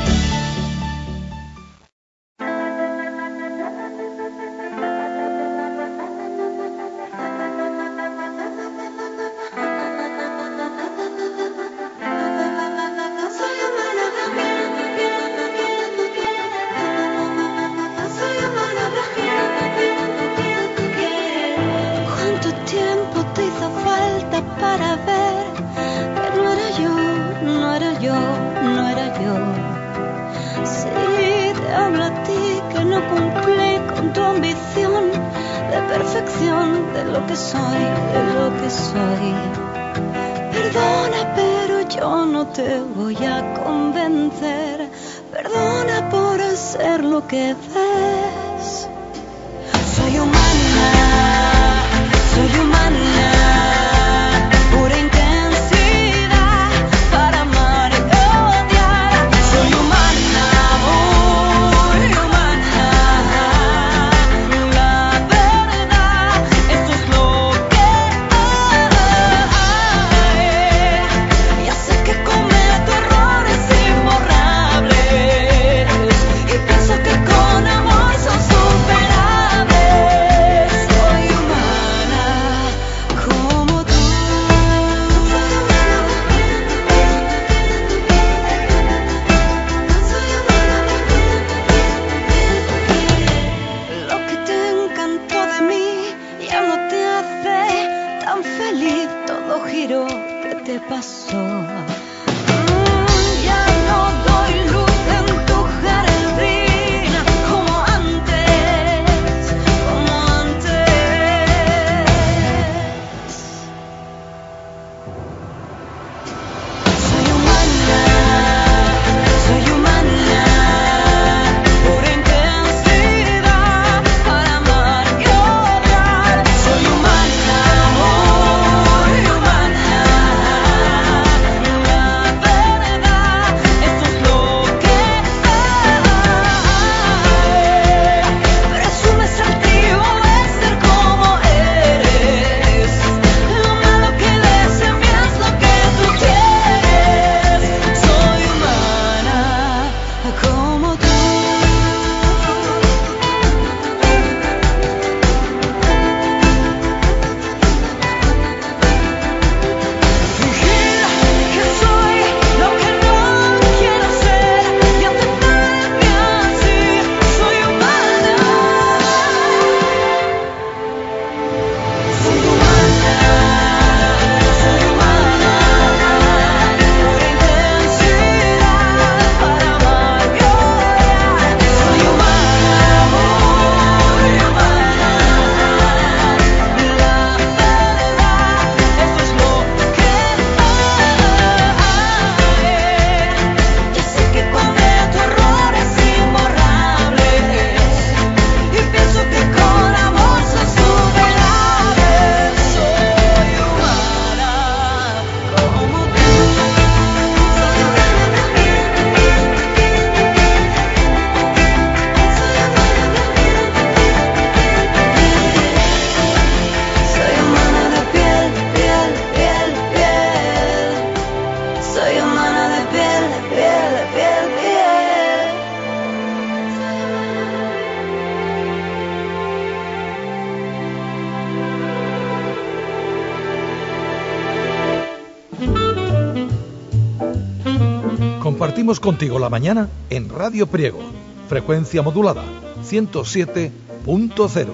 Speaker 1: Compartimos contigo la mañana en Radio Priego, frecuencia modulada 107.0.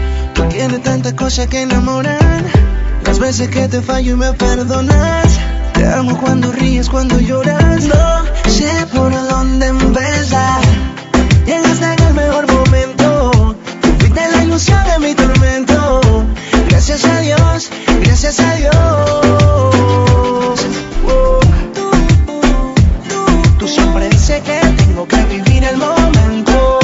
Speaker 11: Que enamoran, las veces que te fallo y me perdonas.
Speaker 4: Te amo cuando ríes, cuando lloras. No sé por dónde empezar. Llegaste en el mejor momento. Fuiste la ilusión en mi tormento. Gracias a Dios, gracias a Dios. Tú siempre dices que tengo que vivir el momento.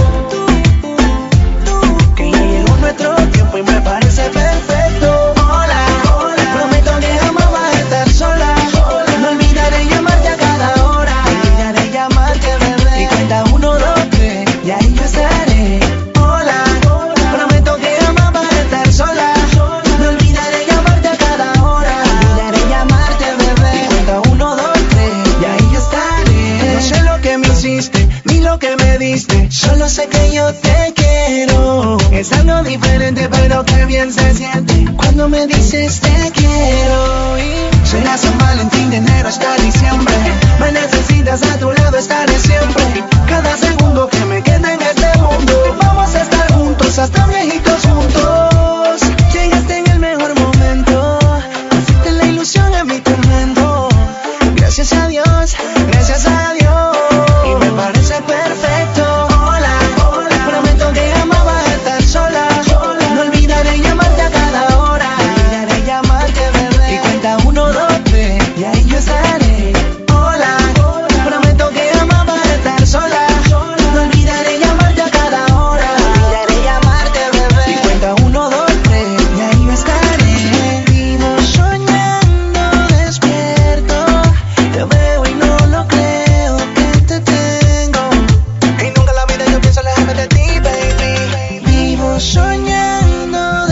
Speaker 4: Que ya llegó nuestro tiempo y me parece perfecto. Hola, hola. Prometo que jamás vas a estar sola. No olvidaré llamarte a cada hora. Olvidaré llamarte, bebé. Y cuenta 1, 2, 3 y ahí yo estaré. Hola, hola. Prometo que jamás vas a estar sola. No olvidaré llamarte a cada hora. Olvidaré llamarte, bebé. Y cuenta 1, 2, 3 y ahí yo estaré. No sé lo que me hiciste ni lo que me diste. Solo sé que yo te quiero. Es algo diferente pero que bien se siente cuando me dices te quiero. Y será San Valentín de enero hasta diciembre. Me necesitas a tu lado, estaré siempre. Cada segundo que me quede en este mundo, vamos a estar juntos hasta viejitos juntos. Llegaste en el mejor momento. Fuiste la ilusión en mi tormento. Gracias a Dios, gracias a Dios. Y me parece perfecto. Hola, hola. Prometo que jamás vas a estar sola. No olvidaré llamarte a cada hora. Olvidaré llamarte, bebé. Y cuenta 1, 2, 3 y ahí yo estaré. Hola, hola. Prometo que jamás vas a estar sola. No olvidaré llamarte a cada hora. Olvidaré llamarte, bebé. Y cuenta 1, 2, 3 y ahí yo estaré. Vivo soñando despierto. Te veo y no lo creo que te tengo. Y nunca en la vida yo pienso alejarme de ti, baby. Vivo soñando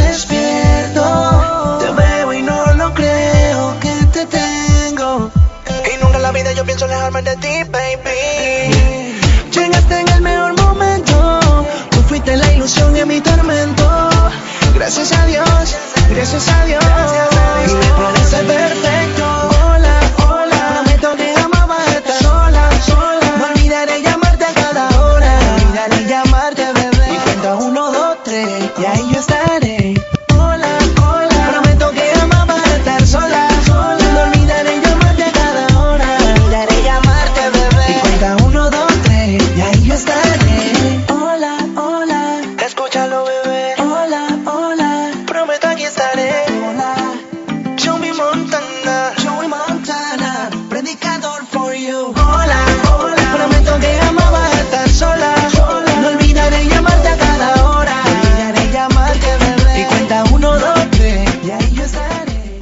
Speaker 4: despierto. Te veo y no lo creo que te tengo. Y nunca en la vida yo pienso alejarme de ti, baby. Llegaste en el mejor momento. Tú fuiste la ilusión en mi tormento. Gracias a Dios, gracias a Dios. Y me parece perfecto. Hola, hola. Prometo que jamás vas a estar sola. No olvidaré llamarte a cada hora. Olvidaré llamarte, bebé. Y cuenta 1, 2, 3 y ahí yo estaré. Hola, hola. Prometo que jamás vas a estar sola. No olvidaré llamarte a cada hora. Olvidaré llamarte, bebé. Y cuenta 1, 2, 3 y ahí yo estaré. Hola, hola. Escúchalo, bebé. Hola, hola. Prometo aquí estaré. Hola. Joey Montana, predicador for you. Hola, hola. Prometo que jamás vas a estar sola. No olvidaré llamarte a cada hora. Olvidaré llamarte, bebé. Y cuenta 1, 2, 3 y ahí yo estaré.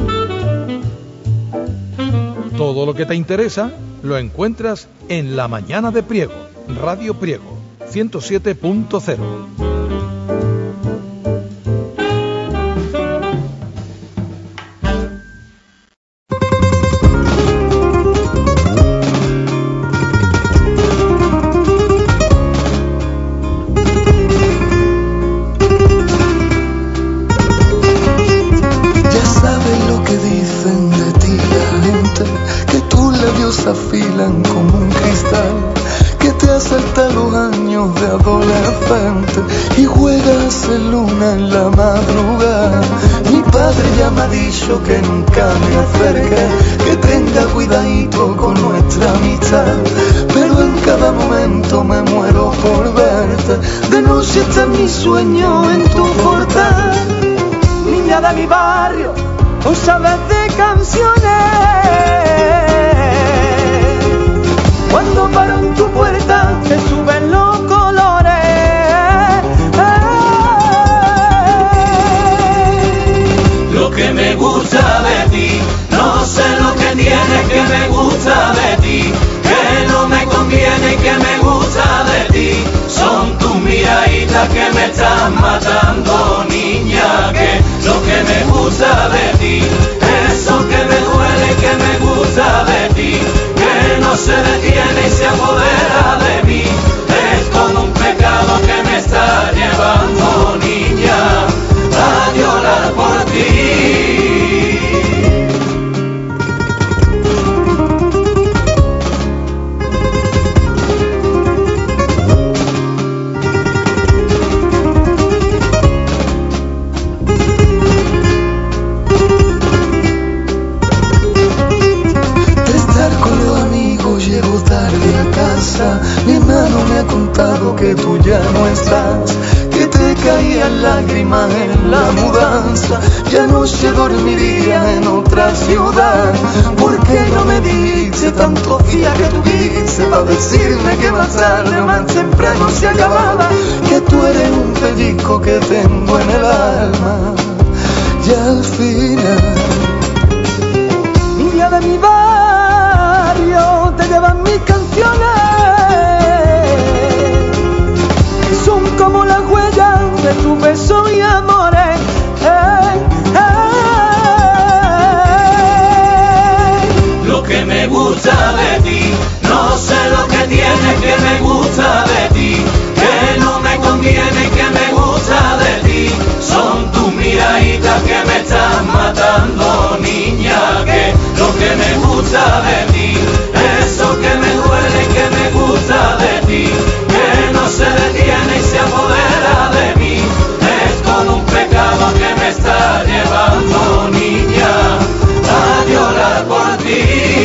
Speaker 1: Todo lo que te interesa lo encuentras en La Mañana de Priego, Radio Priego, 107.0.
Speaker 4: Ya sabes lo que dicen de ti la gente, que tus labios afilan como un cristal, que te asalta los años de adolescente y juegas en luna en la madrugada. Mi padre ya me ha dicho que nunca me acerque, que tenga cuidadito con nuestra amistad, pero en cada momento me muero por verte. De noche está mi sueño en tu portal. Niña de mi barrio, tú sabes de canciones. Cuando paro en tu puerta te suben los colores.
Speaker 11: Lo que me gusta de ti, no sé lo que tienes que me gusta de ti, que no me conviene y que me gusta de ti. Son tus miraditas que me están matando, niña, que lo que me gusta de ti, eso que me duele, que me
Speaker 4: que tú ya no estás, que te caían lágrimas en la mudanza. Ya noche dormiría en otra ciudad. ¿Por qué no me dijiste tantos días que tuviste para decirme que más tarde o más temprano se acababa? Que tú eres un pellizco que tengo en el alma. Y al final,
Speaker 3: Niña de mi barrio, te llevan mis canciones, son como las huellas de tu beso y amores.
Speaker 11: Lo que me gusta de ti, no sé lo que tienes que me gusta de ti, que no me conviene y que me gusta de ti. Son tus miraditas que me están matando, niña, que lo que me gusta de ti, eso que me duele y que me gusta de ti, que no se detiene y se apodera de mí, es como un pecado que me está llevando, niña, a llorar por ti.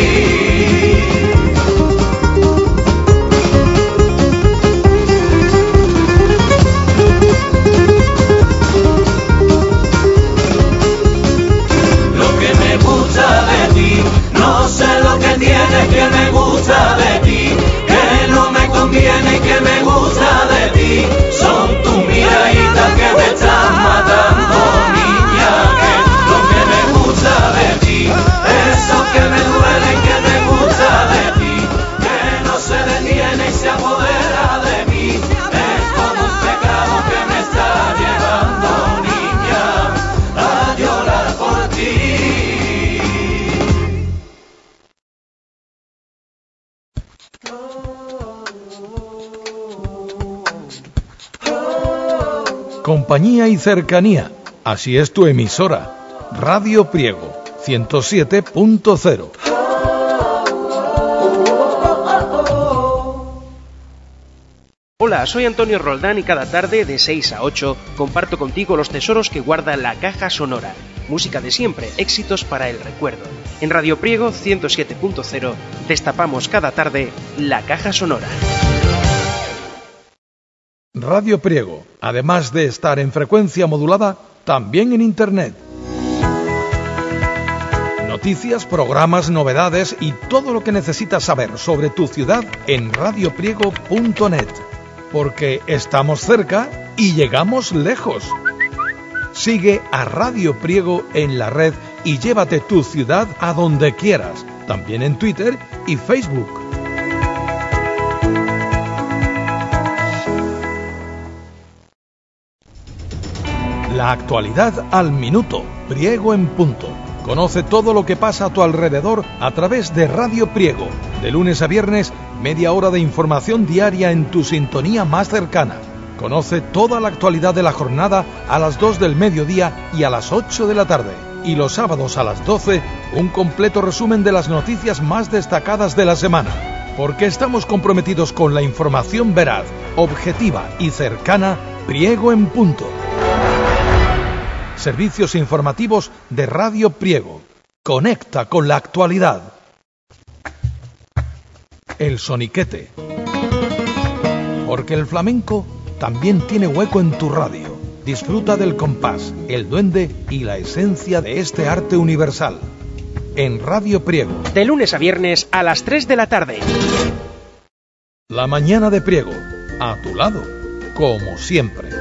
Speaker 11: No sé lo que tienes que me gusta de ti, que no me conviene y que me gusta de ti. Son tus miraditas que me están matando, niña, que lo que me gusta de ti, eso que me duele y que me gusta de ti, que no se detiene y se apodera de mí, es como un pecado que me está llevando, niña, a llorar por ti.
Speaker 1: Compañía y cercanía, así es tu emisora, Radio Priego 107.0.
Speaker 6: Hola, soy Antonio Roldán y cada tarde de 6 a 8 comparto contigo los tesoros que guarda la caja sonora. Música de siempre, éxitos para el recuerdo. En Radio Priego 107.0 destapamos cada tarde la caja sonora.
Speaker 1: Radio Priego, además de estar en frecuencia modulada, también en Internet. Noticias, programas, novedades y todo lo que necesitas saber sobre tu ciudad en radiopriego.net. Porque estamos cerca y llegamos lejos. Sigue a Radio Priego en la red y llévate tu ciudad a donde quieras, también en Twitter y Facebook. La actualidad al minuto, Priego en punto. Conoce todo lo que pasa a tu alrededor a través de Radio Priego. De lunes a viernes, media hora de información diaria en tu sintonía más cercana. Conoce toda la actualidad de la jornada a las 2 del mediodía y a las 8 de la tarde. Y los sábados a las 12, un completo resumen de las noticias más destacadas de la semana. Porque estamos comprometidos con la información veraz, objetiva y cercana, Priego en punto. Servicios informativos de Radio Priego. Conecta con la actualidad. El soniquete. Porque el flamenco también tiene hueco en tu radio. Disfruta del compás, el duende y la esencia de este arte universal. En Radio Priego.
Speaker 6: De lunes a viernes a las 3 de la tarde.
Speaker 1: La mañana de Priego. A tu lado, como siempre.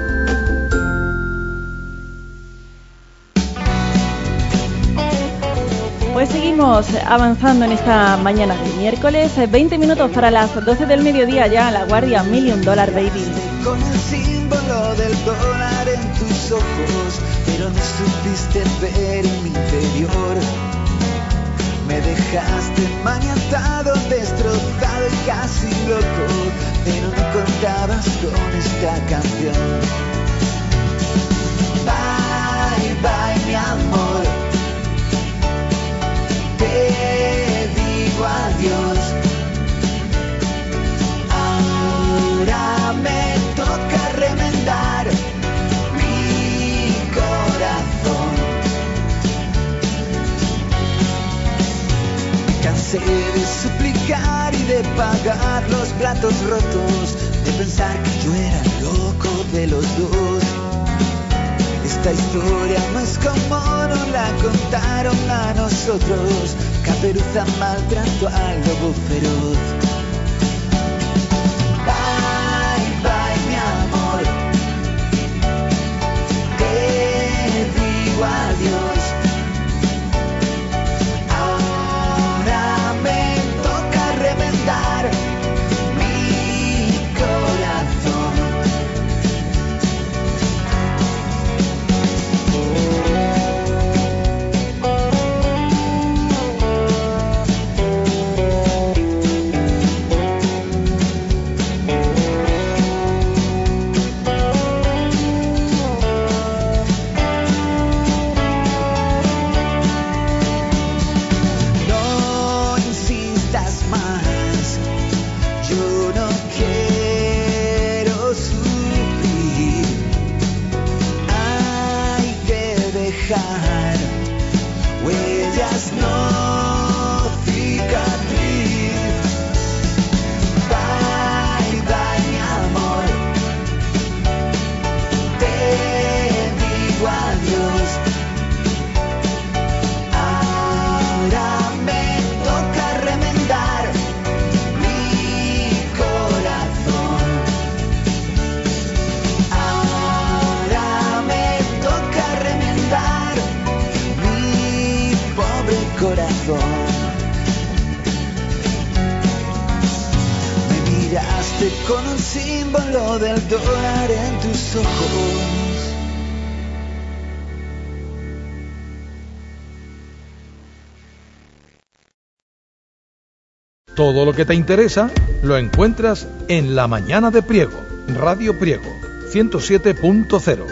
Speaker 2: Pues seguimos avanzando en esta mañana de miércoles, 20 minutos para las 12 del mediodía ya a La Guardia, $1 Million Baby.
Speaker 12: Con el símbolo del dólar en tus ojos, pero no supiste ver en mi interior. Me dejaste maniatado, destrozado y casi loco, pero no contabas con esta canción. Bye, bye, mi amor. Te digo adiós. Ahora me toca remendar mi corazón. Me cansé de suplicar y de pagar los platos rotos. de pensar que yo era el loco de los dos. Esta historia no es como nos la contaron a nosotros. Caperuza maltrató al lobo feroz. Bye, bye, mi amor. Te digo adiós. Ahora me toca remendar mi corazón. No insistas más, yo no quiero sufrir. Hay que dejar huellas, no cicatriz. Bye, bye, mi amor. Te digo adiós. Ahora me toca remendar mi corazón. Ahora me toca remendar mi pobre corazón. Me miraste con un símbolo del dólar en tus ojos.
Speaker 1: Todo lo que te interesa lo encuentras en La Mañana de Priego, Radio Priego, 107.0.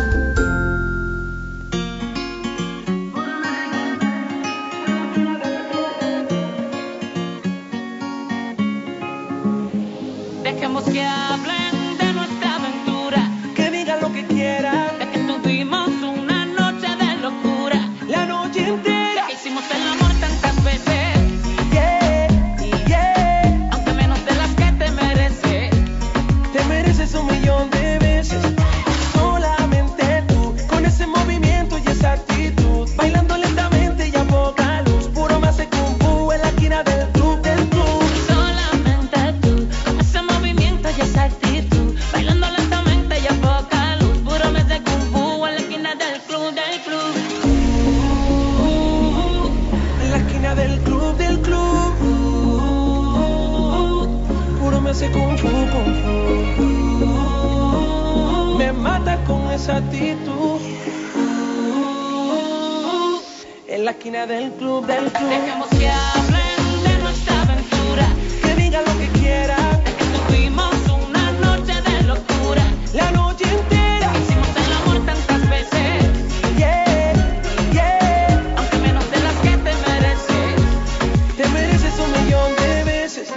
Speaker 8: Dejemos que hablen de nuestra aventura, que digan lo que quieran, de que tuvimos una noche de locura, la noche entera, que hicimos el amor tantas veces, aunque menos de las que te mereces un millón de veces. Solamente tú, con ese movimiento y esa actitud, bailando lentamente y a poca luz, puro más de kung fu en la esquina del club, del club. Solamente tú, con ese movimiento y esa actitud, bailando lentamente y a poca luz, puro más de kung fu en la esquina del club, del club. En la esquina del club, del club. Puro me hace kung fu, kung fu. Me mata con esa actitud. En la esquina del club, del club. Dejemos que hablen de nuestra aventura, que digan lo que quieran, de que tuvimos una noche de locura, la noche entera, hicimos el amor tantas veces, aunque menos de las que te mereces un millón de veces.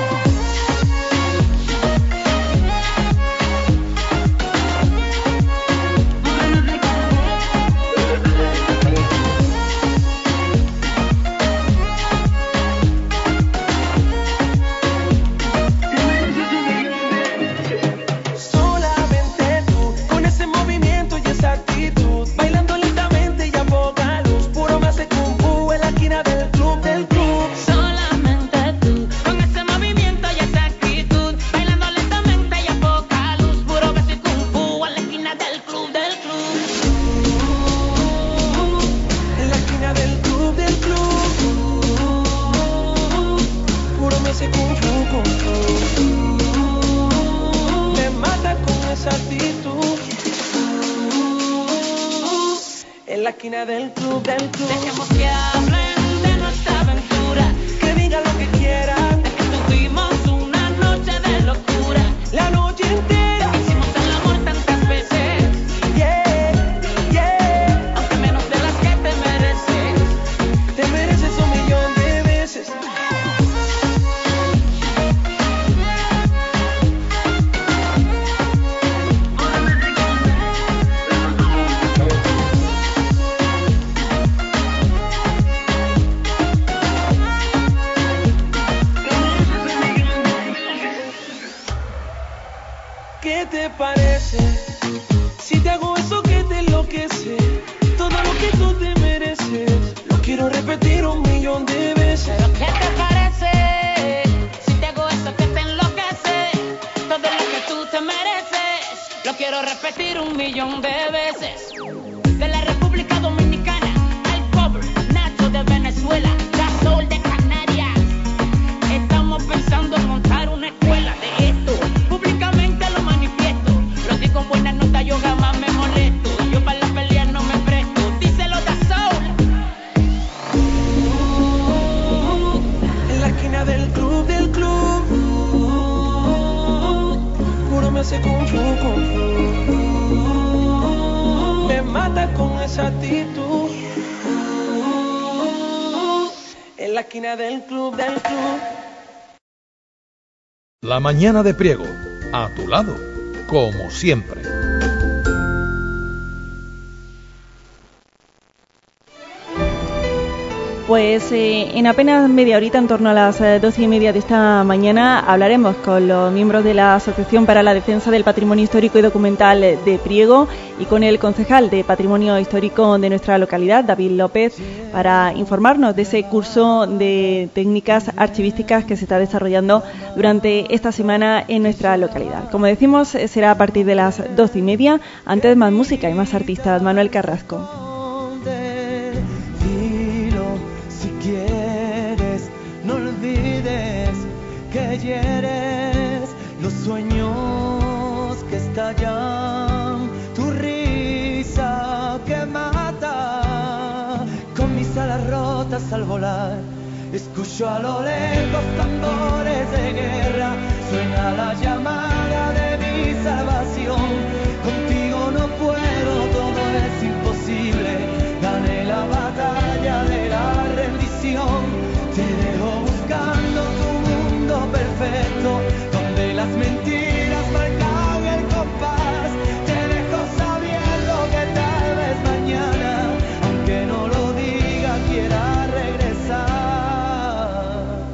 Speaker 8: Solamente tú, con ese movimiento y esa actitud, bailando lentamente y a poca luz, puro más de kung fu en la esquina del club, del club. Solamente tú, con ese movimiento y esa actitud, bailando lentamente y a poca luz, puro más de kung fu en la esquina del club, del club. En la esquina del club, del club. Puro más de kung fu, kung fu. Me mata con esa actitud. En la esquina del club, del club. Dejemos que hablen de nuestra aventura, que digan lo que quieran, de que tuvimos una noche de locura, la noche entera, hicimos el amor tantas veces, aunque menos de las que te mereces un millón de veces.
Speaker 13: parece? Si te hago eso que te enloquece, todo lo que tú te mereces, lo quiero repetir 1.000.000 de veces.
Speaker 8: ¿Pero qué te parece? Si te hago eso que te enloquece, todo lo que tú te mereces, lo quiero repetir 1.000.000 de veces. De la República Dominicana al cover, Nacho de Venezuela, Gasol de Canarias. Estamos pensando en montar una escuela de esto. Públicamente lo manifiesto. Lo digo con buena nota, yo jamás me molesto. Yo para la pelea no me presto. Díselo Gasol.
Speaker 13: En la esquina del club, puro me hace kung fu. Me mata con esa actitud. En la esquina del club.
Speaker 1: La mañana de Priego, a tu lado, como siempre.
Speaker 2: Pues en apenas media horita, en torno a las 12:30 de esta mañana, hablaremos con los miembros de la Asociación para la Defensa del Patrimonio Histórico y Documental de Priego y con el concejal de Patrimonio Histórico de nuestra localidad, David López, para informarnos de ese curso de técnicas archivísticas que se está desarrollando durante esta semana en nuestra localidad. Como decimos, será a partir de las 12:30. Antes, más música y más artistas. Manuel Carrasco.
Speaker 3: Que eres los sueños que estallan, tu risa que mata, con mis alas rotas al volar, escucho a lo lejos tambores de guerra, suena la llamada de mi salvación, contigo no puedo, todo es imposible, gané la batalla de la rendición, te dejo buscando tu perfecto, donde las mentiras marcan el compás, te dejo sabiendo que tal vez mañana, aunque no lo diga, quiera regresar.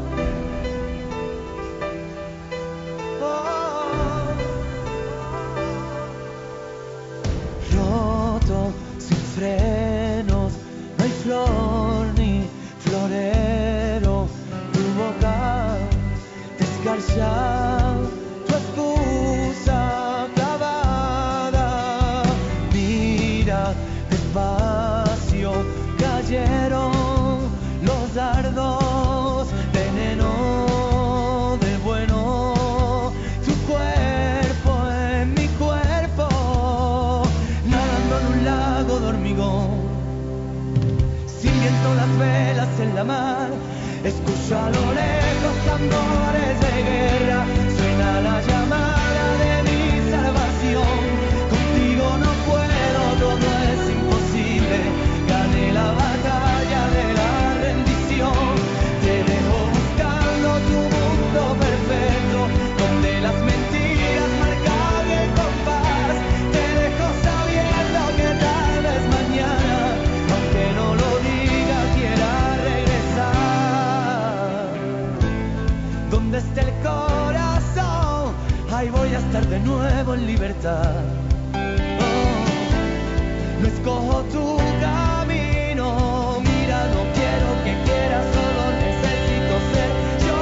Speaker 3: Roto, sin frenos, no hay flor ni florero, tu boca desgarza, tu excusa clavada, mira despacio, cayeron los dardos, veneno del bueno, tu cuerpo en mi cuerpo, nadando en un lago de hormigón, sin viento las velas en la mar, escucho a lo lejos tambores de guerra, suena la llamada de mi salvación, contigo no puedo, todo es imposible, gané la batalla de la rendición, te dejo buscando tu mundo perfecto, donde las mentiras marcan el compás, te dejo sabiendo que tal vez mañana, aunque no lo diga, quiera regresar. Donde esté el corazón, ahí voy a estar de nuevo en libertad. Oh, no escojo tu camino, mira, no quiero que quieras, solo necesito ser yo.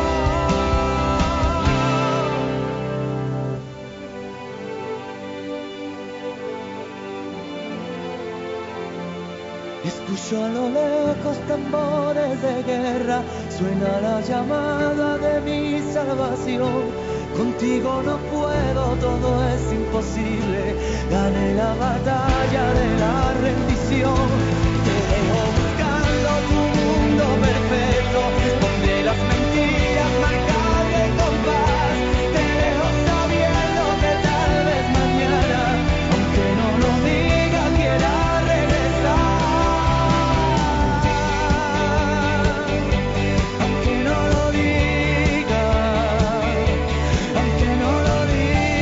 Speaker 3: Escucho a lo lejos tambores de guerra, suena la llamada de mi salvación. Contigo no puedo, todo es imposible. Gané la batalla de la rendición. Te dejo buscando tu mundo perfecto, donde las mentiras marcan el compás. Te dejo sabiendo que tal vez mañana, aunque no lo diga, quiera regresar.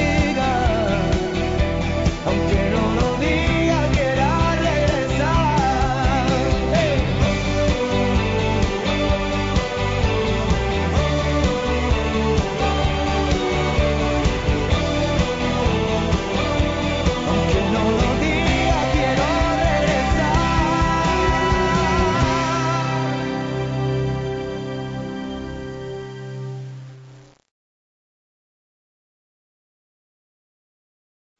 Speaker 3: Aunque no lo diga, quiera regresar.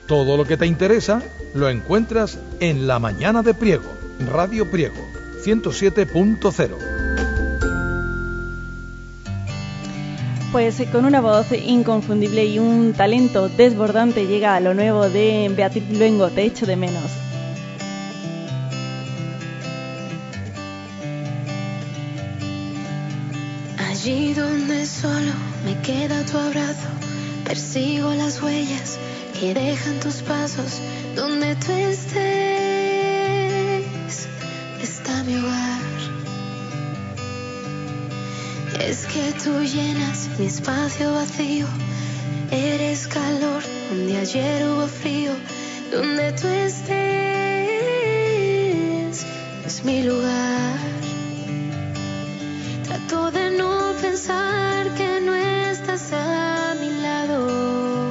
Speaker 1: Todo lo que te interesa lo encuentras en La Mañana de Priego, Radio Priego, 107.0.
Speaker 2: Pues con una voz inconfundible y un talento desbordante llega a lo nuevo de Beatriz Luengo, Te echo de menos.
Speaker 14: Allí donde solo me queda tu abrazo, persigo las huellas que dejan tus pasos. Donde tú estés, está mi hogar. Es que tú llenas mi espacio vacío, eres calor donde ayer hubo frío. Donde tú estés, es mi lugar. Trato de no pensar que no estás a mi lado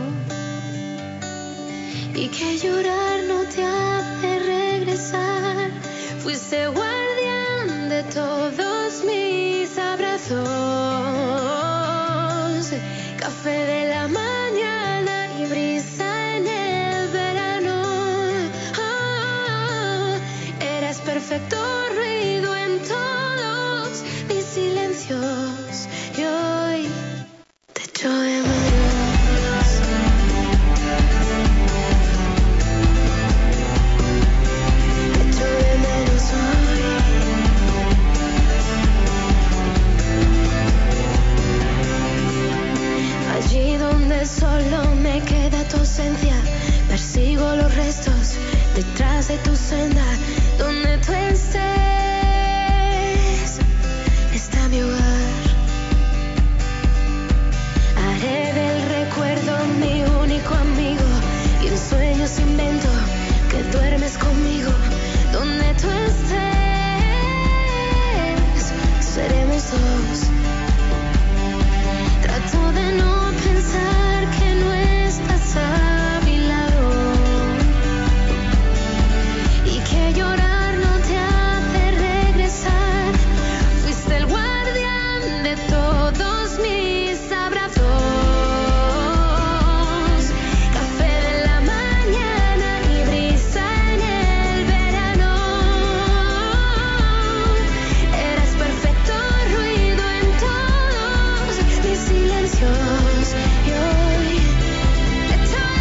Speaker 14: y que llorar no te hace regresar. Fuiste guardián de todos mis abrazos, café de la mañana y brisa en el verano. Eras perfecto ruido en todos mis silencios y hoy te echo de menos. Te echo de menos hoy. Allí donde solo me queda tu ausencia, persigo los restos detrás de tu senda. Donde tú estés, está mi hogar. Haré del recuerdo mi único amigo y en sueños invento que duermes conmigo. Donde tú estés, seremos dos. Trato de no pensar que no estás a mi lado y que llorar no te hace regresar. Fuiste el guardián de todos mis abrazos, café de la mañana y brisa en el verano. Eras perfecto ruido en todos mis silencios y hoy te echo de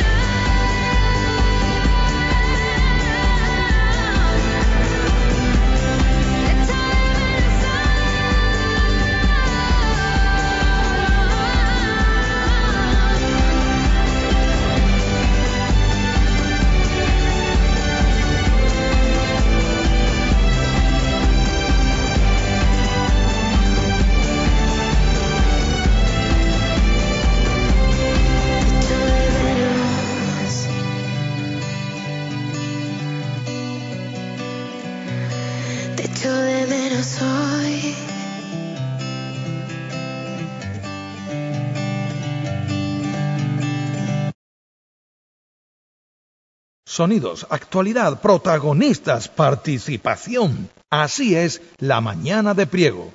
Speaker 14: menos hoy.
Speaker 1: Sonidos, actualidad, protagonistas, participación. Así es La Mañana de Priego.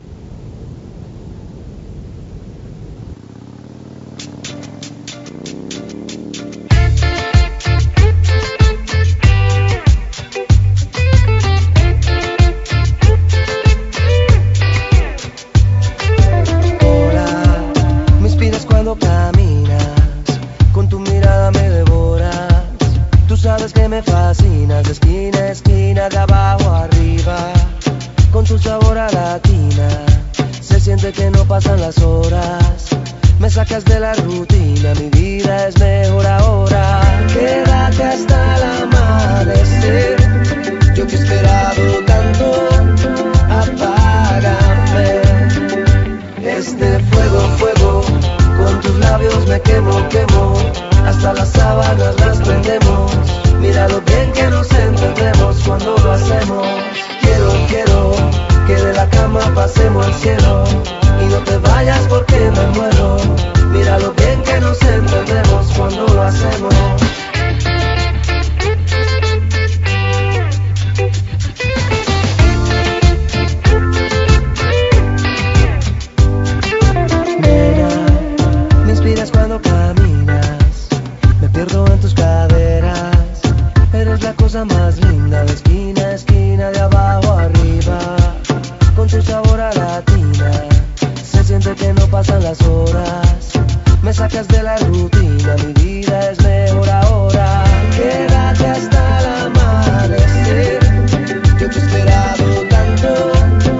Speaker 15: Cuando caminas, con tu mirada me devoras. Tú sabes que me fascinas, de esquina a esquina, de abajo a arriba. Con tu sabor a latina, se siente que no pasan las horas. Me sacas de la rutina, mi vida es mejor ahora. Quédate hasta el amanecer, yo que he esperado tanto. Apágame este fuego, fuego. Con tus labios me quemo, quemo. Hasta las sábanas las prendemos. Mira lo bien que nos entendemos cuando lo hacemos. Quiero, quiero que de la cama pasemos al cielo. Y no te vayas porque me muero. Mira lo bien que nos entendemos cuando lo hacemos. Cuando caminas, me pierdo en tus pasan las horas, me sacas de la rutina, mi vida es mejor ahora. Quédate hasta el amanecer, yo te he esperado tanto,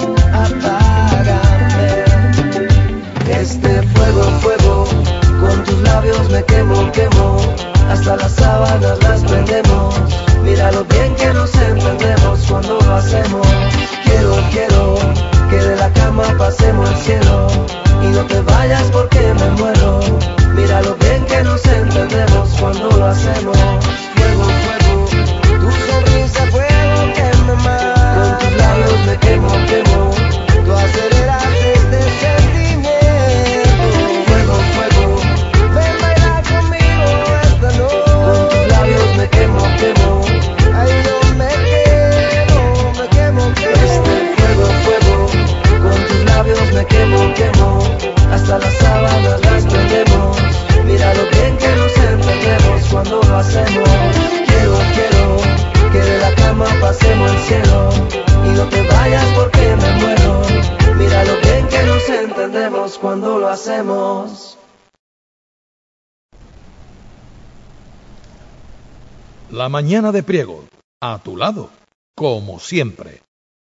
Speaker 15: apágame. Este fuego, fuego, con tus labios me quemo, quemo, hasta las sábanas las prendemos. Mira lo bien que nos entendemos cuando lo hacemos. Quiero, quiero que de la cama pasemos el cielo y no te vayas porque me muero. Mira lo bien que nos entendemos cuando lo hacemos. Fuego, fuego, tu sonrisa fuego que me mata. Con tus labios me quemo, quemo, tú aceleras este sentimiento. Fuego, fuego, ven bailar conmigo esta noche. Con tus labios me quemo, quemo, ay no me quemo, quemo. Este fuego, fuego, con tus labios me quemo, quemo, hasta las sábanas las prendemos. Mira lo bien que nos entendemos cuando lo hacemos. Quiero, quiero que de la cama pasemos el cielo y no te vayas porque me muero. Mira lo bien que nos entendemos cuando lo hacemos.
Speaker 1: La mañana de Priego, a tu lado, como siempre.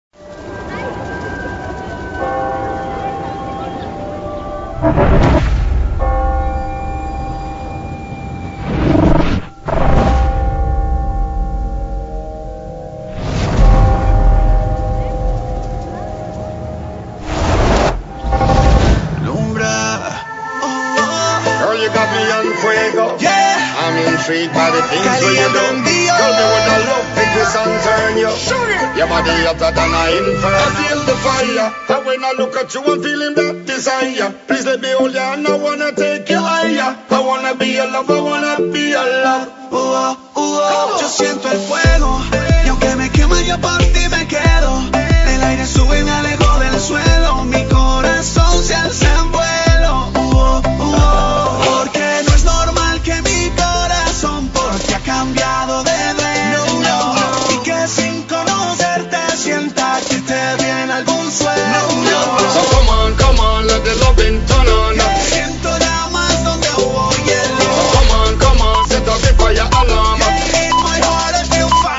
Speaker 16: Intrigued by the things where you do. Girl, me would love if the sun turn you. Your body hotter than a infant. I feel the fire. And when I look at you, I'm feeling that desire. Please let me hold you and I wanna take you higher. I wanna be your love, I wanna be your love.
Speaker 17: Yo siento el fuego y aunque me quema yo por ti me quedo. El aire sube y me alejo del suelo. Mi corazón se alza en vuelo. Porque no es normal que mi corazón por ti ha cambiado de dueño. Y que sin conocerte sienta que te viene algún sueño.
Speaker 16: So come on, let the loving turn on.
Speaker 17: Siento llamas donde hubo hielo.
Speaker 16: So come on, set up the fire alarm.
Speaker 17: In my heart I feel fire.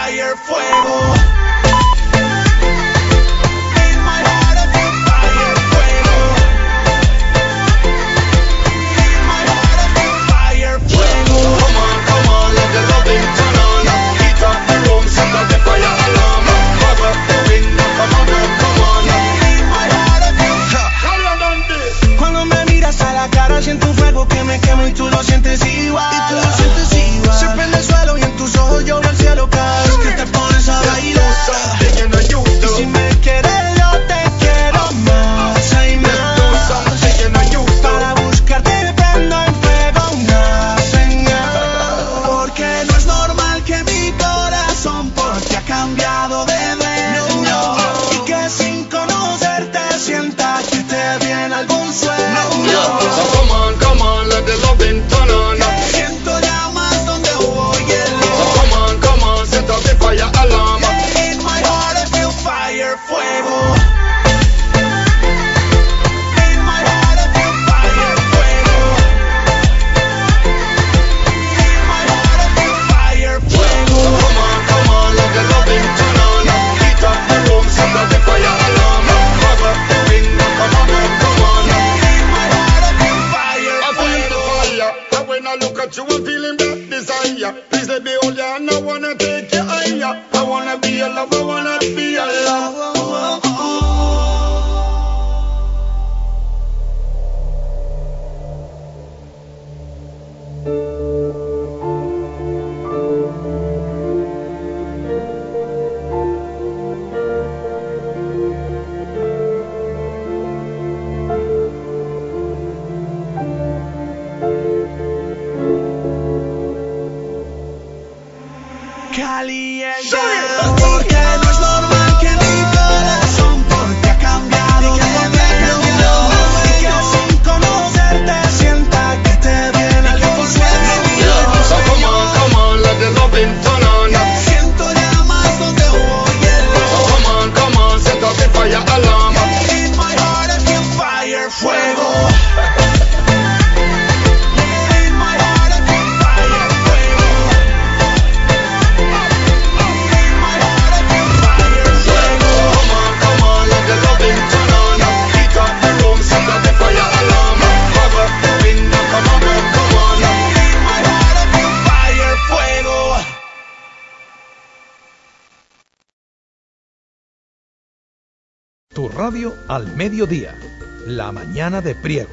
Speaker 1: Tu radio al mediodía, la mañana de Priego.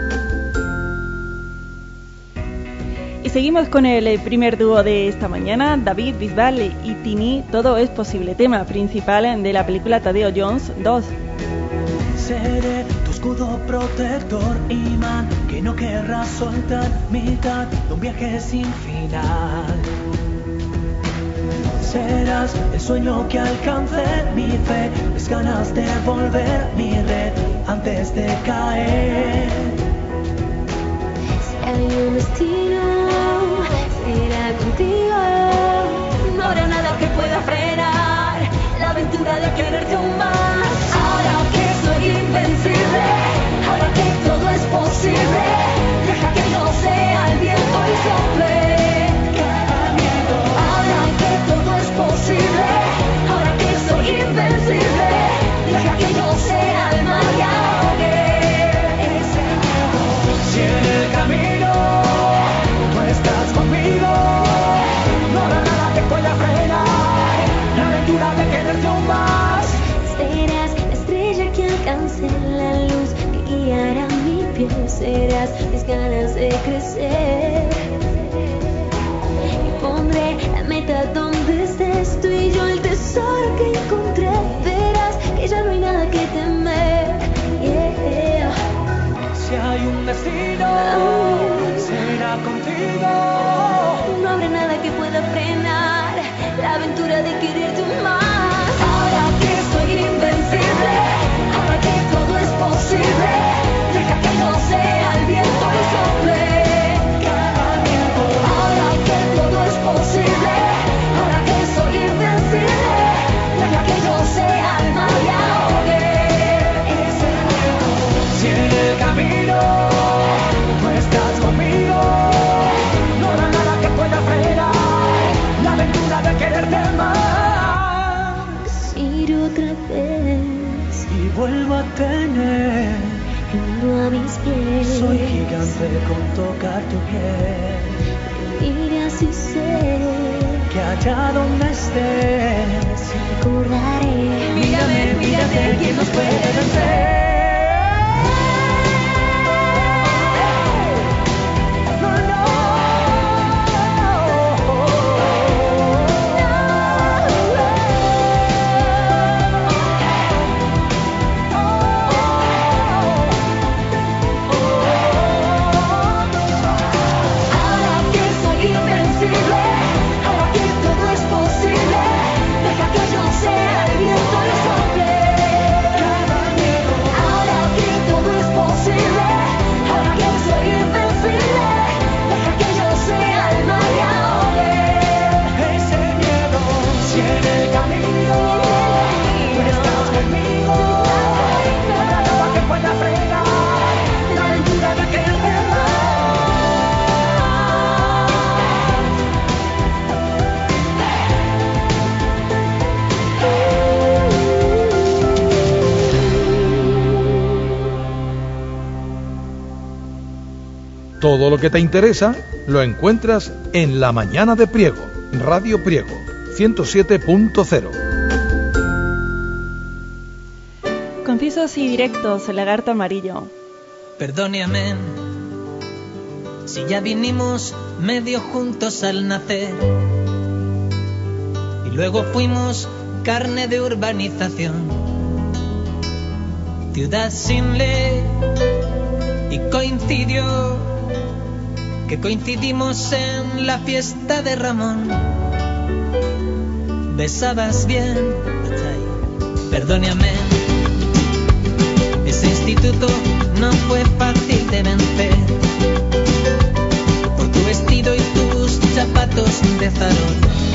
Speaker 2: Y seguimos con el primer dúo de esta mañana, David Bisbal y Tini, Todo es posible, tema principal de la película Tadeo Jones 2.
Speaker 3: Seré tu escudo protector, imán que no querrás soltar, mitad de un viaje sin final. Serás el sueño que alcance mi fe, mis ganas de volver mi red antes de caer.
Speaker 14: Si hay un destino, será contigo. No habrá nada que pueda frenar la aventura de quererte aún más. Ahora que soy invencible, ahora que todo es posible, deja que yo sea el viento y sople. Posible, ahora que soy invencible, deja que yo sea el mar y ahogue ese miedo.
Speaker 3: Si en el camino tú estás conmigo, no habrá nada que pueda frenar la aventura de quererte aún más.
Speaker 14: Serás la estrella que alcance la luz que guiará mi piel, serás mis ganas de crecer. Y pondré la meta donde estés tú y yo, el tesoro que encontré. Verás que ya no hay nada que temer. Yeah.
Speaker 3: Si hay un destino, será contigo.
Speaker 14: No habrá nada que pueda frenar la aventura de quererte más. Ahora que soy invencible, ahora que todo es posible, deja que yo sea el viento y sople. Ahora que todo es posible, ahora que soy invencible, deja que yo sea el mar y ahogue ese miedo.
Speaker 3: Si en el camino tú estás conmigo, no habrá nada que pueda frenar la aventura de quererte más.
Speaker 14: Ir otra vez
Speaker 3: y vuelvo a tener
Speaker 14: el mundo a mis pies.
Speaker 3: Soy gigante con tocar tu piel.
Speaker 14: Iré así sé
Speaker 3: que allá donde estés
Speaker 14: recordaré.
Speaker 3: Mírame, mírate, ¿quién nos puede vencer?
Speaker 1: Todo lo que te interesa lo encuentras en La Mañana de Priego, Radio Priego, 107.0.
Speaker 2: Concisos y directos, el lagarto amarillo.
Speaker 18: Perdóname, si ya vinimos medio juntos al nacer y luego fuimos carne de urbanización, ciudad sin ley, y coincidió que coincidimos en la fiesta de Ramón. Besabas bien, perdóname, ese instituto no fue fácil de vencer, por tu vestido y tus zapatos de farol.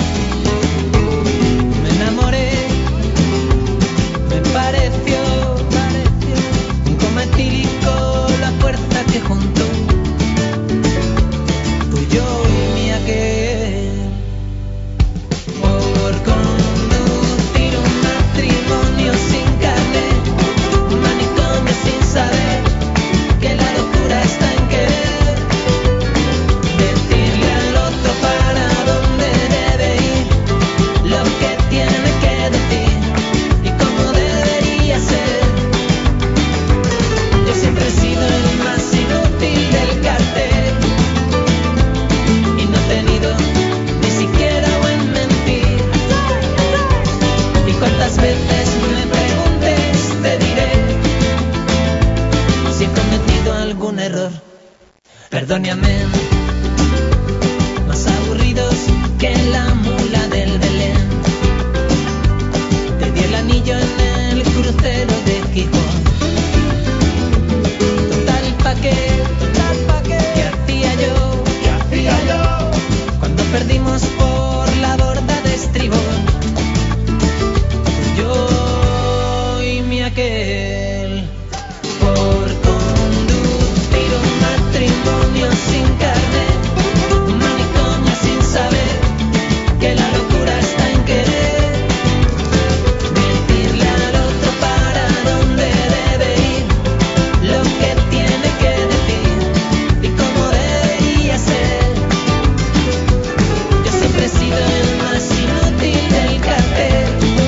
Speaker 18: Me enamoré, me pareció un coma etílico la fuerza que juntó tú y yo y mi aquel, por conducir un matrimonio sin carne, un manicomio sin saber que la locura está en querer decirle al otro para dónde debe Perdóname, más aburridos que la mula del Belén. Te di el anillo en el crucero de Gijón. Total pa' qué, ¿qué hacía yo? Cuando perdimos por la borda de estribor. Yo y mi aquel, por conducir un matrimonio sin carne, un manicomio sin saber que la locura está en querer decirle al otro para dónde debe ir, lo que tiene que decir y cómo debería ser. Yo siempre he sido el más inútil del cartel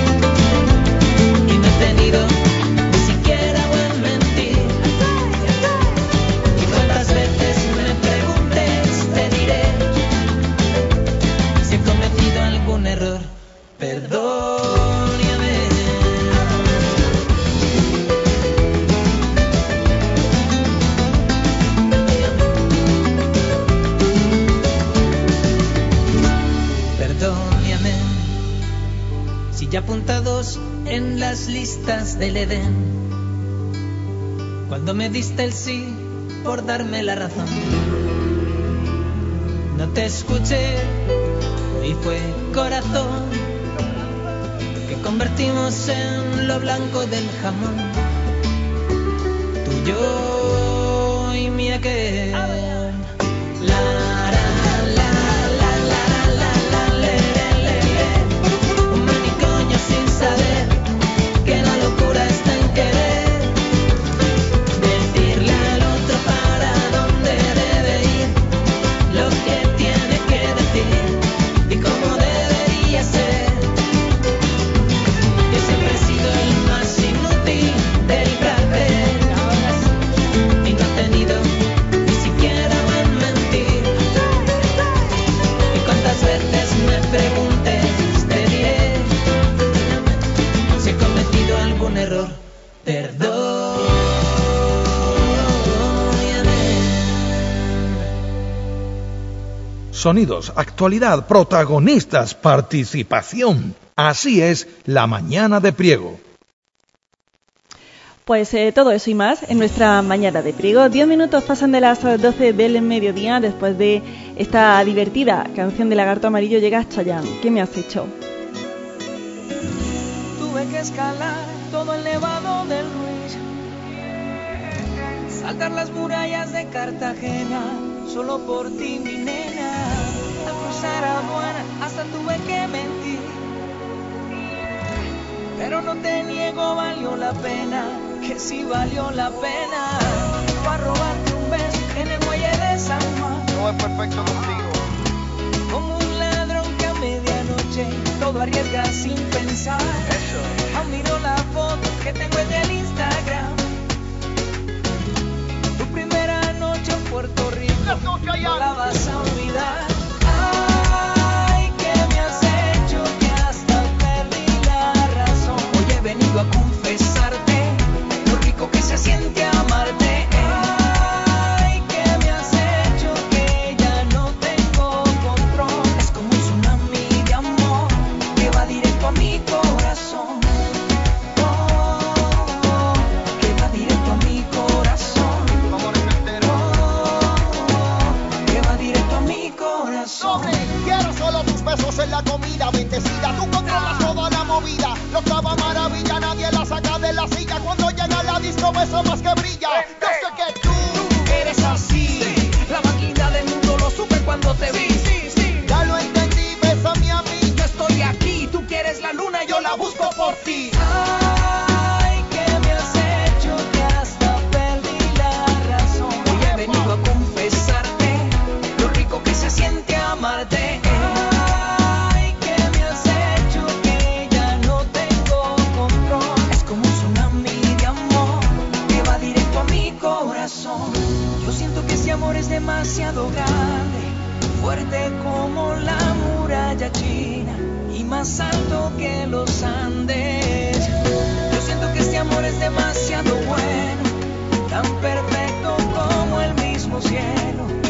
Speaker 18: y no he tenido ni siquiera buen mentir. Y cuántas veces me preguntes te diré si he cometido algún error. Perdóname. Perdóname. Si ya apuntados en las listas del Edén, cuando me diste el sí por darme la razón, no te escuché y fue corazón que convertimos en lo blanco del jamón. Tú, yo y mi aquel. La, un manicomio sin saber que la locura está en querer decirle al otro para dónde debe ir, lo que tiene que decir y cómo debería ser. Yo siempre he sido el más inútil del cartel y no he tenido ni siquiera buen mentir. Y cuántas veces me preguntes te diré si he cometido algún error. Perdóname.
Speaker 1: Sonidos, actualidad, protagonistas, participación. Así es la mañana de Priego.
Speaker 2: Pues todo eso y más en nuestra mañana de Priego. 10 minutos pasan de las 12 del mediodía. Después de esta divertida canción de Lagarto Amarillo llega Chayanne. ¿Qué me has hecho?
Speaker 13: Tuve que escalar todo el nevado del Ruiz, saltar las murallas de Cartagena, solo por ti, mi nena. Al cruzar aduana hasta tuve que mentir, pero no te niego, valió la pena, que sí valió la pena. Para robarte un beso en el muelle de San Juan, no es perfecto contigo, como un ladrón que a medianoche todo arriesga sin pensar. Eso. Aún miro la foto que tengo en el Instagram, tu primera noche en Puerto Rico, no la vas a olvidar. Ay, ¿qué me has hecho? Que hasta perdí la razón. Hoy he venido a confesarte lo rico que se siente amarte. Ay, ¿qué me has hecho? Que ya no tengo control. Es como un tsunami de amor que va directo a mi corazón. Que va directo a mi corazón. Que va directo a mi corazón.
Speaker 7: Quiero solo tus besos en la comida bendecida. Tú controlas toda la movida. Lo clava maravilla, nadie la saca de la silla. Cuando llega la disco, beso más que brilla. Yo sé que tú eres así.
Speaker 13: La más linda del mundo, lo supe cuando te vi.
Speaker 7: Ya lo entendí, bésame a mí.
Speaker 13: Yo estoy aquí, tú quieres la luna, yo la busco por ti.
Speaker 7: Ay, ¿qué me has hecho? Que hasta perdí la razón.
Speaker 13: Hoy he venido a confesarte lo rico que se siente amarte.
Speaker 7: Ay, ¿qué me has hecho? Que ya no tengo control.
Speaker 13: Es como un tsunami de amor que va directo a mi corazón. Yo siento que ese amor es demasiado grande, fuerte como la muralla china y más alto que los Andes. Yo siento que este amor es demasiado bueno, tan perfecto como el mismo cielo.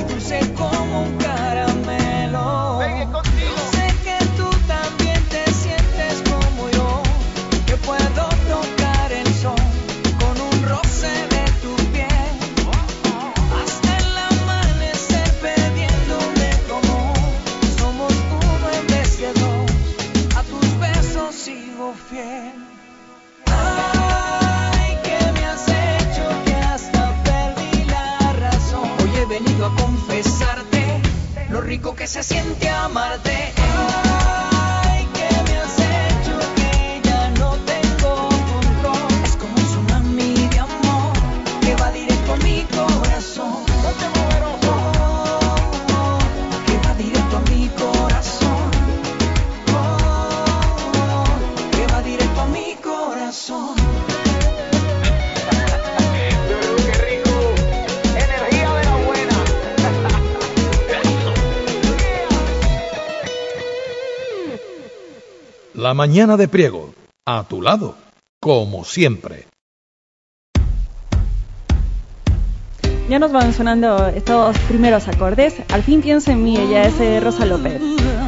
Speaker 1: La mañana de Priego, a tu lado, como siempre.
Speaker 2: Ya nos van sonando estos primeros acordes. Al fin pienso en mí, ella es Rosa López.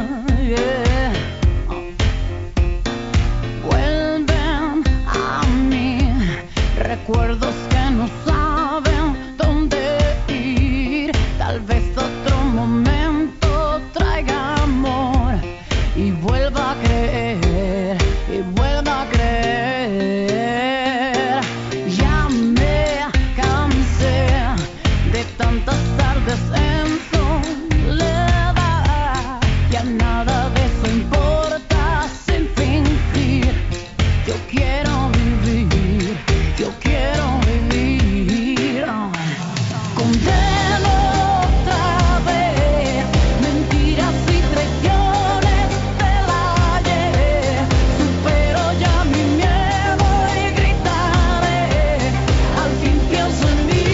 Speaker 8: Vuelven a mí recuerdos que no saben dónde ir. Tal vez otro momento traiga amor y vuelva a creer, y vuelva a creer. Ya me cansé de tantas tardes en soledad. Ya nada de eso importa sin fingir. Yo quiero vivir, yo quiero vivir. Condeno otra vez mentiras y traiciones del ayer. Supero ya mi miedo y gritaré. Al fin pienso en mí,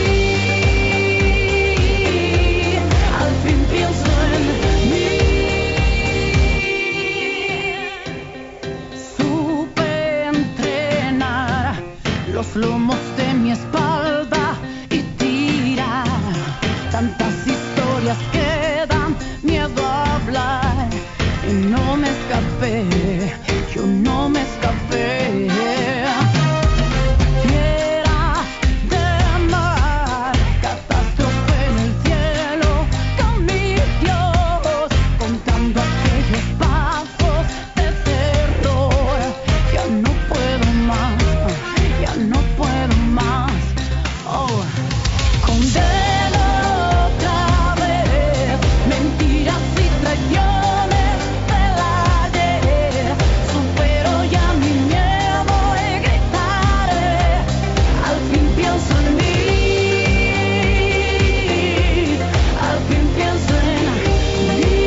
Speaker 8: al fin pienso en mí. Supe entrenar los lomos de mi espalda y tirar tantas historias que dan miedo a hablar. Y no me escapé, yo no me escapé. Fiera de mar, catástrofe en el cielo, con mi Dios, contando aquellos pasos de terror. Ya no puedo más, ya no puedo más. Oh, condeno otra vez mentiras y traiciones del ayer. Supero ya mi miedo y gritaré. Al fin pienso en mí, al fin pienso en mí.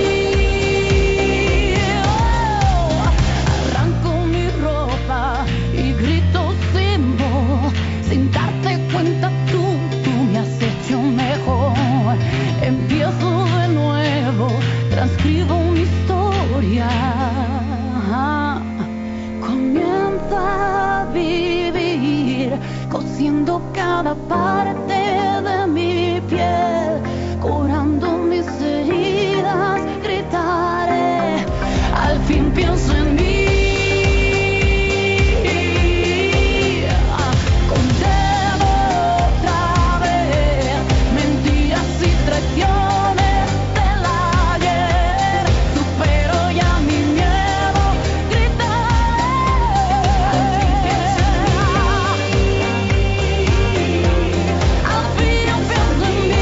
Speaker 8: Oh, arranco mi ropa y grito sin voz. Sin darte cuenta tú me has hecho mejor. Empiezo de nuevo, transcribo una historia. Comienzo a vivir, cosiendo cada parte de mi piel, curando mis heridas, gritaré. Al fin pienso en mí. Condeno otra vez mentiras y traiciones del ayer. Supero ya mi miedo, gritaré. Al fin pienso en mí. Al fin pienso en mí.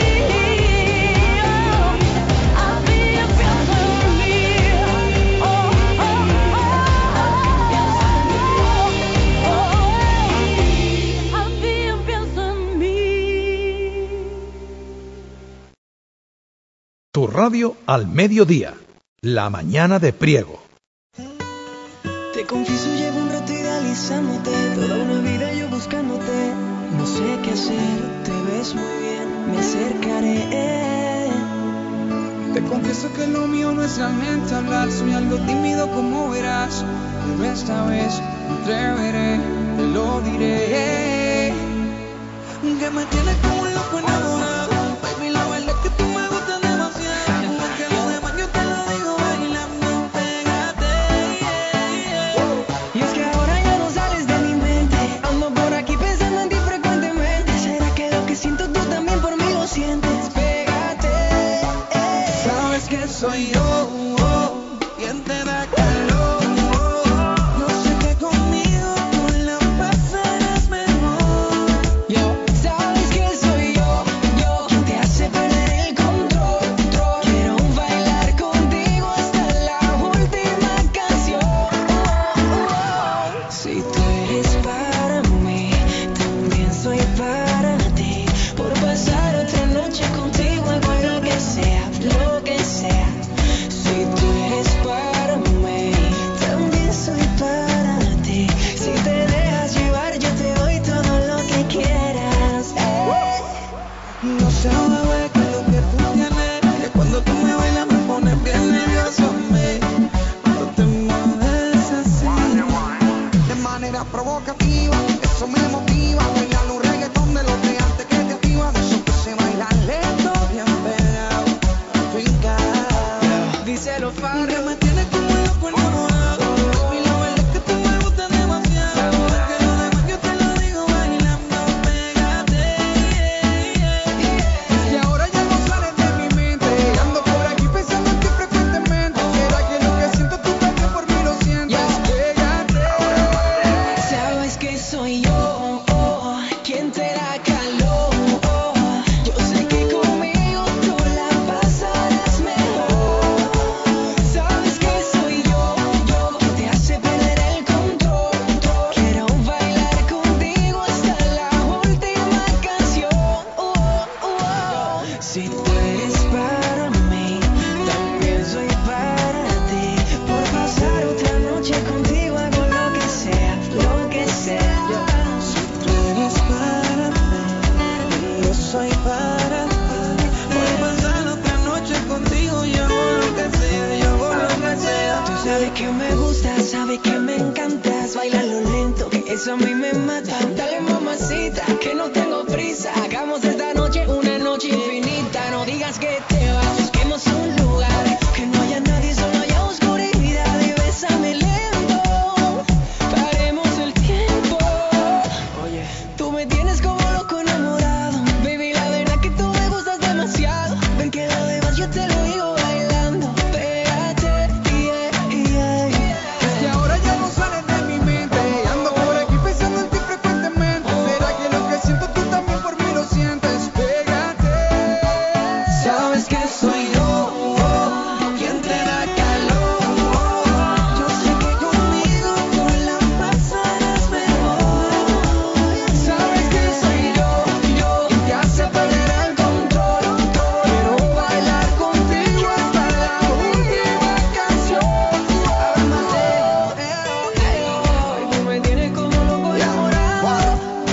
Speaker 8: Al fin pienso en mí. Oh, oh, oh. Al fin pienso en mí.
Speaker 1: Tu radio al mediodía, la mañana de Priego.
Speaker 3: Te confieso, llevo un rato idealizándote, toda una vida yo buscándote. No sé qué hacer, te ves muy bien, me acercaré.
Speaker 19: Te confieso que lo mío no es realmente hablar, soy algo tímido como verás, pero esta vez me atreveré, te lo diré. Que me tienes como un loco enamorado, baby, la verdad es que tú me gustas demasiado. Que lo demás yo te lo digo bailando, pégate.
Speaker 3: Y es que ahora ya no sales de mi mente, ando por aquí pensando en ti frecuentemente. ¿Será que lo que siento tú también por mí lo sientes? Pégate.
Speaker 19: Sabes que soy yo, quien te da calor. No sé qué conmigo tú la pasarás mejor.
Speaker 13: eso a mí me mata. Dale mamacita, que no tengo prisa. Hagamos esta noche una noche infinita. No digas que te vas, busquemos un lugar que no haya nadie, solo haya oscuridad. Y bésame lento, paremos el tiempo. Oye, tú me tienes como loco enamorado. Baby, la verdad que tú me gustas demasiado. Ven que lo demás yo te lo digo bailando. Pégate,
Speaker 19: Es que ahora ya no sales de mi mente. Ando por aquí pensando en ti frecuentemente. ¿Será que lo que siento tú también por mí lo sientes? Pégate.
Speaker 13: sabes que soy yo quien te da calor. Yo sé que conmigo tú la pasarás mejor.
Speaker 19: Sabes que soy yo quien te hace perder el control. Quiero bailar contigo hasta la última canción.
Speaker 13: Tú me tienes como loco enamorado.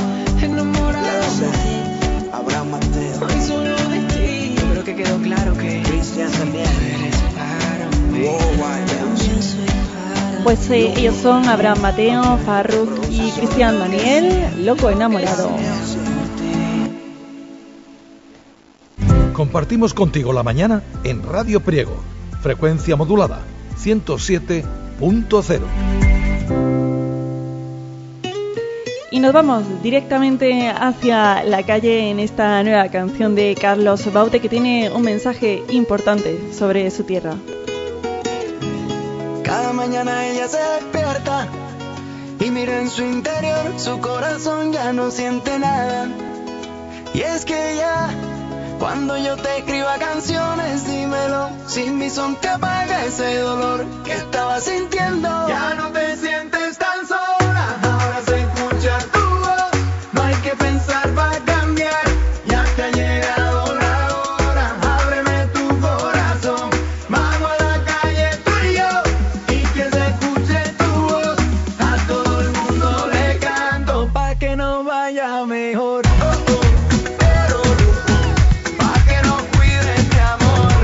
Speaker 12: Abraham Mateo.
Speaker 13: Ay, solo de ti. Yo creo que quedó claro que
Speaker 12: Cristian también.
Speaker 13: eres para mí. También soy para
Speaker 2: Pues ellos son Abraham Mateo, Farruk y Cristian Daniel, Loco Enamorado.
Speaker 1: Compartimos contigo la mañana en Radio Priego, frecuencia modulada 107.0.
Speaker 2: Y nos vamos directamente hacia la calle en esta nueva canción de Carlos Baute, que tiene un mensaje importante sobre su tierra.
Speaker 12: Cada mañana ella se despierta y mira en su interior, su corazón ya no siente nada. Y es que ya, cuando yo te escriba canciones, dímelo, sin mi son te apaga ese dolor que estaba sintiendo. Ya no te sientes tan sola, ahora se escucha tu voz. No hay que pensar para cambiar, ya te ha llegado la hora. Ábreme tu corazón, vamos a la calle tú y yo, y que se escuche tu voz. A todo el mundo le canto pa' que nos vaya mejor. Pa' que nos cuide este amor,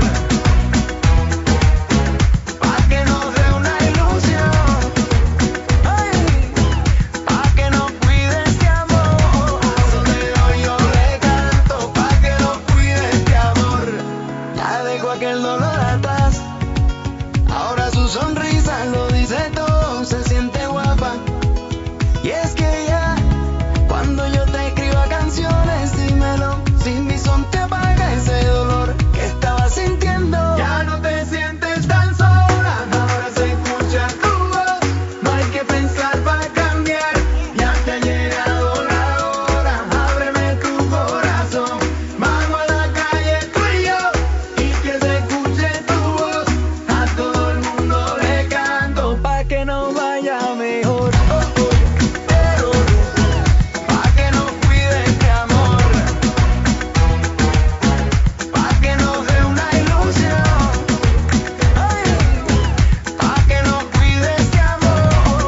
Speaker 12: pa' que nos dé una ilusión. Ay, pa' que nos cuide este amor. A donde hoy yo le canto, pa' que nos cuide este amor. Ya dejó aquel dolor atrás, ahora su sonrisa lo dice todo, se siente guapa. Y es que ya, cuando yo te escriba canciones, dímelo, sin mi son te apaga ese dolor que estaba sintiendo. Ya no te sientes tan sola, ahora se escucha tu voz. No hay que pensar para cambiar, ya te ha llegado la hora. Ábreme tu corazón, vamos a la calle tú y yo, y que se escuche tu voz. A todo el mundo le canto pa' que nos vaya mejor. Pa' que nos cuide este amor, pa' que nos dé una ilusión. Ay, pa' que nos cuide este amor.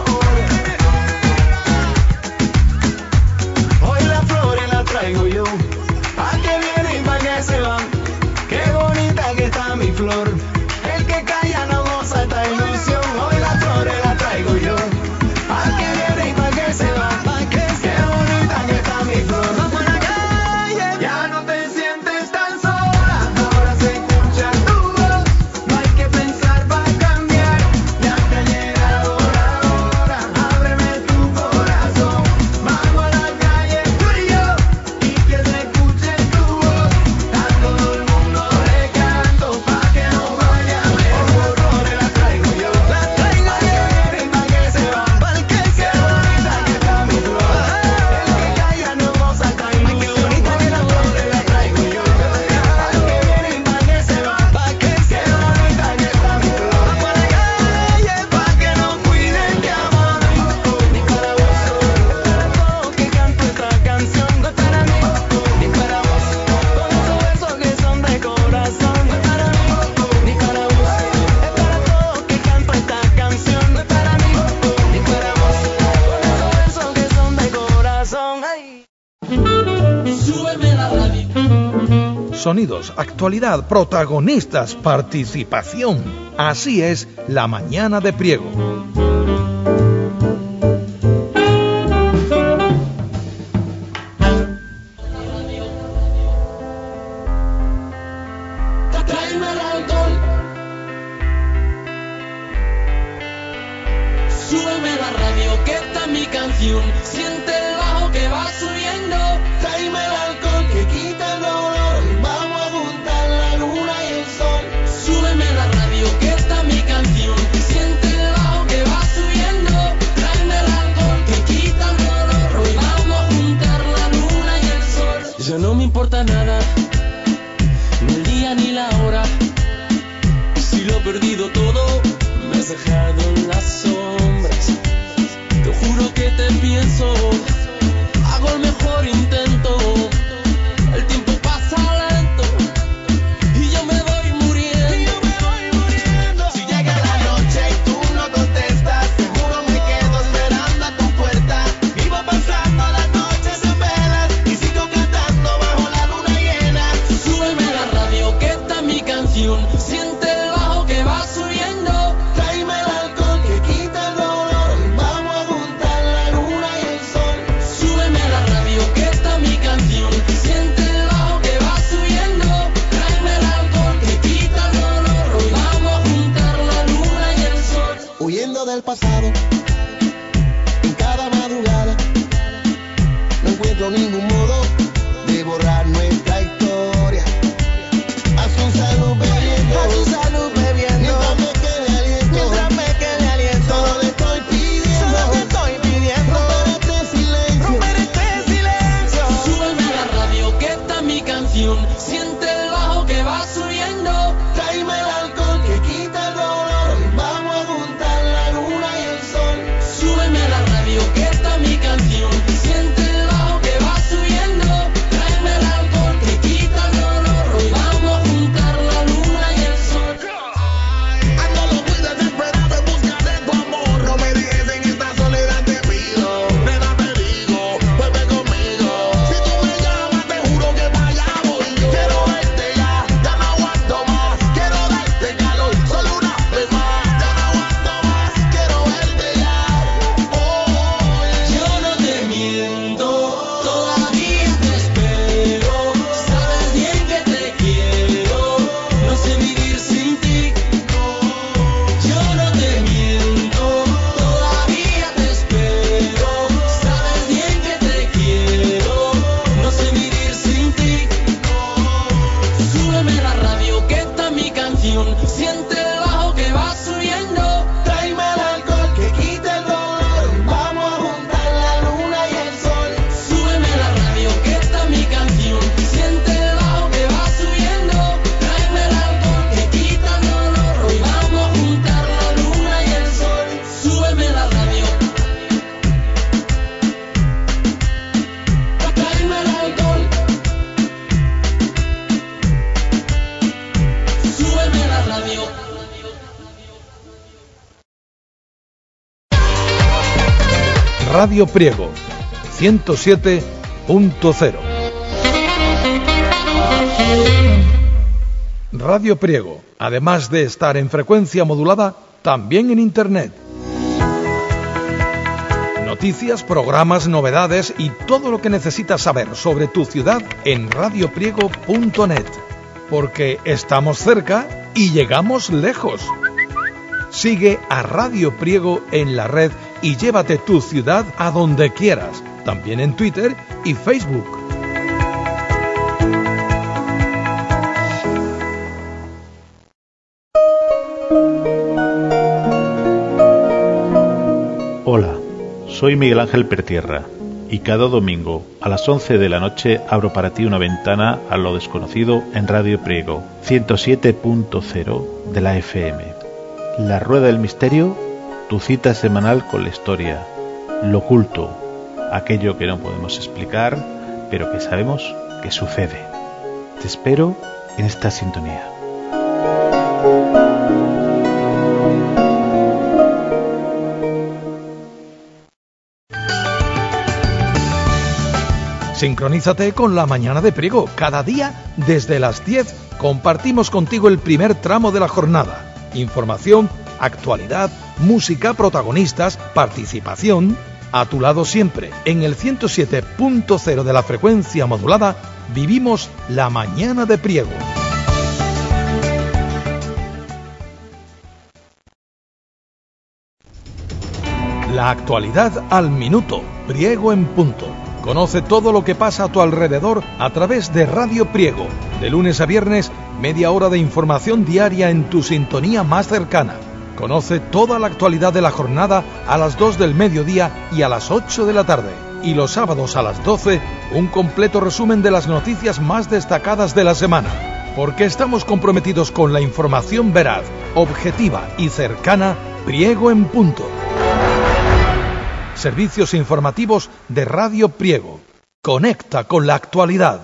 Speaker 12: Hoy las flores las traigo yo, pa' que vienen y pa' que se van. Qué bonita que está mi flor, el que calla no goza esta ilusión. Hoy las flores las traigo yo, pa' que vienen y pa' que se van. Qué bonita que está mi flor. Vamos a la calle, ya no te sientes tan sola, ahora se escucha tu voz. No hay que pensar para cambiar, ya te ha llegado la hora. Ábreme tu corazón, vamos a la calle tú y yo, y que se escuche tu voz. A todo el mundo le canto pa' que nos vaya mejor. Flores las traigo yo, pa' que vienen y pa' que se van. Qué bonita que está mi flor, el que calla no goza esta ilusión. Qué bonita que las flores las traigo yo, pa' que vienen y pa' que se van. Qué bonita que está mi flor. Vamos a la calle pa' que nos cuide este amor. Ni para vos, que canto esta canción. No es para mí, ni para vos, con esos versos que son de corazón. No es para mí, ni para vos, es para todos que canto esta canción. No es para mí, ni para vos, con esos versos que son de corazón. Ay.
Speaker 13: Súbeme la radio.
Speaker 1: Sonidos, actualidad, protagonistas, participación. Así es la mañana de Priego.
Speaker 13: canción, siente el bajo que va subiendo. Tráeme el alcohol que quita el dolor. Vamos a juntar la luna y el sol. Súbeme la radio que está mi canción. Siente el bajo que va subiendo. Tráeme el alcohol que quita el dolor. Hoy vamos a juntar la luna y el sol. Ya no me importa nada, ni el día ni la hora. Si lo he perdido todo, me has dejado en las sombras. Te juro que te pienso, hago el mejor intento. El tiempo pasa lento y yo me voy muriendo. Si llega la noche y tú no contestas, seguro me quedo esperando a tu puerta. Vivo pasando las noches en velas y sigo cantando bajo la luna llena. Súbeme la radio que está mi canción. Siente el bajo que va subiendo. Tráeme el alcohol que quita el dolor. Vamos a juntar la luna y el sol. Súbeme la radio que está mi canción. Siente el bajo que va subiendo. Tráeme el alcohol que quita el dolor. Hoy vamos a juntar la luna y el sol.
Speaker 7: Huyendo del pasado, en cada madrugada, no encuentro ningún modo de borrar nuestra historia. A su salud bebiendo, a su salud bebiendo, mientras me quede aliento, mientras me quede aliento. Solo te estoy pidiendo, romper este silencio, romper este silencio.
Speaker 13: Súbeme la radio que está mi canción. Siente el bajo que va subiendo. Tráeme el alcohol que quita el dolor. Vamos a juntar la luna y el sol. Súbeme la radio que está mi canción. Siente el bajo que va subiendo. Tráeme el alcohol que quita el dolor. Hoy vamos a juntar la luna y el sol.
Speaker 7: Ando loco y desesperado en busca de tu amor. No me dejes en esta soledad, te pido. Nena, te digo, vuelve conmigo. Si tú me llamas, te juro que para allá voy yo. Quiero verte ya no aguanto más. Quiero darte calor, solo una vez más. Ya no aguanto más, quiero verte ya.
Speaker 13: Yo no te miento, todavía te espero. Sabes bien que te quiero, no sé vivir sin ti. Yo no te miento, todavía te espero. Sabes bien que te quiero, no sé vivir sin ti. Súbeme la radio que está mi canción. Siente el bajo que va subiendo. Tráeme el alcohol que quita el dolor. Vamos a juntar la luna y el sol. Súbeme la radio que está mi canción. Siente el bajo que va subiendo. Tráeme el alcohol que quita el dolor. Hoy vamos a juntar la luna y el sol. Súbeme la radio. Tráeme el alcohol. Súbeme la radio.
Speaker 1: Radio Priego 107.0. Radio Priego, además de estar en frecuencia modulada, también en Internet. Noticias, programas, novedades y todo lo que necesitas saber sobre tu ciudad en radiopriego.net. Porque estamos cerca y llegamos lejos. Sigue a Radio Priego en la red y llévate tu ciudad a donde quieras, también en Twitter y Facebook.
Speaker 20: Hola, soy Miguel Ángel Pertierra y cada domingo a las 11 de la noche abro para ti una ventana a lo desconocido en Radio Priego 107.0 de la FM. La Rueda del Misterio, tu cita semanal con la historia, lo oculto, aquello que no podemos explicar, pero que sabemos que sucede. Te espero en esta sintonía.
Speaker 1: Sincronízate con la mañana de Priego. Cada día, desde las 10, compartimos contigo el primer tramo de la jornada. Información, actualidad, música, protagonistas, participación. A tu lado siempre, en el 107.0 de la frecuencia modulada, vivimos la mañana de Priego. La actualidad al minuto, Priego en punto. Conoce todo lo que pasa a tu alrededor a través de Radio Priego. De lunes a viernes, media hora de información diaria en tu sintonía más cercana. Conoce toda la actualidad de la jornada a las 2 del mediodía y a las 8 de la tarde. Y los sábados a las 12, un completo resumen de las noticias más destacadas de la semana. Porque estamos comprometidos con la información veraz, objetiva y cercana, Priego en punto. Servicios informativos de Radio Priego. Conecta con la actualidad.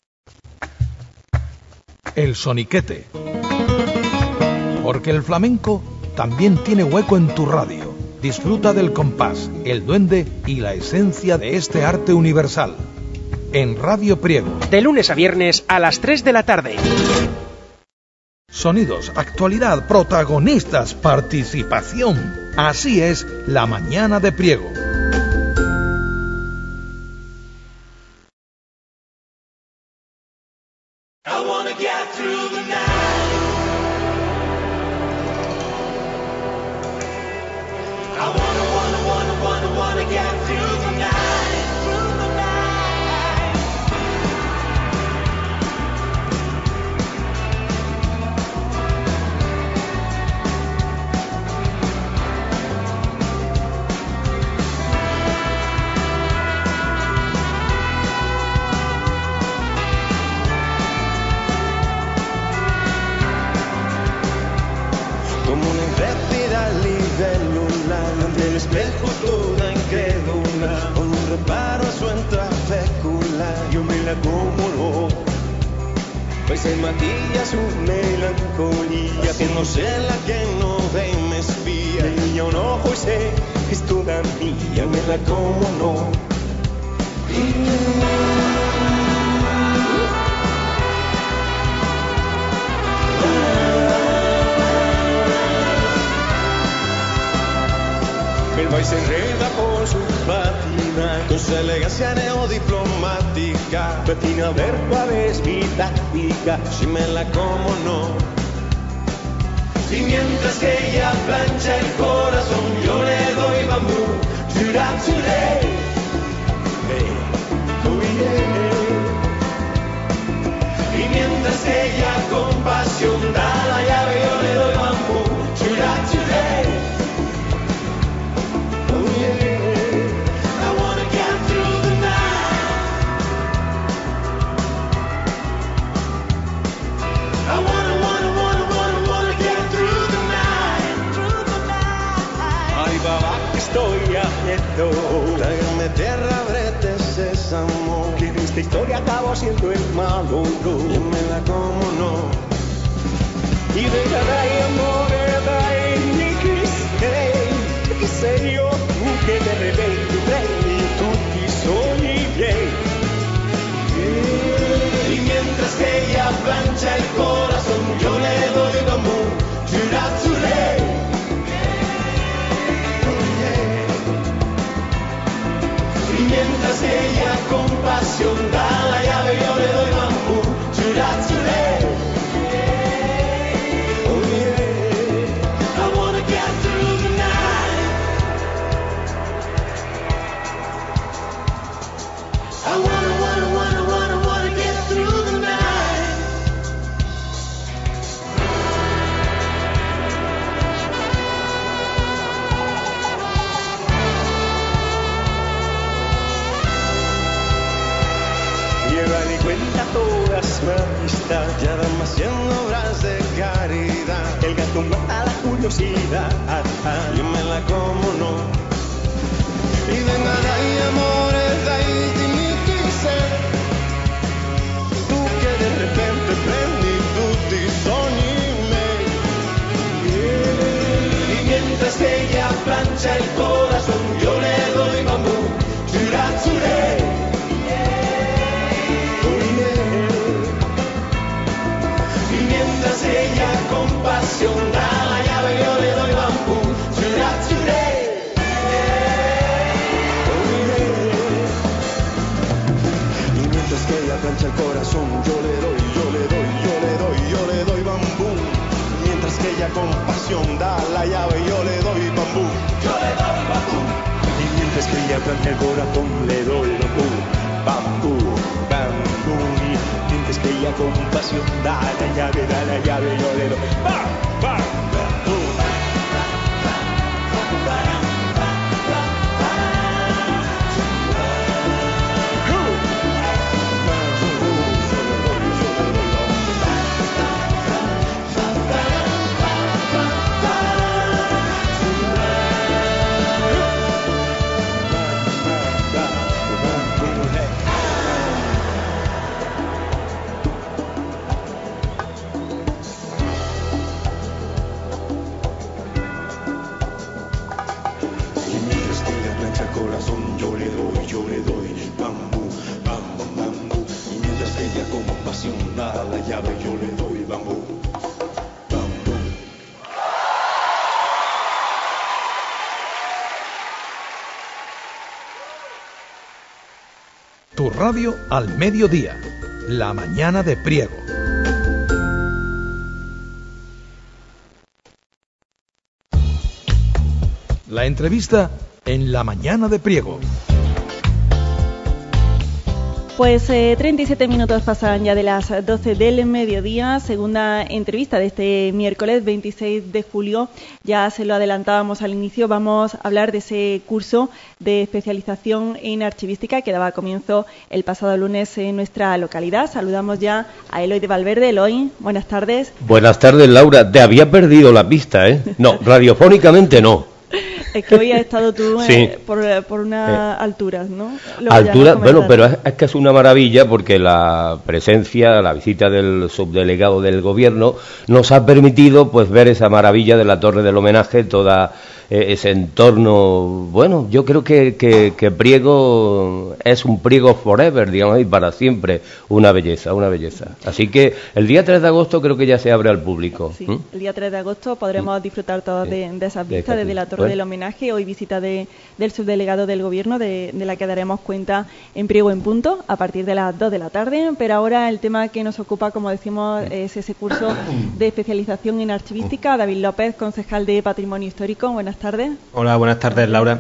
Speaker 1: El soniquete. Porque el flamenco también tiene hueco en tu radio. Disfruta del compás, el duende y la esencia de este arte universal. En Radio Priego.
Speaker 6: De lunes a viernes a las 3 de la tarde.
Speaker 1: Sonidos, actualidad, protagonistas, participación. Así es la mañana de Priego.
Speaker 21: Se matilla su melancolía, haciéndose la que no ve y me espía. Y yo un ojo y sé que es toda mía, me la como no. El baile se enreda por su patina, con su elegancia neodiplomática. Patina a ver cuál es mi táctica, si me la como no. Y mientras que ella plancha el corazón, yo le doy bambú, churá, churé. Oh yeah. Y mientras que ella con pasión da la llave, yo le doy bambú, churá, churé. Tráigame tierra, brete, sésamo, que en esta historia acabo siendo el malo, yo me la como no. Y de cada amor, ni que sei io, che de repente prendi tutti i sogni miei. Y mientras que ella plancha el corazón, yo le doy bambú, churá, churé. Mientras ella con pasión da la llave, yo le doy bambú, churá, churé. Oh yeah, I wanna get through the night. I wanna get through the night. Cuenta todas su amistad, ya van haciendo obras de caridad. El gato mata la curiosidad, yo me la como no. Y de nada y amores dai dimmi sei. Tu che de repente prendi tutti i sogni miei. Y mientras que ella plancha el corazón, yo le doy bambú, churá, churé. Mientras ella con pasión da la llave, yo le doy bambú, churá, churé. Y mientras que ella plancha el corazón, yo le doy bambú. Mientras que ella con pasión da la llave, yo le doy bambú. le doy bambú. Y mientras que ella planta el corazón le doy bambú, bambú, bambú. Y mientras que ella con pasión da la llave, yo le doy bambú.
Speaker 1: Tu radio al mediodía, la mañana de Priego. La entrevista en la mañana de Priego.
Speaker 2: Pues 37 minutos pasan ya de las 12 del mediodía, segunda entrevista de este miércoles 26 de julio. Ya se lo adelantábamos al inicio, vamos a hablar de ese curso de especialización en archivística que daba comienzo el pasado lunes en nuestra localidad. Saludamos ya a Eloy de Valverde. Eloy, buenas tardes.
Speaker 5: Buenas tardes, Laura. Te había perdido la pista, ¿eh? No, radiofónicamente no.
Speaker 2: Es que hoy has estado tú
Speaker 5: sí.
Speaker 2: por unas alturas, ¿no?
Speaker 5: Alturas, bueno, pero es que es una maravilla porque la presencia, la visita del subdelegado del gobierno nos ha permitido pues ver esa maravilla de la Torre del Homenaje, toda ese entorno. Bueno, yo creo que Priego es un Priego forever, digamos, y para siempre una belleza. Así que el día 3 de agosto creo que ya se abre al público.
Speaker 2: Sí, el día 3 de agosto podremos disfrutar todos de esas vistas desde la Torre del Homenaje. Hoy visita del subdelegado del gobierno, de la que daremos cuenta en Priego en punto, a partir de las 2 de la tarde. Pero ahora el tema que nos ocupa, como decimos, es ese curso de especialización en archivística. David López, concejal de Patrimonio Histórico, buenas tardes.
Speaker 22: Hola, buenas tardes, Laura.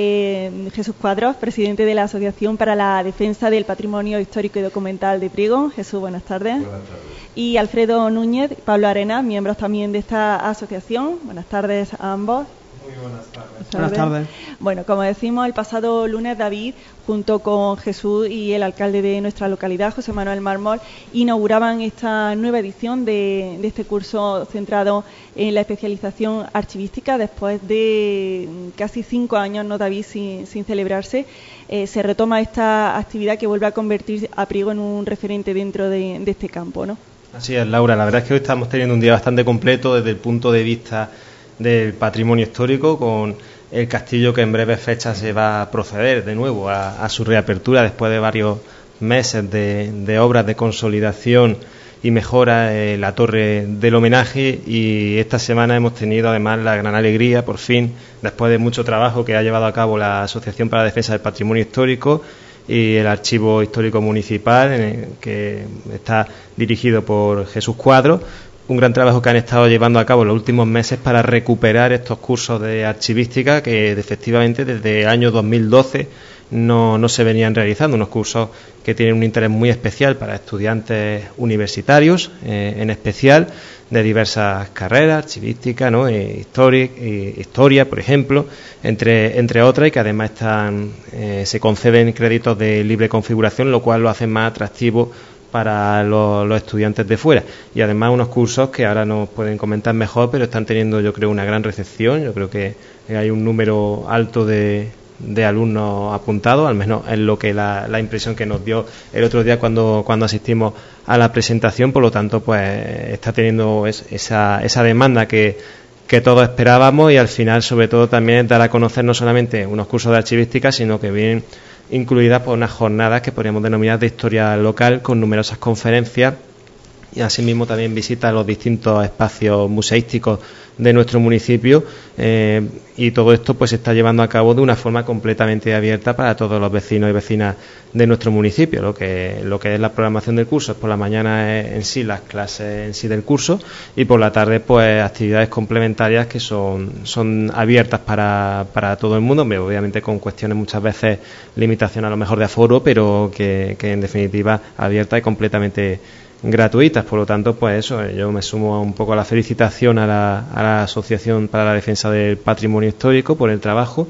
Speaker 2: Jesús Cuadros, presidente de la Asociación para la Defensa del Patrimonio Histórico y Documental de Priego. Jesús, buenas tardes. Buenas tardes. Y Alfredo Núñez, Pablo Arenas, miembros también de esta asociación. Buenas tardes a ambos.
Speaker 22: Muy buenas tardes.
Speaker 2: Buenas tardes. Bueno, como decimos, el pasado lunes David, junto con Jesús y el alcalde de nuestra localidad, José Manuel Mármol, inauguraban esta nueva edición de este curso centrado en la especialización archivística. Después de casi 5 años, ¿no, David?, sin celebrarse, se retoma esta actividad que vuelve a convertir a Priego en un referente dentro de este campo, ¿no?
Speaker 22: Así es, Laura. La verdad es que hoy estamos teniendo un día bastante completo desde el punto de vista del patrimonio histórico, con el castillo que en breves fechas se va a proceder de nuevo a su reapertura después de varios meses de obras de consolidación y mejora, la Torre del Homenaje. Y esta semana hemos tenido además la gran alegría, por fin, después de mucho trabajo que ha llevado a cabo la Asociación para la Defensa del Patrimonio Histórico y el Archivo Histórico Municipal, que está dirigido por Jesús Cuadros, un gran trabajo que han estado llevando a cabo en los últimos meses para recuperar estos cursos de archivística que efectivamente desde el año 2012 no se venían realizando, unos cursos que tienen un interés muy especial para estudiantes universitarios, en especial de diversas carreras, archivística, ¿no? Historia, por ejemplo, entre otras, y que además se conceden créditos de libre configuración, lo cual lo hace más atractivo para los estudiantes de fuera. Y además unos cursos que ahora nos pueden comentar mejor, pero están teniendo, yo creo, una gran recepción. Yo creo que hay un número alto de alumnos apuntados, al menos en lo que la impresión que nos dio el otro día cuando asistimos a la presentación. Por lo tanto, pues está teniendo esa demanda que todos esperábamos, y al final, sobre todo, también dar a conocer no solamente unos cursos de archivística, sino que vienen incluidas por unas jornadas que podríamos denominar de historia local, con numerosas conferencias, y asimismo también visitas a los distintos espacios museísticos de nuestro municipio, y todo esto pues se está llevando a cabo de una forma completamente abierta para todos los vecinos y vecinas de nuestro municipio. Lo que es la programación del curso es por la mañana en sí, las clases en sí del curso, y por la tarde pues actividades complementarias que son abiertas para todo el mundo, obviamente con cuestiones muchas veces limitación a lo mejor de aforo, pero que en definitiva abiertas y completamente gratuitas. Por lo tanto, pues eso, yo me sumo un poco a la felicitación a la Asociación para la Defensa del Patrimonio Histórico por el trabajo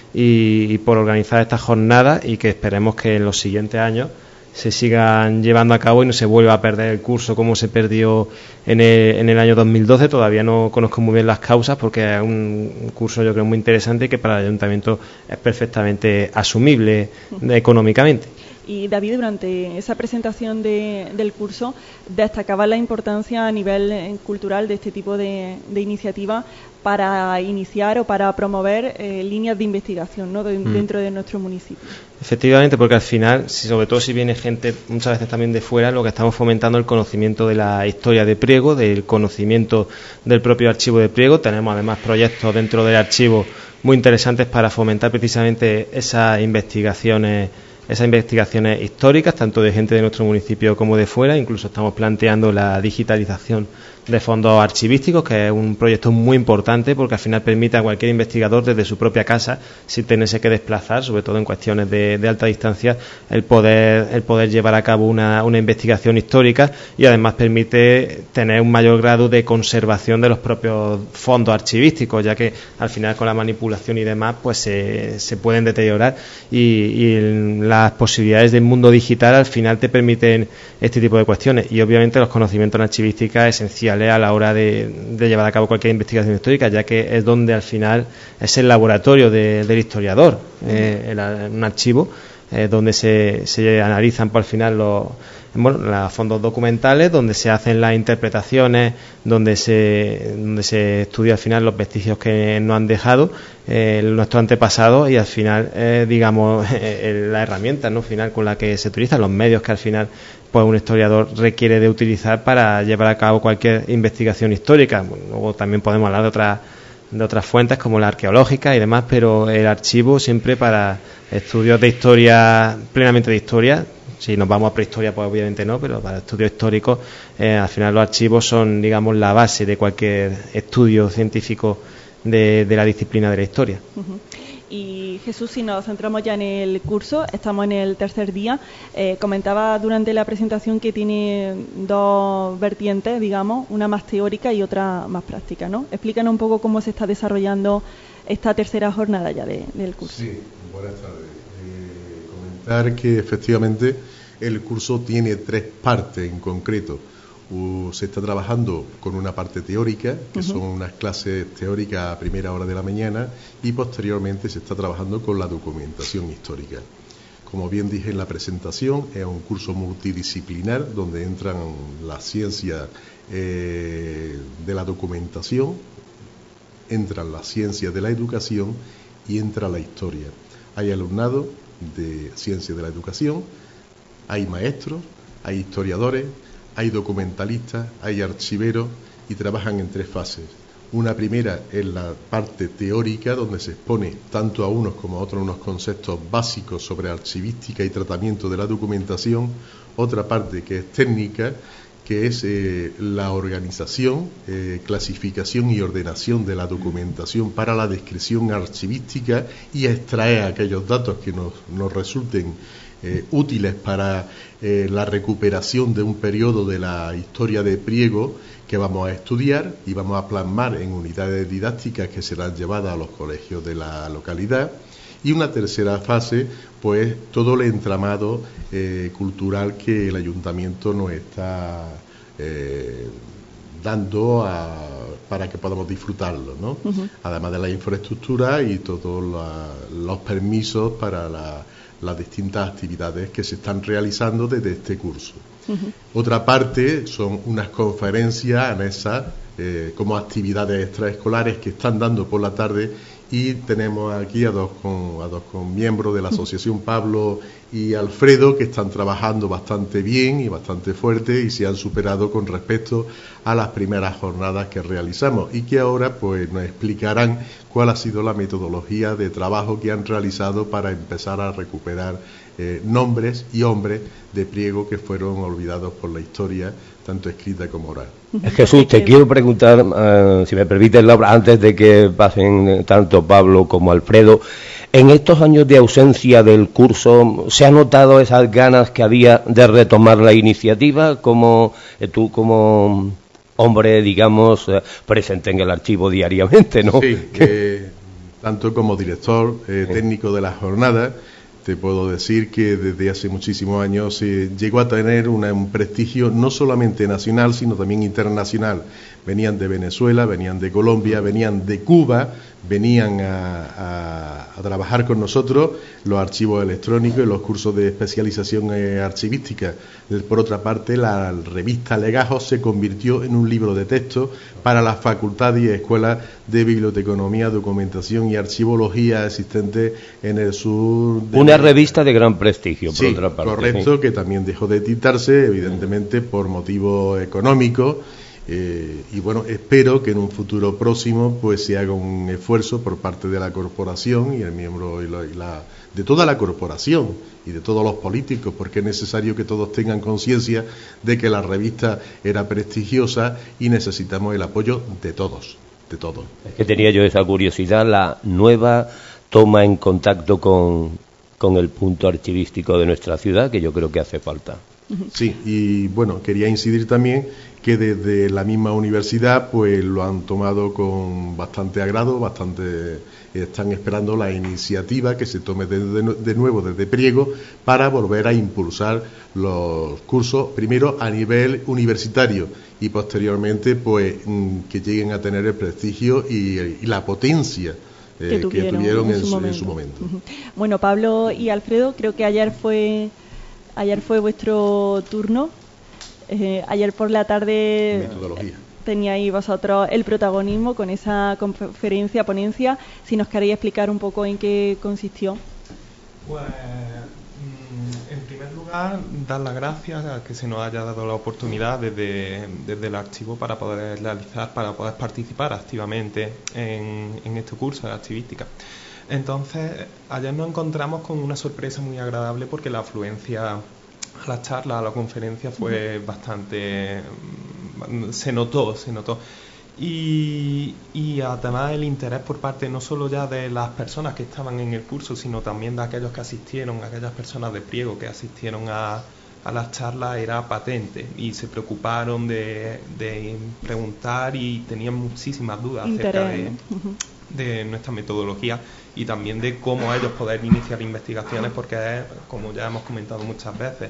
Speaker 22: y por organizar esta jornada, y que esperemos que en los siguientes años se sigan llevando a cabo y no se vuelva a perder el curso como se perdió en el año 2012. Todavía no conozco muy bien las causas, porque es un curso yo creo muy interesante y que para el ayuntamiento es perfectamente asumible económicamente.
Speaker 2: Y David, durante esa presentación del curso, destacaba la importancia a nivel cultural de este tipo de iniciativas para iniciar o para promover líneas de investigación, ¿no?, dentro de nuestro municipio.
Speaker 22: Efectivamente, porque al final, sobre todo si viene gente muchas veces también de fuera, lo que estamos fomentando es el conocimiento de la historia de Priego, del conocimiento del propio archivo de Priego. Tenemos además proyectos dentro del archivo muy interesantes para fomentar precisamente esas investigaciones históricas, tanto de gente de nuestro municipio como de fuera. Incluso estamos planteando la digitalización de fondos archivísticos, que es un proyecto muy importante, porque al final permite a cualquier investigador desde su propia casa, sin tenerse que desplazar, sobre todo en cuestiones de alta distancia, el poder llevar a cabo una investigación histórica, y además permite tener un mayor grado de conservación de los propios fondos archivísticos, ya que al final con la manipulación y demás pues se pueden deteriorar, y las posibilidades del mundo digital al final te permiten este tipo de cuestiones. Y obviamente los conocimientos en archivística esenciales a la hora de llevar a cabo cualquier investigación histórica, ya que es donde al final es el laboratorio del historiador, un archivo donde se analizan por al final los fondos documentales, donde se hacen las interpretaciones, donde se estudia al final los vestigios que nos han dejado nuestros antepasados, y al final digamos la herramienta, ¿no?, final con la que se utilizan los medios que al final pues un historiador requiere de utilizar para llevar a cabo cualquier investigación histórica. Luego también podemos hablar de otras fuentes como la arqueológica y demás, pero el archivo siempre para estudios de historia, plenamente de historia. Si nos vamos a prehistoria, pues obviamente no, pero para estudios históricos al final los archivos son, digamos, la base de cualquier estudio científico de la disciplina de la historia.
Speaker 2: Uh-huh. Y Jesús, si nos centramos ya en el curso, estamos en el tercer día. Comentaba durante la presentación que tiene dos vertientes, digamos, una más teórica y otra más práctica, ¿no? Explícanos un poco cómo se está desarrollando esta tercera jornada ya del curso.
Speaker 9: Sí, buenas tardes. Comentar que efectivamente el curso tiene tres partes en concreto. Se está trabajando con una parte teórica, que son unas clases teóricas a primera hora de la mañana, y posteriormente se está trabajando con la documentación histórica. Como bien dije en la presentación, es un curso multidisciplinar donde entran las ciencias de la documentación, entran las ciencias de la educación y entra la historia. Hay alumnado de ciencias de la educación, hay maestros, hay historiadores, hay documentalistas, hay archiveros, y trabajan en tres fases. Una primera es la parte teórica, donde se expone tanto a unos como a otros unos conceptos básicos sobre archivística y tratamiento de la documentación. Otra parte que es técnica, que es la organización, clasificación y ordenación de la documentación para la descripción archivística y extraer aquellos datos que nos resulten útiles para la recuperación de un periodo de la historia de Priego que vamos a estudiar y vamos a plasmar en unidades didácticas que serán llevadas a los colegios de la localidad. Y una tercera fase, pues todo el entramado cultural que el ayuntamiento nos está dando para que podamos disfrutarlo, ¿no? Uh-huh. Además de la infraestructura y todos los permisos para las distintas actividades que se están realizando desde este curso. Uh-huh. Otra parte son unas conferencias anexas como actividades extraescolares que están dando por la tarde, y tenemos aquí a dos miembros de la Asociación Pablo y Alfredo, que están trabajando bastante bien y bastante fuerte y se han superado con respecto a las primeras jornadas que realizamos y que ahora pues nos explicarán cuál ha sido la metodología de trabajo que han realizado para empezar a recuperar nombres y hombres de Priego que fueron olvidados por la historia, tanto escrita como oral.
Speaker 5: Jesús, te quiero preguntar, si me permites, Laura, antes de que pasen tanto Pablo como Alfredo, en estos años de ausencia del curso, ¿se ha notado esas ganas que había de retomar la iniciativa? Como tú, como hombre, digamos, presente en el archivo diariamente, ¿no?
Speaker 9: Sí, tanto como director técnico de la jornada, te puedo decir que desde hace muchísimos años llegó a tener un prestigio no solamente nacional, sino también internacional. Venían de Venezuela, venían de Colombia, venían de Cuba, venían a trabajar con nosotros los archivos electrónicos y los cursos de especialización archivística. Por otra parte, la revista Legajos se convirtió en un libro de texto para las facultades y escuelas de biblioteconomía, documentación y archivología existentes en el sur.
Speaker 5: Una revista de gran prestigio, por otra parte.
Speaker 9: Correcto, que también dejó de editarse, evidentemente, por motivos económicos. Y bueno, espero que en un futuro próximo pues se haga un esfuerzo por parte de la corporación y el miembro de toda la corporación y de todos los políticos, porque es necesario que todos tengan conciencia de que la revista era prestigiosa y necesitamos el apoyo de todos, de todos.
Speaker 5: Es que tenía yo esa curiosidad, la nueva toma en contacto con el punto archivístico de nuestra ciudad, que yo creo que hace falta.
Speaker 9: Sí, y bueno, quería incidir también que desde la misma universidad pues lo han tomado con bastante agrado, están esperando la iniciativa que se tome de nuevo desde Priego para volver a impulsar los cursos, primero a nivel universitario y posteriormente pues que lleguen a tener el prestigio y la potencia que tuvieron en su momento.
Speaker 2: Bueno, Pablo y Alfredo, creo que ayer fue vuestro turno. Ayer por la tarde teníais vosotros el protagonismo con esa ponencia. Si nos queréis explicar un poco en qué consistió.
Speaker 4: Pues, en primer lugar, dar las gracias a que se nos haya dado la oportunidad desde el archivo para poder participar activamente en este curso de archivística. Entonces, ayer nos encontramos con una sorpresa muy agradable porque la afluencia a la charla, a la conferencia fue bastante... se notó. Y además el interés por parte no solo ya de las personas que estaban en el curso, sino también de aquellos que asistieron, aquellas personas de Priego que asistieron a las charlas era patente y se preocuparon de preguntar y tenían muchísimas dudas acerca de nuestra metodología y también de cómo ellos poder iniciar investigaciones, porque como ya hemos comentado muchas veces,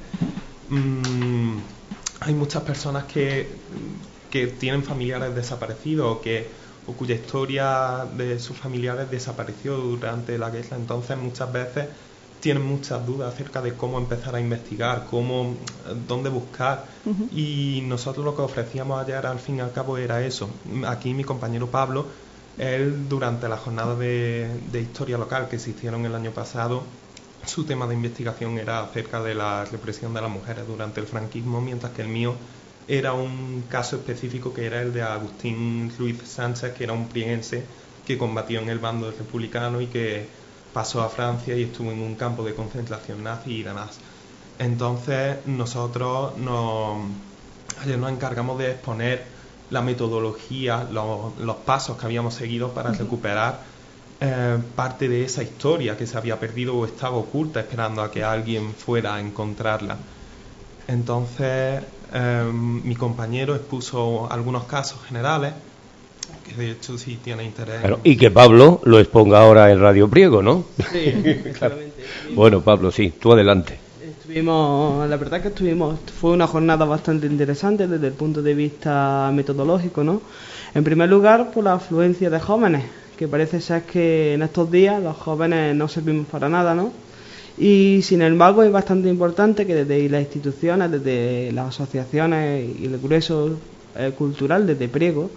Speaker 4: hay muchas personas que tienen familiares desaparecidos o cuya historia de sus familiares desapareció durante la guerra, entonces muchas veces tienen muchas dudas acerca de cómo empezar a investigar, dónde buscar, y nosotros lo que ofrecíamos ayer al fin y al cabo era eso. Aquí mi compañero Pablo, él durante la jornada de historia local que se hicieron el año pasado, su tema de investigación era acerca de la represión de las mujeres durante el franquismo, mientras que el mío era un caso específico que era el de Agustín Ruiz Sánchez, que era un prieguense que combatió en el bando republicano y que pasó a Francia y estuvo en un campo de concentración nazi y demás. Entonces nosotros ayer nos encargamos de exponer la metodología, los pasos que habíamos seguido para recuperar parte de esa historia que se había perdido o estaba oculta esperando a que alguien fuera a encontrarla. Entonces mi compañero expuso algunos casos generales que de hecho sí tiene interés.
Speaker 5: Claro, y que Pablo lo exponga ahora en Radio Priego, ¿no?
Speaker 10: Sí, claramente.
Speaker 5: Bueno, Pablo, sí, tú adelante.
Speaker 10: La verdad que fue una jornada bastante interesante desde el punto de vista metodológico, ¿no? En primer lugar, por la afluencia de jóvenes, que parece ser que en estos días los jóvenes no servimos para nada, ¿no? Y sin embargo es bastante importante que desde las instituciones, desde las asociaciones y el grueso cultural desde Priego,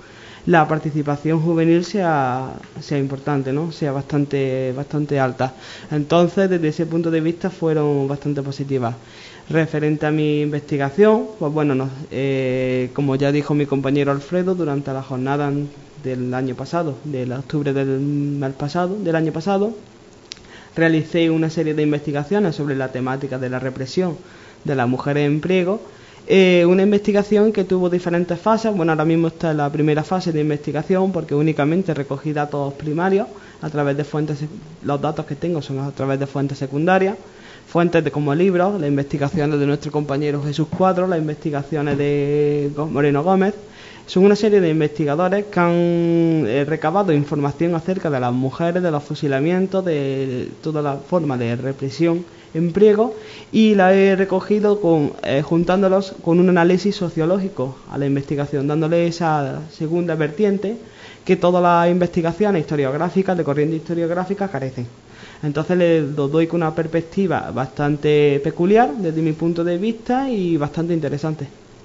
Speaker 10: la participación juvenil sea importante, ¿no? Sea bastante alta. Entonces, desde ese punto de vista fueron bastante positivas. Referente a mi investigación, pues bueno, como ya dijo mi compañero Alfredo, durante la jornada del año pasado, del octubre del año pasado, realicé una serie de investigaciones sobre la temática de la represión de las mujeres en pliego. Una investigación que tuvo diferentes fases. Bueno, ahora mismo está en la primera fase de investigación porque únicamente recogí datos primarios a través de fuentes. Los datos que tengo son a través de fuentes secundarias, fuentes como libros, las investigaciones de nuestro compañero Jesús Cuadro, las investigaciones de Moreno Gómez. Son una serie de investigadores que han recabado información acerca de las mujeres, de los fusilamientos, de toda la forma de represión en pliego, y la he recogido juntándolos con un análisis sociológico a la investigación, dándole esa segunda vertiente que todas las investigaciones historiográficas, de corriente historiográfica, carecen. Entonces le doy con una perspectiva bastante peculiar desde mi punto de vista y bastante interesante.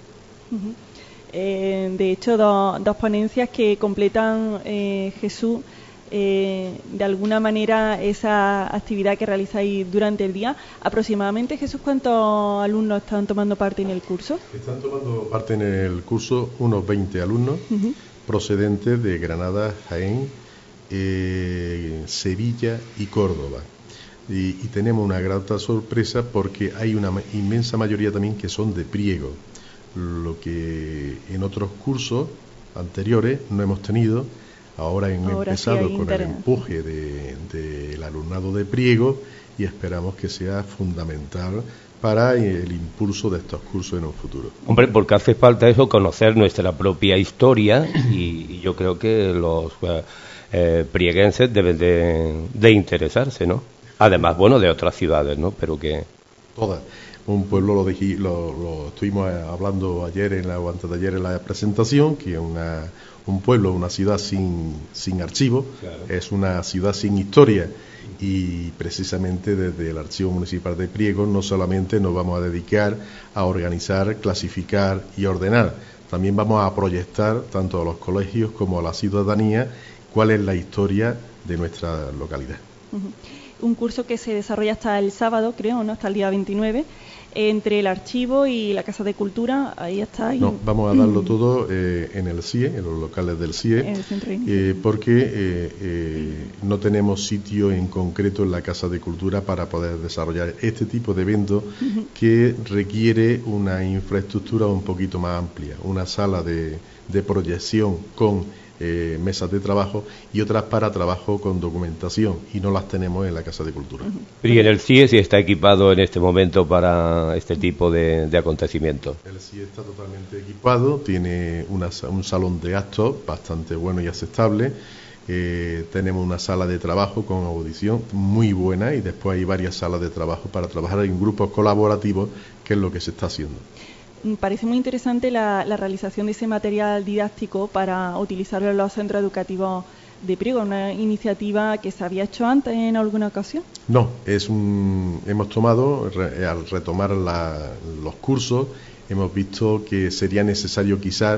Speaker 2: De hecho, dos ponencias que completan, Jesús, de alguna manera esa actividad que realizáis durante el día. Aproximadamente, Jesús, ¿cuántos alumnos están tomando parte en el curso?
Speaker 9: Están tomando parte en el curso unos 20 alumnos procedentes de Granada, Jaén, Sevilla y Córdoba. Y tenemos una grata sorpresa porque hay una inmensa mayoría también que son de Priego, lo que en otros cursos anteriores no hemos tenido. Ahora hemos empezado sí con el empuje del alumnado de Priego y esperamos que sea fundamental para el impulso de estos cursos en un futuro.
Speaker 5: Hombre, porque hace falta eso, conocer nuestra propia historia, y yo creo que los prieguenses deben de interesarse, ¿no? Además, bueno, de otras ciudades, ¿no? Pero que...
Speaker 9: Todas. Un pueblo, lo estuvimos hablando ayer antes de ayer en la presentación, que un pueblo, una ciudad sin archivo, claro. Es una ciudad sin historia, y precisamente desde el Archivo Municipal de Priego no solamente nos vamos a dedicar a organizar, clasificar y ordenar, también vamos a proyectar tanto a los colegios como a la ciudadanía cuál es la historia de nuestra localidad.
Speaker 2: Un curso que se desarrolla hasta el sábado, creo, ¿no? Hasta el día 29, entre el archivo y la Casa de Cultura. Ahí está.
Speaker 9: No, vamos a darlo todo en el CIE, en los locales del CIE, porque no tenemos sitio en concreto en la Casa de Cultura para poder desarrollar este tipo de evento que requiere una infraestructura un poquito más amplia, una sala de proyección con mesas de trabajo y otras para trabajo con documentación, y no las tenemos en la Casa de Cultura.
Speaker 5: ¿Y en el CIE sí está equipado en este momento para este tipo de acontecimientos?
Speaker 9: El CIE está totalmente equipado, tiene un salón de actos bastante bueno y aceptable, tenemos una sala de trabajo con audición muy buena, y después hay varias salas de trabajo para trabajar en grupos colaborativos, que es lo que se está haciendo.
Speaker 2: Parece muy interesante la realización de ese material didáctico para utilizarlo en los centros educativos de Priego, una iniciativa que se había hecho antes en alguna ocasión.
Speaker 9: No, hemos tomado, al retomar los cursos, hemos visto que sería necesario quizás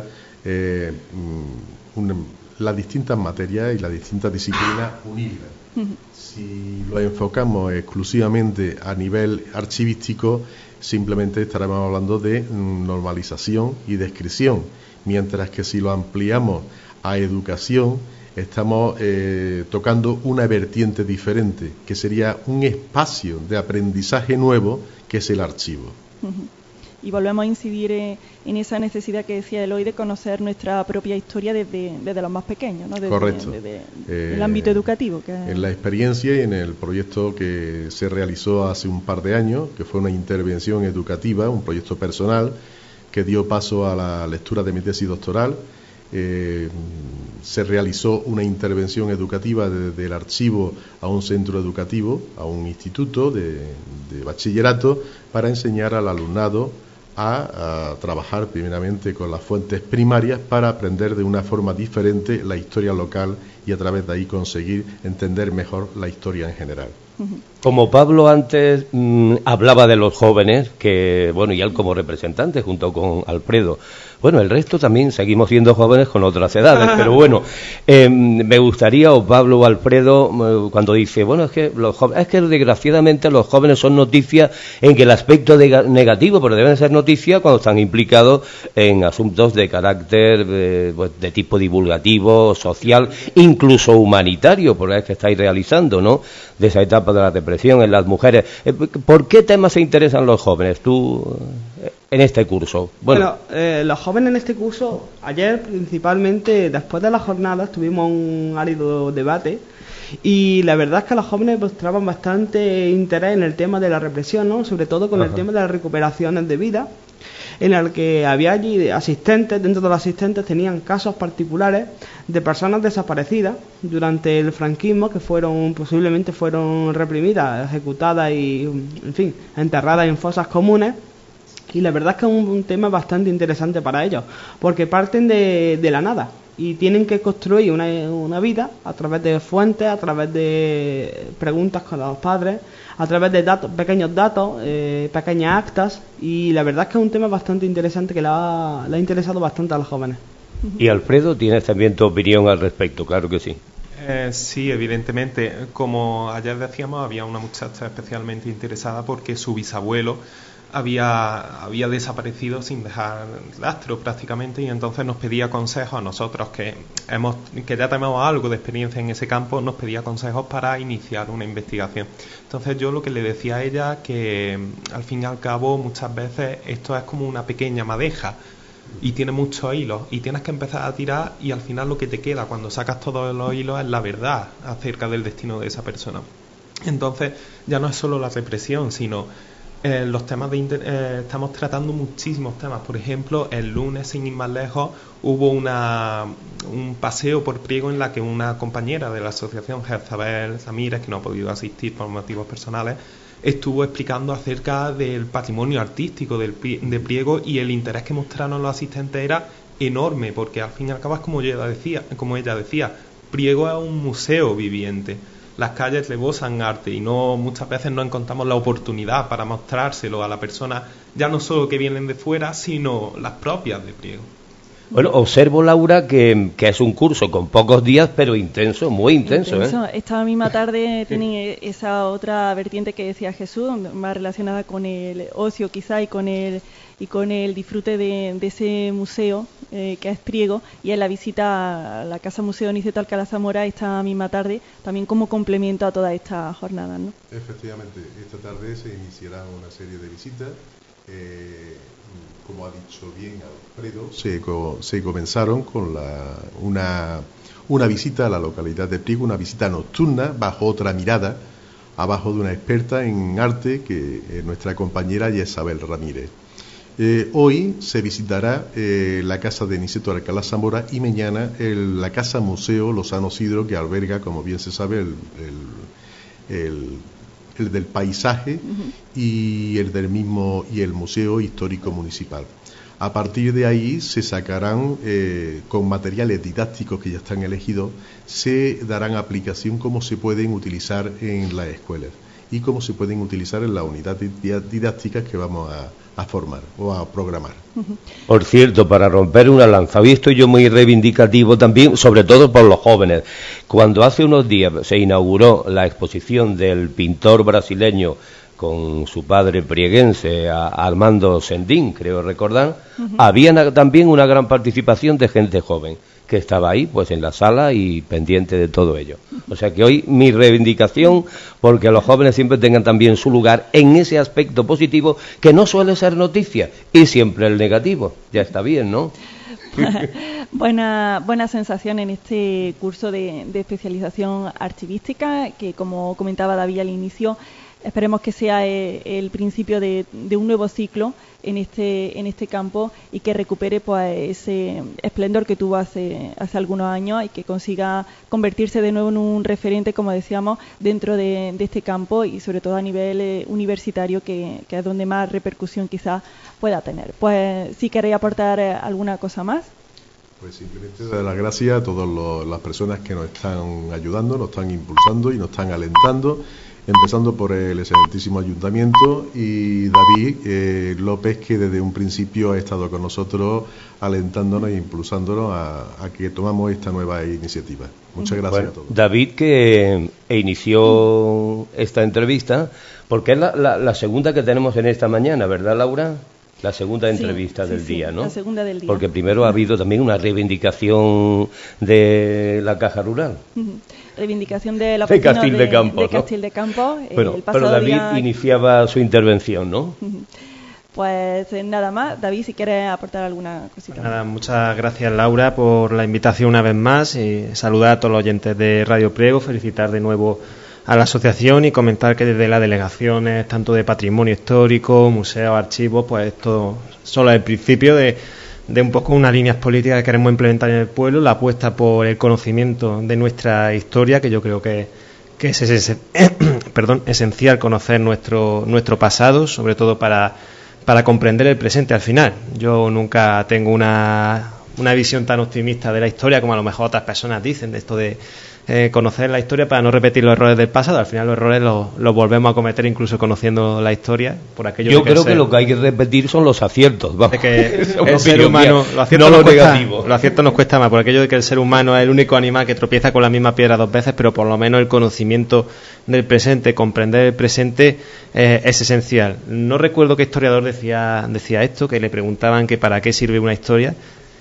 Speaker 9: las distintas materias y las distintas disciplinas unirlas. Si lo enfocamos exclusivamente a nivel archivístico, simplemente estaremos hablando de normalización y descripción, mientras que si lo ampliamos a educación, estamos tocando una vertiente diferente, que sería un espacio de aprendizaje nuevo, que es el archivo.
Speaker 2: Y volvemos a incidir en esa necesidad que decía Eloy de conocer nuestra propia historia desde los más pequeños, ¿no?
Speaker 9: Correcto.
Speaker 2: Desde el ámbito educativo.
Speaker 9: En la experiencia y en el proyecto que se realizó hace un par de años, que fue una intervención educativa, un proyecto personal, que dio paso a la lectura de mi tesis doctoral. Se realizó una intervención educativa desde el archivo a un centro educativo, a un instituto de bachillerato, para enseñar al alumnado a trabajar primeramente con las fuentes primarias para aprender de una forma diferente la historia local y a través de ahí conseguir entender mejor la historia en general.
Speaker 5: Como Pablo antes hablaba de los jóvenes, que bueno, y él como representante junto con Alfredo, bueno, el resto también seguimos siendo jóvenes con otras edades, pero bueno, me gustaría, o Pablo o Alfredo, cuando dice, bueno, es que desgraciadamente los jóvenes son noticias en que el aspecto negativo, pero deben ser noticias cuando están implicados en asuntos de carácter de tipo divulgativo, social, incluso humanitario, por el que estáis realizando, ¿no?, de esa etapa de la depresión en las mujeres. ¿Por qué temas se interesan los jóvenes, tú, en este curso?
Speaker 10: Bueno, los jóvenes en este curso, ayer principalmente, después de las jornadas, tuvimos un árido debate y la verdad es que los jóvenes mostraban bastante interés en el tema de la represión, ¿no?, sobre todo con el tema de las recuperaciones de vida, en el que había allí asistentes, dentro de los asistentes tenían casos particulares de personas desaparecidas durante el franquismo, que posiblemente fueron reprimidas, ejecutadas y, en fin, enterradas en fosas comunes. Y la verdad es que es un tema bastante interesante para ellos, porque parten de la nada y tienen que construir una vida a través de fuentes, a través de preguntas con los padres, a través de pequeños datos, pequeñas actas, y la verdad es que es un tema bastante interesante que le ha interesado bastante a los jóvenes.
Speaker 5: Y Alfredo, ¿tienes también tu opinión al respecto? Claro que sí.
Speaker 4: Sí, evidentemente. Como ayer decíamos, había una muchacha especialmente interesada porque su bisabuelo había desaparecido sin dejar rastro prácticamente, y entonces nos pedía consejos a nosotros que ya tenemos algo de experiencia en ese campo, nos pedía consejos para iniciar una investigación. Entonces yo lo que le decía a ella, que al fin y al cabo muchas veces esto es como una pequeña madeja y tiene muchos hilos y tienes que empezar a tirar, y al final lo que te queda cuando sacas todos los hilos es la verdad acerca del destino de esa persona. Entonces ya no es solo la represión, sino los temas estamos tratando muchísimos temas. Por ejemplo, el lunes, sin ir más lejos, hubo un paseo por Priego en la que una compañera de la asociación, Jezabel Ramírez, que no ha podido asistir por motivos personales, estuvo explicando acerca del patrimonio artístico de Priego, y el interés que mostraron los asistentes era enorme, porque al fin y al cabo es como ella decía, Priego es un museo viviente. Las calles rebosan arte y muchas veces no encontramos la oportunidad para mostrárselo a la persona, ya no solo que vienen de fuera, sino las propias de Priego.
Speaker 5: Bueno, observo, Laura, que es un curso con pocos días, pero intenso, muy intenso.
Speaker 2: Esta misma tarde tienen esa otra vertiente que decía Jesús, más relacionada con el ocio quizá y con el disfrute de ese museo que es Priego, y en la visita a la Casa Museo Niceto Alcalá Zamora esta misma tarde, también como complemento a todas estas jornadas, ¿no? Efectivamente,
Speaker 9: esta tarde se iniciará una serie de visitas. Como ha dicho bien Alfredo, se comenzaron con una visita a la localidad de Priego, una visita nocturna bajo otra mirada, abajo de una experta en arte, que es nuestra compañera Isabel Ramírez. Hoy se visitará la casa de Niceto Alcalá Zamora, y mañana la casa museo Lozano Sidro, que alberga, como bien se sabe, el del paisaje y el del mismo, y el Museo Histórico Municipal. A partir de ahí se sacarán, con materiales didácticos que ya están elegidos, se darán aplicación cómo se pueden utilizar en las escuelas y cómo se pueden utilizar en las unidades didácticas que vamos a formar o a programar.
Speaker 5: Por cierto, para romper una lanza, hoy estoy yo muy reivindicativo también, sobre todo por los jóvenes. Cuando hace unos días se inauguró la exposición del pintor brasileño con su padre prieguense, Armando Sendín, creo recordar, había también una gran participación de gente joven que estaba ahí, pues en la sala y pendiente de todo ello. O sea que hoy mi reivindicación, porque los jóvenes siempre tengan también su lugar en ese aspecto positivo, que no suele ser noticia, y siempre el negativo. Ya está bien, ¿no?
Speaker 2: Buena sensación en este curso de especialización archivística, que como comentaba David al inicio, esperemos que sea el principio de un nuevo ciclo en este campo, y que recupere pues ese esplendor que tuvo hace algunos años, y que consiga convertirse de nuevo en un referente, como decíamos, dentro de este campo, y sobre todo a nivel universitario, que es donde más repercusión quizás pueda tener. Pues si queréis aportar alguna cosa más.
Speaker 9: Pues simplemente dar las gracias a todas las personas que nos están ayudando, nos están impulsando y nos están alentando empezando por el excelentísimo ayuntamiento y David López, que desde un principio ha estado con nosotros alentándonos e impulsándonos a que tomamos esta nueva iniciativa. Muchas gracias a todos.
Speaker 5: David, que inició esta entrevista, porque es la segunda que tenemos en esta mañana, ¿verdad, Laura? La segunda entrevista del día, ¿no?
Speaker 2: La segunda del día.
Speaker 5: Porque primero ha habido también una reivindicación de la Caja Rural.
Speaker 2: Reivindicación de la
Speaker 5: de Castil de Campos,
Speaker 2: de Castil de Campos.
Speaker 5: Bueno, pero David iniciaba su intervención, ¿no?
Speaker 2: Pues nada más. David, si quieres aportar alguna cosita.
Speaker 22: Pues nada, muchas gracias, Laura, por la invitación una vez más y saludar a todos los oyentes de Radio Priego, felicitar de nuevo a la asociación y comentar que desde las delegaciones, tanto de patrimonio histórico, museos, archivos, pues esto solo es el principio de un poco unas líneas políticas que queremos implementar en el pueblo, la apuesta por el conocimiento de nuestra historia, que yo creo que es esencial conocer nuestro pasado, sobre todo para comprender el presente al final. Yo nunca tengo una visión tan optimista de la historia como a lo mejor otras personas dicen, de esto de conocer la historia para no repetir los errores del pasado. Al final los errores los volvemos a cometer incluso conociendo la historia. Por aquello
Speaker 5: yo creo que lo que hay que repetir son los aciertos. Vamos.
Speaker 22: De que el ser humano, los aciertos nos cuesta más, por aquello de que el ser humano es el único animal que tropieza con la misma piedra dos veces, pero por lo menos el conocimiento del presente, comprender el presente es esencial. No recuerdo qué historiador decía esto, que le preguntaban que para qué sirve una historia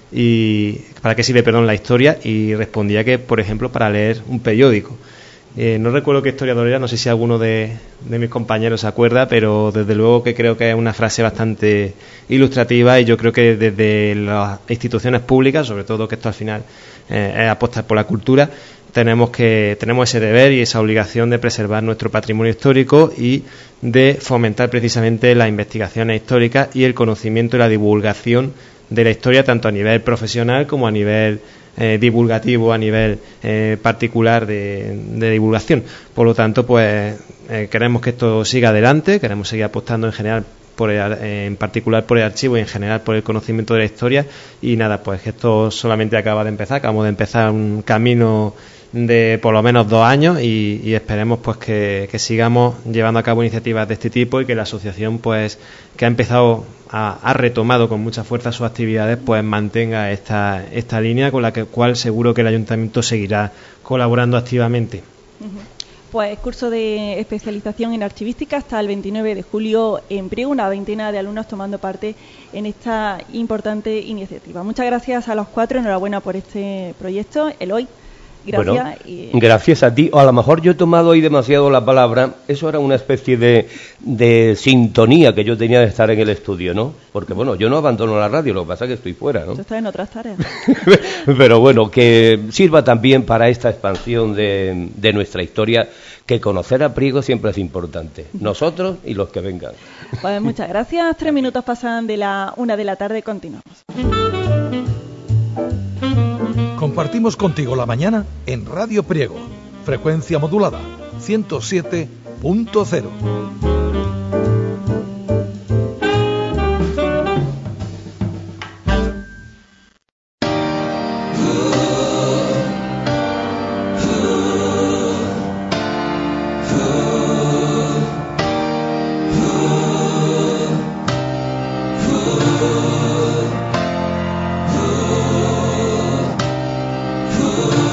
Speaker 22: y para qué sirve, la historia, y respondía que, por ejemplo, para leer un periódico. No recuerdo qué historiador era, no sé si alguno de mis compañeros se acuerda, pero desde luego que creo que es una frase bastante ilustrativa, y yo creo que desde las instituciones públicas, sobre todo que esto al final es apostar por la cultura, tenemos ese deber y esa obligación de preservar nuestro patrimonio histórico y de fomentar precisamente las investigaciones históricas y el conocimiento y la divulgación de la historia, tanto a nivel profesional como a nivel divulgativo, a nivel particular de divulgación. Por lo tanto, pues queremos que esto siga adelante, queremos seguir apostando en general en particular por el archivo y en general por el conocimiento de la historia, y nada, pues que esto solamente acabamos de empezar un camino de por lo menos 2 años y esperemos pues que sigamos llevando a cabo iniciativas de este tipo y que la asociación, pues que ha empezado ha retomado con mucha fuerza sus actividades, pues mantenga esta línea con la cual seguro que el ayuntamiento seguirá colaborando activamente.
Speaker 2: Pues curso de especialización en archivística hasta el 29 de julio en Priego, una veintena de alumnos tomando parte en esta importante iniciativa. Muchas gracias a los 4, enhorabuena por este proyecto. Eloy, gracias.
Speaker 5: Bueno, gracias a ti. O a lo mejor yo he tomado hoy demasiado la palabra. Eso era una especie de sintonía que yo tenía de estar en el estudio, ¿no? Porque, bueno, yo no abandono la radio, lo que pasa es que estoy fuera, ¿no?
Speaker 2: Yo estoy en otras tareas.
Speaker 5: Pero bueno, que sirva también para esta expansión de nuestra historia, que conocer a Priego siempre es importante. Nosotros y los que vengan.
Speaker 2: Pues muchas gracias. 3 minutos pasan de la 1 de la tarde. Continuamos.
Speaker 1: Compartimos contigo la mañana en Radio Priego, frecuencia modulada 107.0.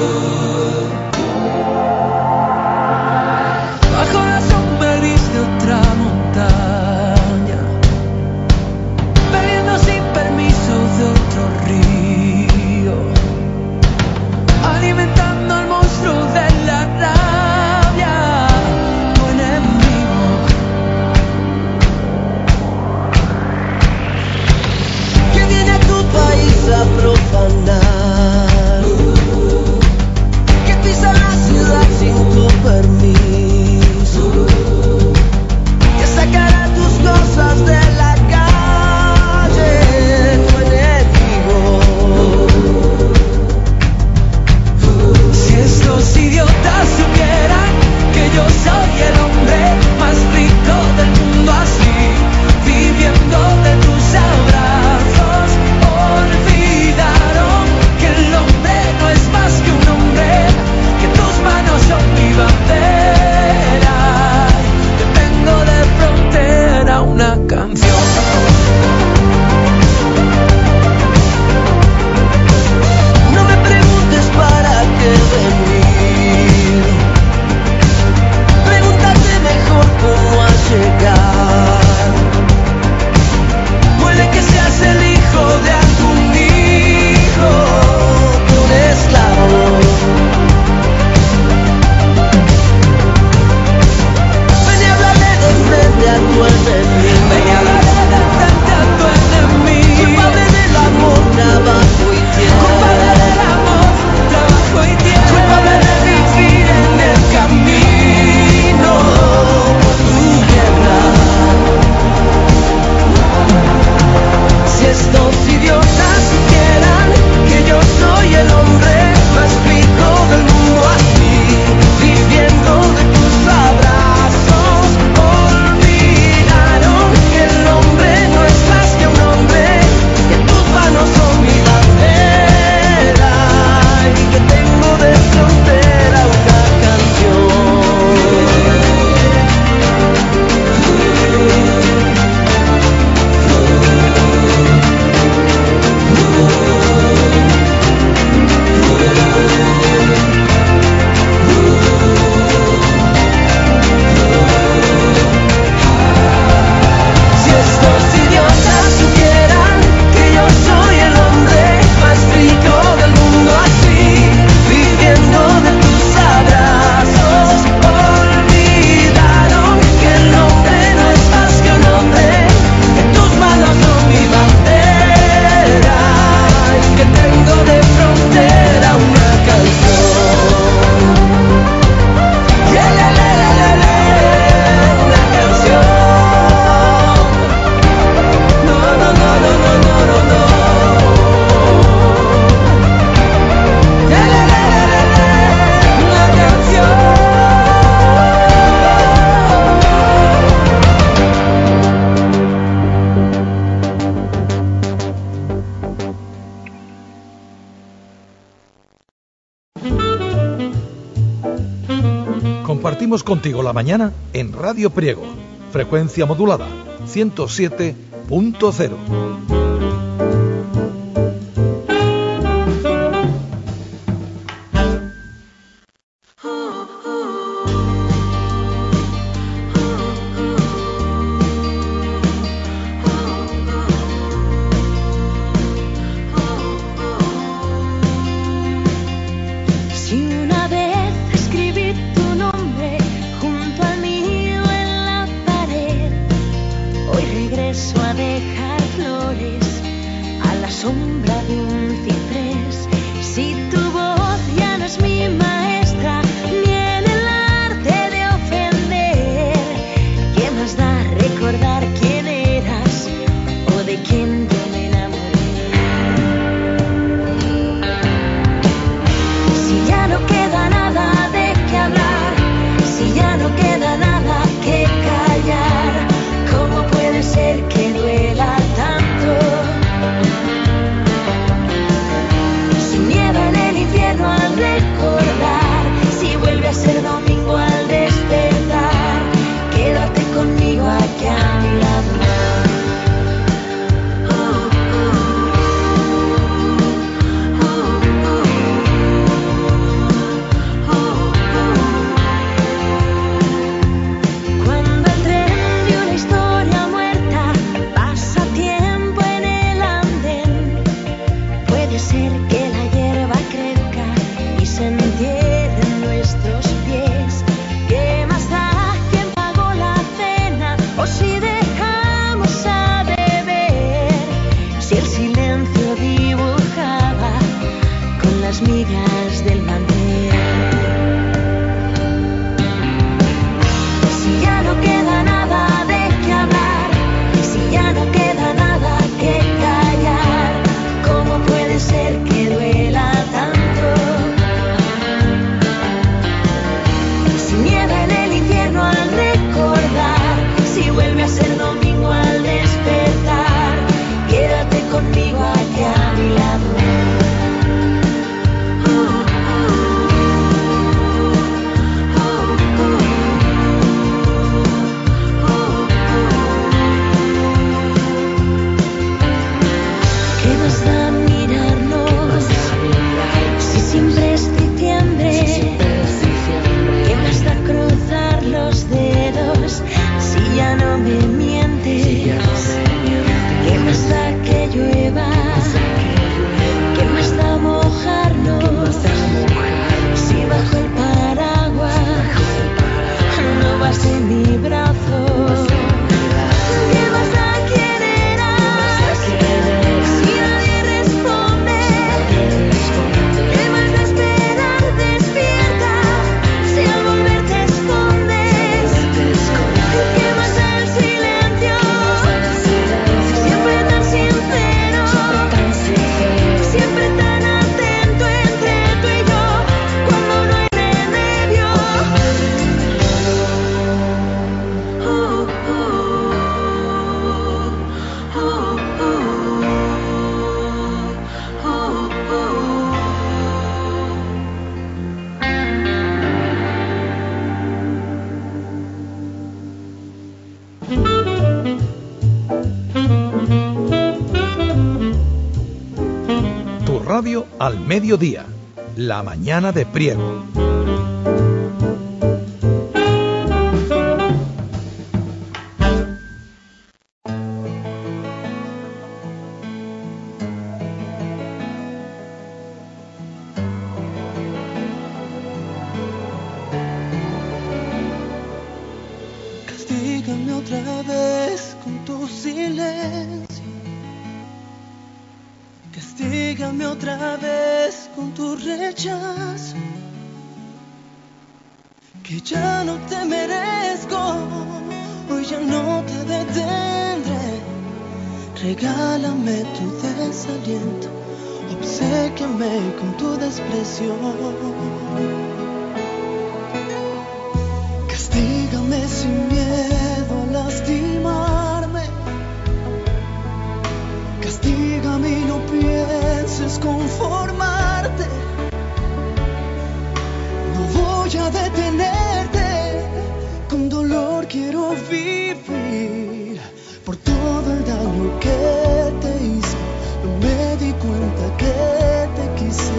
Speaker 3: Bajo la sombra gris de otra
Speaker 1: compartimos contigo la mañana en Radio Priego, frecuencia modulada 107.0. Radio al mediodía, la mañana de Priego.
Speaker 17: Castígame otra vez con tu silencio. Castígame otra vez con tu rechazo, que ya no te merezco, hoy ya no te detendré. Regálame tu desaliento, obséquiame con tu desprecio. Castígame sin miedo a lastimarme. Castígame y no pienses conformarte. No voy a detenerte
Speaker 7: quiero vivir por todo el daño que te hice. No me di cuenta que te quise.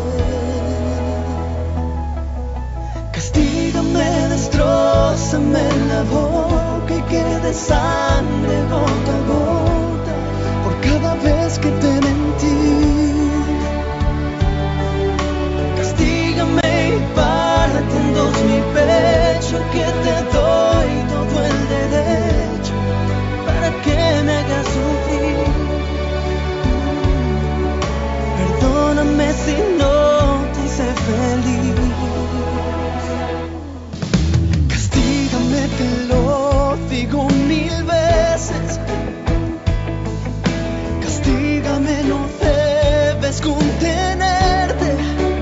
Speaker 7: Castígame, destrózame la boca y que de sangre gota a gota por cada vez que te mentí. Castígame y parte en dos mi pecho, que te doy todo el derecho para que me hagas sufrir. Perdóname si no te hice feliz. Castígame, te lo digo 1000 veces. Castígame, no debes contenerte,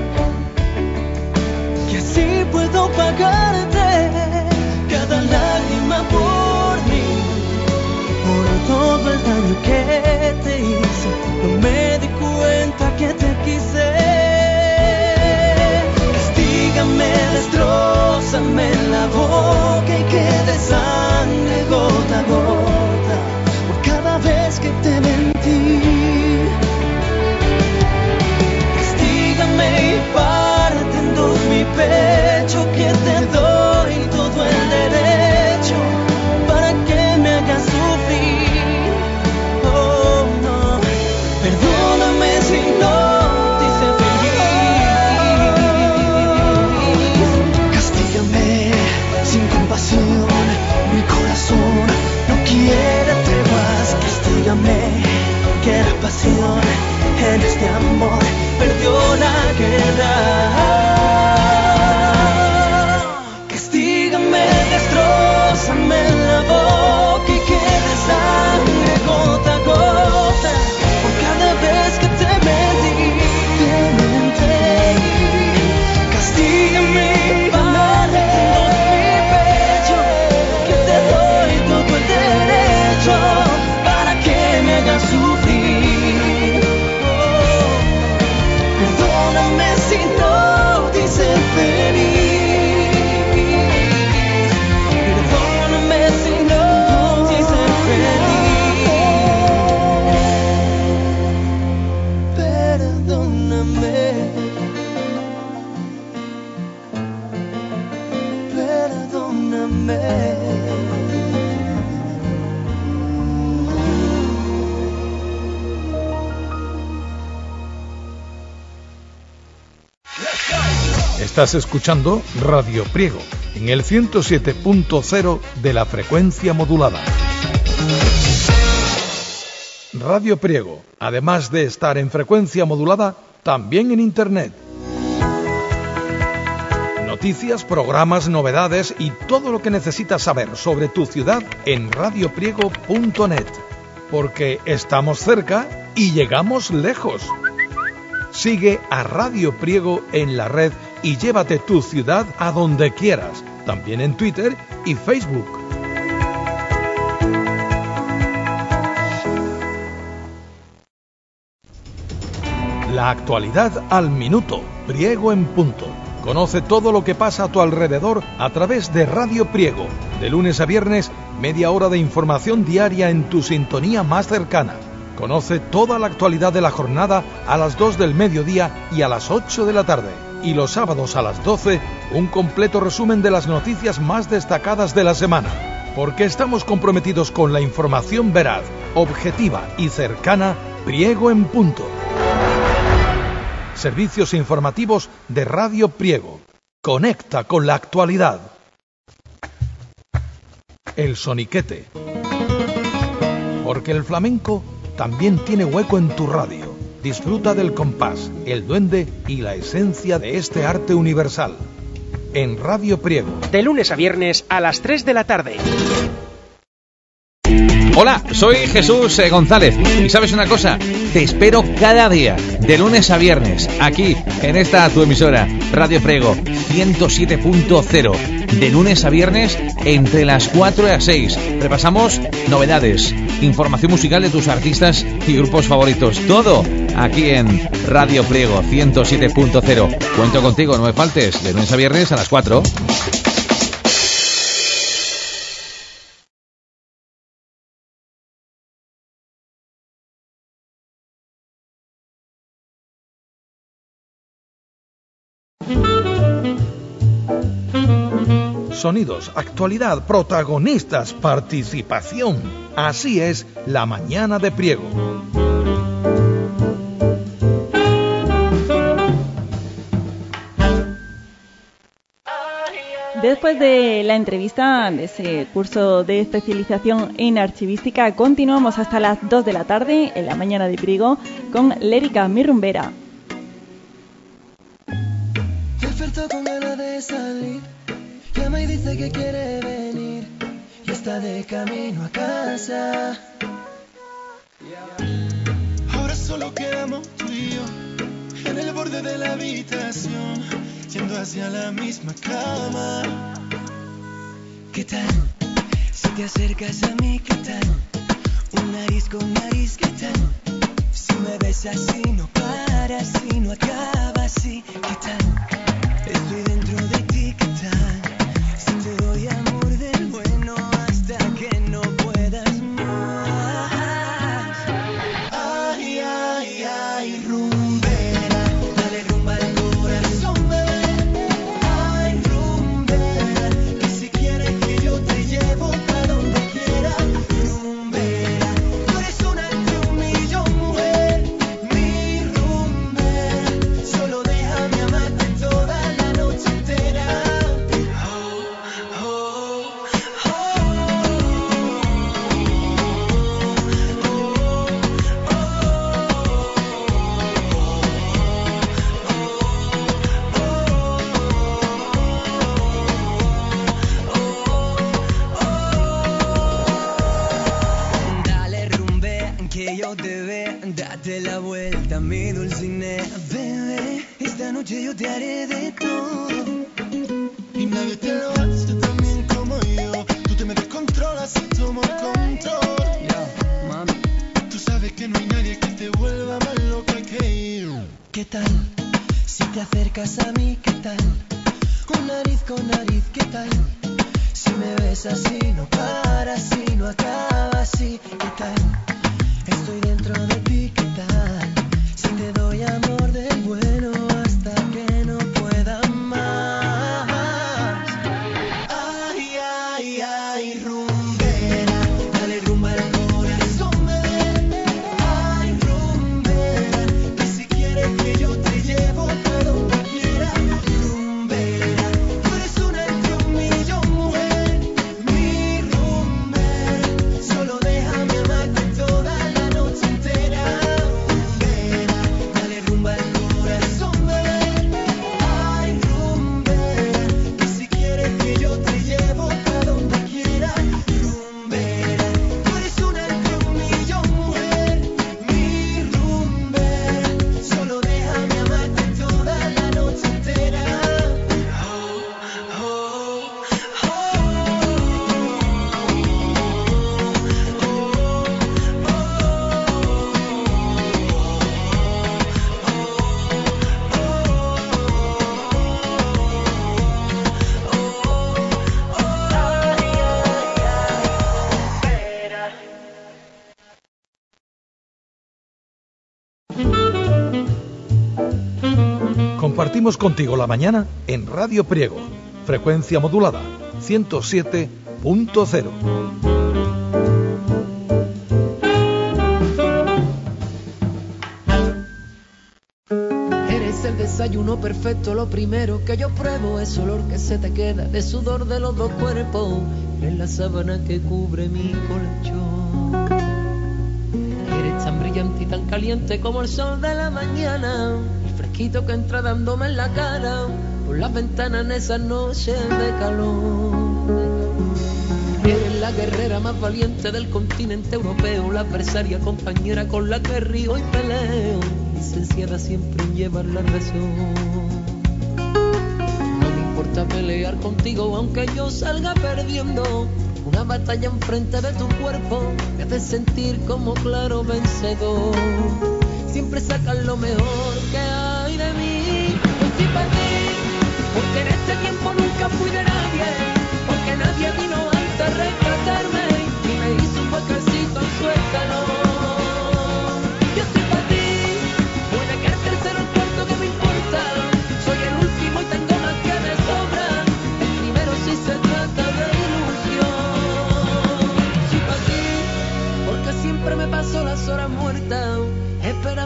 Speaker 7: que así puedo pagarte cada lágrima por mí, por todo el daño que te hice. No me di cuenta que te quise. Castígame, destrózame la boca y que de sangre gota a gota por cada vez que te mentí. Castígame y parte en dos mi pecho, que te doy todo el derecho para que me hagas sufrir. Oh no, perdóname si no te hice feliz. Castígame sin compasión, mi corazón no quiere treguas. Castígame, que la pasión en este amor perdió la guerra. Castígame, destrózame la boca y que de sangre gota a gota por cada vez que te mentí. Castígame, parte en mi pecho, que te doy todo el derecho para que me hagas sufrir. Perdóname si no te hice feliz. Perdóname si no te hice feliz. Perdóname. Perdóname.
Speaker 1: Estás escuchando Radio Priego en el 107.0 de la frecuencia modulada. Radio Priego, además de estar en frecuencia modulada, también en Internet. Noticias, programas, novedades y todo lo que necesitas saber sobre tu ciudad en radiopriego.net. Porque estamos cerca y llegamos lejos. Sigue a Radio Priego en la red y llévate tu ciudad a donde quieras, también en Twitter y Facebook. La actualidad al minuto, Priego en punto. Conoce todo lo que pasa a tu alrededor a través de Radio Priego. De lunes a viernes, media hora de información diaria en tu sintonía más cercana. Conoce toda la actualidad de la jornada a las 2 del mediodía y a las 8 de la tarde. Y los sábados a las 12, un completo resumen de las noticias más destacadas de la semana. Porque estamos comprometidos con la información veraz, objetiva y cercana. Priego en punto. Servicios informativos de Radio Priego. Conecta con la actualidad. El soniquete. Porque el flamenco también tiene hueco en tu radio. Disfruta del compás, el duende y la esencia de este arte universal. En Radio Priego.
Speaker 6: De lunes a viernes a las 3 de la tarde.
Speaker 11: Hola, soy Jesús González. ¿Y sabes una cosa? Te espero cada día, de lunes a viernes, aquí, en esta tu emisora, Radio Priego 107.0. De lunes a viernes, entre las 4 y las 6. Repasamos novedades, información musical de tus artistas y grupos favoritos. Todo aquí en Radio Priego 107.0. Cuento contigo, no me faltes, de lunes a viernes a las 4.
Speaker 1: Sonidos, actualidad, protagonistas, participación. Así es La Mañana de Priego.
Speaker 2: Después de la entrevista de ese curso de especialización en archivística, continuamos hasta las 2 de la tarde en La Mañana de Priego con Lérica, mi rumbera.
Speaker 3: Despertó con ganas de salir, llama y dice que quiere venir y está de camino a casa. Ahora solo quedamos tú y yo en el borde de la habitación, yendo hacia la misma cama. ¿Qué tal? Si te acercas a mí, ¿qué tal? Un nariz con nariz, ¿qué tal? Si me besas y no paras, si no acabas, sí, ¿qué tal? Estoy dentro de ti, ¿qué tal? Si te doy amor del bueno hasta que no puedas más. Ay, ay, ay, rumbera, dale rumba al corazón, bebé. Ay, rumbera, que si quieres que yo te llevo a donde quiera. Rumbera, tú eres una entre un millón, mujer. Mi rumbera, solo déjame amarte toda la noche entera. Dale rumbea, que yo te vea, date la vuelta, mi dulcinea, bebé. Esta noche yo te haré de todo y nadie te lo hace tan bien como yo. Tú te me descontrolas y tomo control. Mami, tú sabes que no hay nadie que te vuelva más loca que yo. ¿Qué tal? Si te acercas a mí, ¿qué tal? Un nariz con nariz, ¿qué tal? Si me besas y no paras, si no acabas, sí, ¿qué tal? Estoy dentro de ti, ¿qué tal? Si te doy amor del bueno hasta que no pueda más. Ay, ay, ay, rumbera, dale rumba al corazón, bebé. Ay, rumbera, que si quieres que yo te llevo a donde quiera. Rumbera, tú eres una entre un millón, mujer. Mi rumbera, solo déjame amarte toda la noche entera. Rumbera, dale rumba al corazón, bebé. Ay, rumbera, que si quieres que yo te llevo a donde quiera. Rumbera, tú eres una entre un millón, mujer. Mi rumbera, solo déjame amarte toda la noche entera.
Speaker 1: Compartimos contigo la mañana en Radio Priego, frecuencia modulada 107.0.
Speaker 15: Eres el desayuno perfecto, lo primero que yo pruebo es olor que se te queda de sudor de los dos cuerpos. Eres la sábana que cubre mi colchón. Eres tan brillante y tan caliente como el sol de la mañana. El fresquito que entra dándome en la cara por las ventanas en esas noches de calor. Eres la guerrera más valiente del continente europeo, la adversaria compañera con la que río y peleo, licenciada siempre en llevar la razón. No me importa pelear contigo aunque yo salga perdiendo. Una batalla enfrente de tu cuerpo me hace sentir como claro vencedor. Siempre sacas lo mejor que hay de mí. Yo estoy para ti, porque en este tiempo nunca fui de nadie, porque nadie vino antes a rescatarme y me hizo un huequecito, suéltalo. Yo estoy para ti, puede que el tercero o el cuarto que me importa. Soy el último y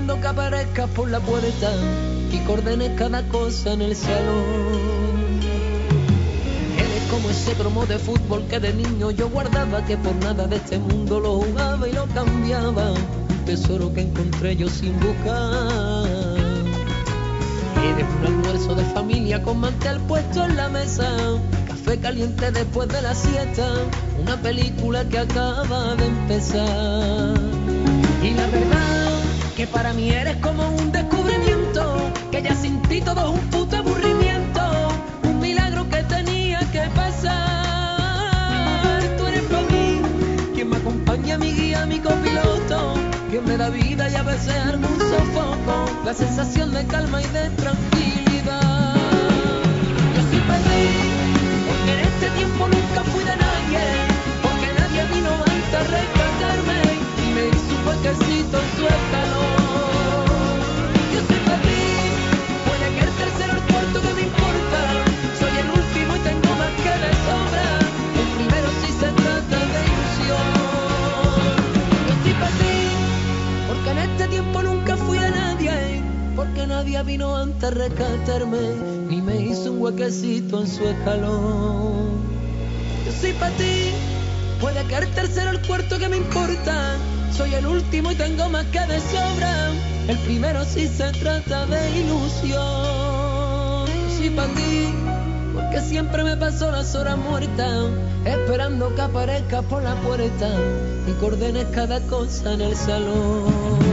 Speaker 15: esperando que aparezcas por la puerta y que ordenes cada cosa en el salón. Eres como ese cromo de fútbol que de niño yo guardaba, que por nada de este mundo lo jugaba y lo cambiaba, un tesoro que encontré yo sin buscar. Eres un almuerzo de familia con mantel puesto en la mesa, café caliente después de la siesta, una película que acaba de empezar. Y la verdad que para mí eres como un descubrimiento, que ya sin ti todo es un puto aburrimiento, un milagro que tenía que pasar. Tú eres para mí quien me acompaña, mi guía, mi copiloto, quien me da vida y a veces algún sofoco, la sensación de calma y de tranquilidad. Yo soy para ti, porque en este tiempo nunca fui de nadie, porque nadie vino antes a rescatarme y me hizo un huequecito en su escalón. Yo soy para ti, puede que el tercero o el cuarto que me importa, soy el último y tengo más que de sobra, el primero si se trata de ilusión. Yo soy para ti, porque en este tiempo nunca fui de nadie, porque nadie vino antes a rescatarme y me hizo un huequecito en su escalón. Yo soy para ti, puede que el tercero o el cuarto que me importa, soy el último y tengo más que de sobra, el primero si se trata de ilusión. Yo soy para ti, porque siempre me paso las horas muertas, esperando que aparezcas por la puerta y que ordenes cada cosa en el salón.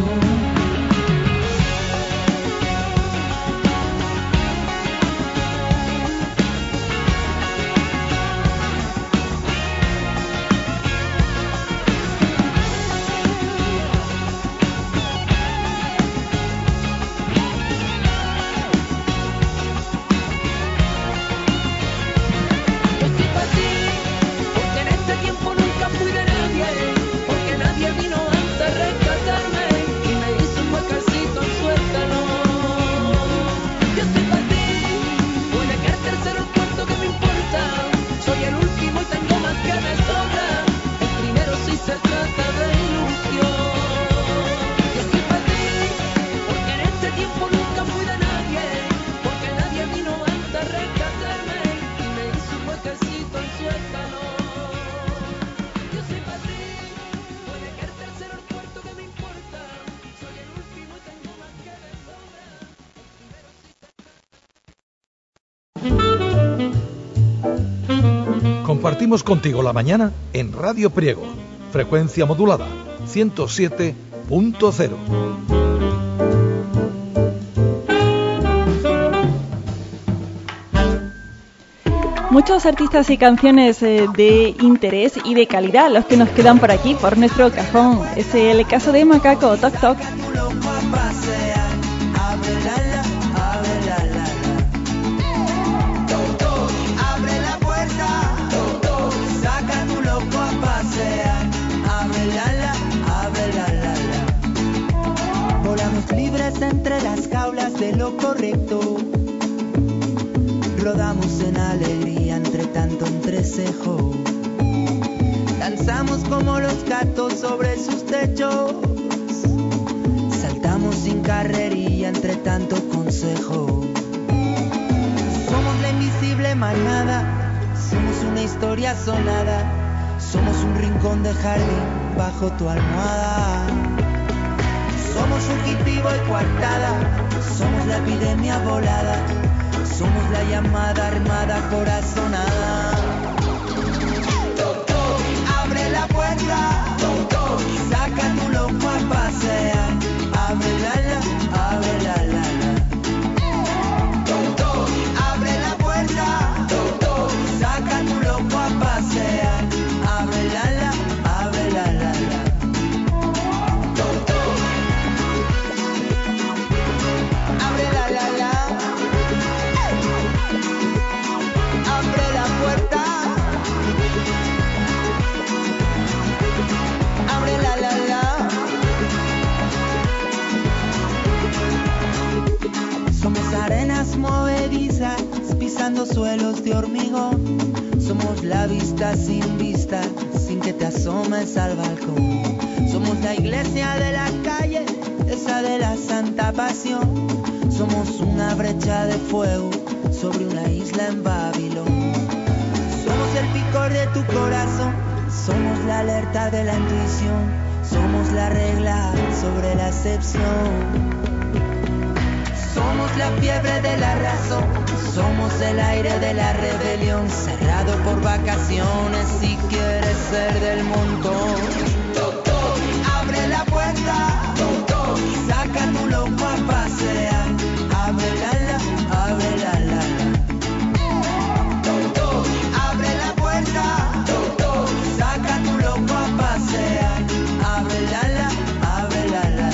Speaker 1: Compartimos contigo la mañana en Radio Priego, frecuencia modulada 107.0.
Speaker 2: Muchos artistas y canciones de interés y de calidad los que nos quedan por aquí, por nuestro cajón. Es el caso de Macaco, Toc Toc.
Speaker 12: Entre las jaulas de lo correcto, rodamos en alegría, entre tanto entrecejo, danzamos como los gatos sobre sus techos, saltamos sin carrería, entre tanto consejo. Somos la invisible manada, somos una historia sonada, somos un rincón de jardín bajo tu almohada. Somos fugitivo y coartada, somos la epidemia volada, somos la llamada armada corazonada. Toc, toc, abre la puerta, toc, toc, saca tu loco a pasear, abre la la, abre la la la. Toc, toc, abre la puerta, toc, toc, saca tu loco a pasear, abre la la, abre la la la. Arenas movedizas, pisando suelos de hormigón. Somos la vista, sin que te asomes al balcón. Somos la iglesia de la calle, promesa de la santa pasión. Somos una brecha de fuego sobre una isla en Babilón. Somos el picor de tu corazón, somos la alerta de la intuición, somos la regla sobre la excepción. Somos la fiebre de la razón, somos el aire de la rebelión, cerrado por vacaciones si quieres ser del montón. Abre la puerta, saca tu loco a pasear, ábrela, ábrela. Abre la puerta, saca tu loco a pasear, ábrela, ábrela.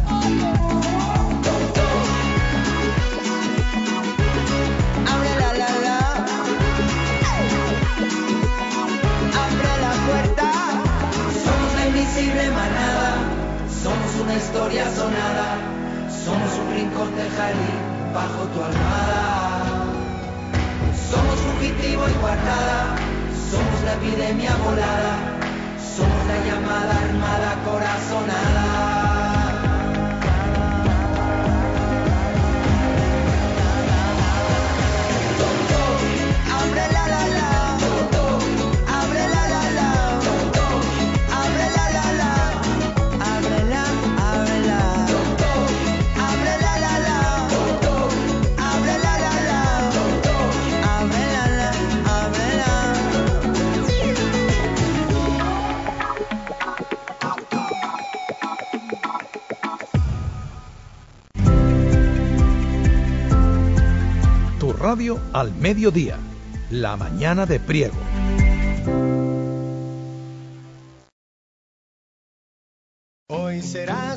Speaker 12: Invisible manada, somos una historia sonada, somos un rincón del jardín bajo tu almohada. Somos fugitivo y guardada, somos la epidemia volada, somos la llamada armada corazonada.
Speaker 1: Radio al mediodía, la mañana de Priego.
Speaker 21: Hoy será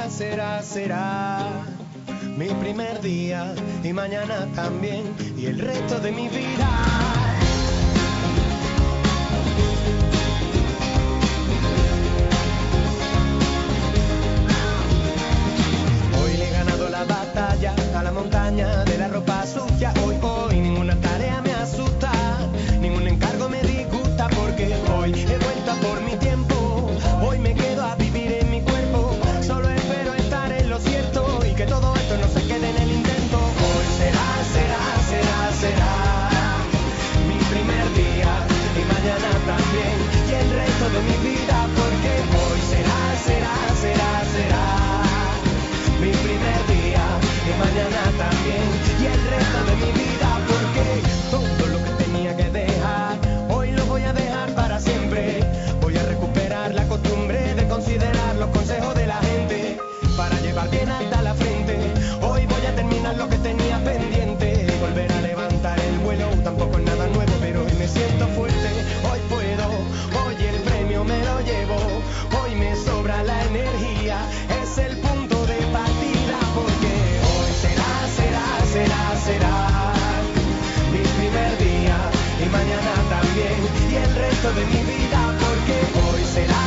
Speaker 21: mi primer día y mañana también y el resto de mi vida. Hoy le he ganado la batalla a la montaña de la ropa sucia. Hoy ninguna tarea me asusta, ningún encargo me disgusta porque hoy he vuelto a por mi tiempo. Hoy me quedo a vivir en mi cuerpo, solo espero estar en lo cierto y que todo esto no se quede en el intento. Hoy será mi primer día y mañana también y el resto de mi vida porque hoy será mi primer día y mañana también y el resto de mi vida porque todo lo que tenía que dejar hoy lo voy a dejar para siempre. Voy a recuperar la costumbre de considerar los consejos de la gente para llevar bien alta la frente. Hoy voy a terminar lo que tenía pendiente y volver a levantar el vuelo. Tampoco es nada nuevo, pero hoy me siento fuerte. Hoy puedo, hoy el premio me lo llevo. Hoy me sobra la energía, es el punto de partida porque hoy será mi primer día y mañana también y el resto de mi vida porque hoy será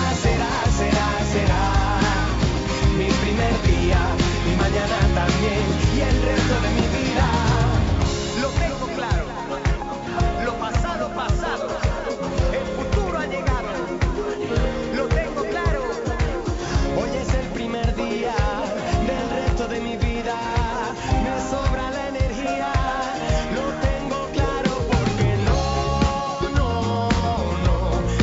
Speaker 21: mi primer día y mañana también y el resto de mi vida. Lo tengo claro, lo pasado, el futuro ha llegado, lo tengo claro, hoy es el primer día del resto de mi vida, me sobra la energía, lo tengo claro porque no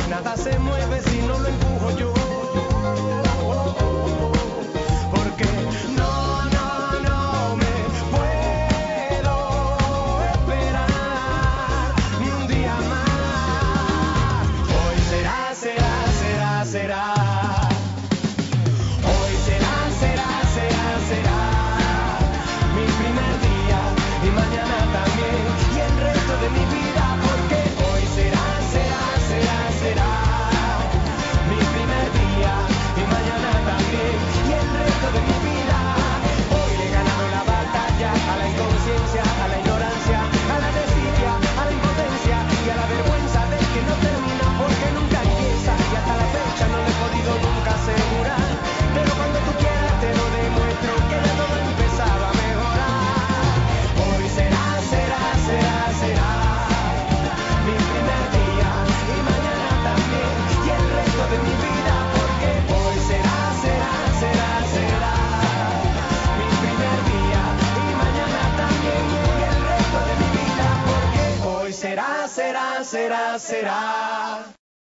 Speaker 17: será, será, será.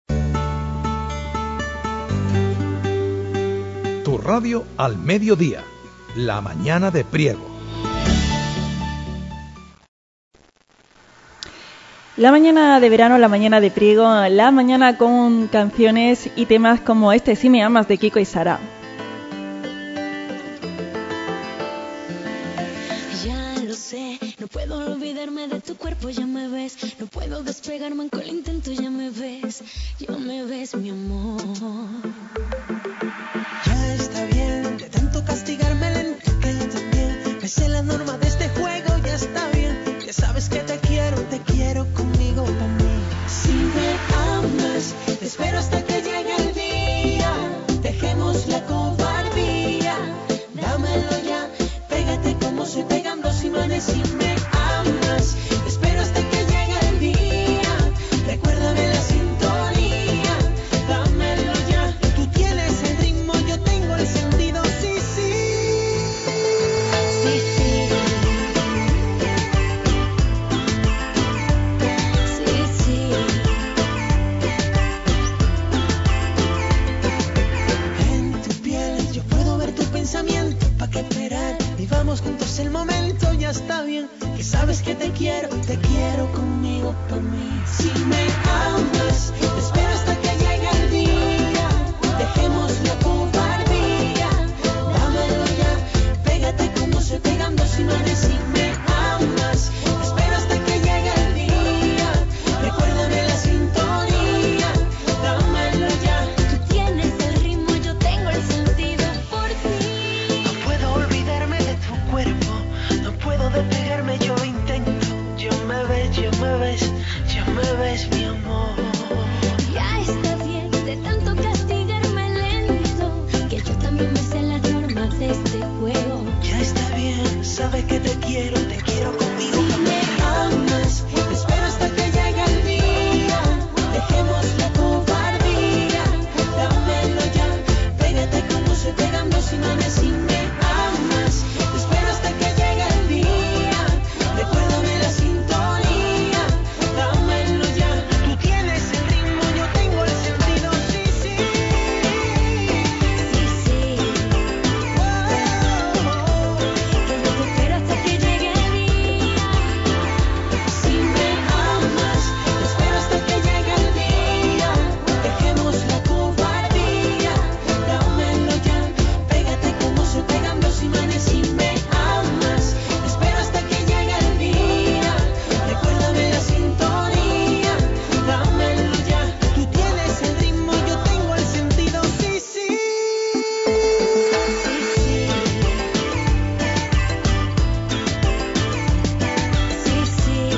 Speaker 1: Tu radio al mediodía, la mañana de Priego.
Speaker 2: La mañana de verano, la mañana de Priego, la mañana con canciones y temas como este, Si me amas, de Kiko y Sara.
Speaker 8: Ya lo sé, no puedo olvidarme de tu cuerpo, ya me ves. No puedo despegarme aunque lo intento, ya me ves, mi amor.
Speaker 3: Ya está bien, de tanto castigarme lento que yo también me sé la norma de este juego, ya está bien. Ya sabes que te quiero conmigo para mí.
Speaker 8: Si me amas, te espero hasta que llegue el día. Dejemos la cobardía, dámelo ya. Pégate como soy pegando sin manes. Si me amas, te espero hasta que llegue el día. Recuérdame la sintonía, dámelo ya.
Speaker 3: Tú tienes el ritmo, yo tengo el sentido. Sí, sí.
Speaker 8: Sí, sí. Sí, sí.
Speaker 3: En tu piel yo puedo ver tu pensamiento. ¿Pa' qué esperar? Vivamos juntos el momento, ya está bien. Que sabes que te quiero conmigo pa' mí.
Speaker 8: Si me amas, te espero hasta que llegue el día. Dejemos la cobardía, dámelo ya. Pégate como estoy pegando sin manes. Si me amas, te espero hasta que llegue el día. Recuérdame la sintonía, dámelo ya. Tú tienes el ritmo, yo tengo el sentido por ti.
Speaker 3: No puedo olvidarme de tu cuerpo, no puedo despegarme, yo lo intento. Ya me ves, mi amor.
Speaker 8: Ya está bien, de tanto castigarme lento, que yo también me sé las normas de este juego.
Speaker 3: Ya está bien, sabes que te quiero conmigo.
Speaker 8: Si me amas, te espero hasta que llegue el día. Dejemos la cobardía, dámelo ya. Pégate como estoy pegando sin manes. Si me amas, te espero hasta que llegue el día. Recuérdame la sintonía, dámelo ya.
Speaker 3: Tú tienes el ritmo, yo tengo el sentido. Sí, sí.
Speaker 8: Sí, sí. Que yo te espero hasta que llegue el día. Si me amas, te espero hasta que llegue el día. Dejemos la cobardía, dámelo ya. Pégate como estoy pegando sin manes. Si me amas, te espero hasta que llegue el día. Recuérdame la sintonía, dámelo ya.
Speaker 3: Tú tienes el ritmo, yo tengo el sentido. Sí, sí.
Speaker 8: Sí, sí.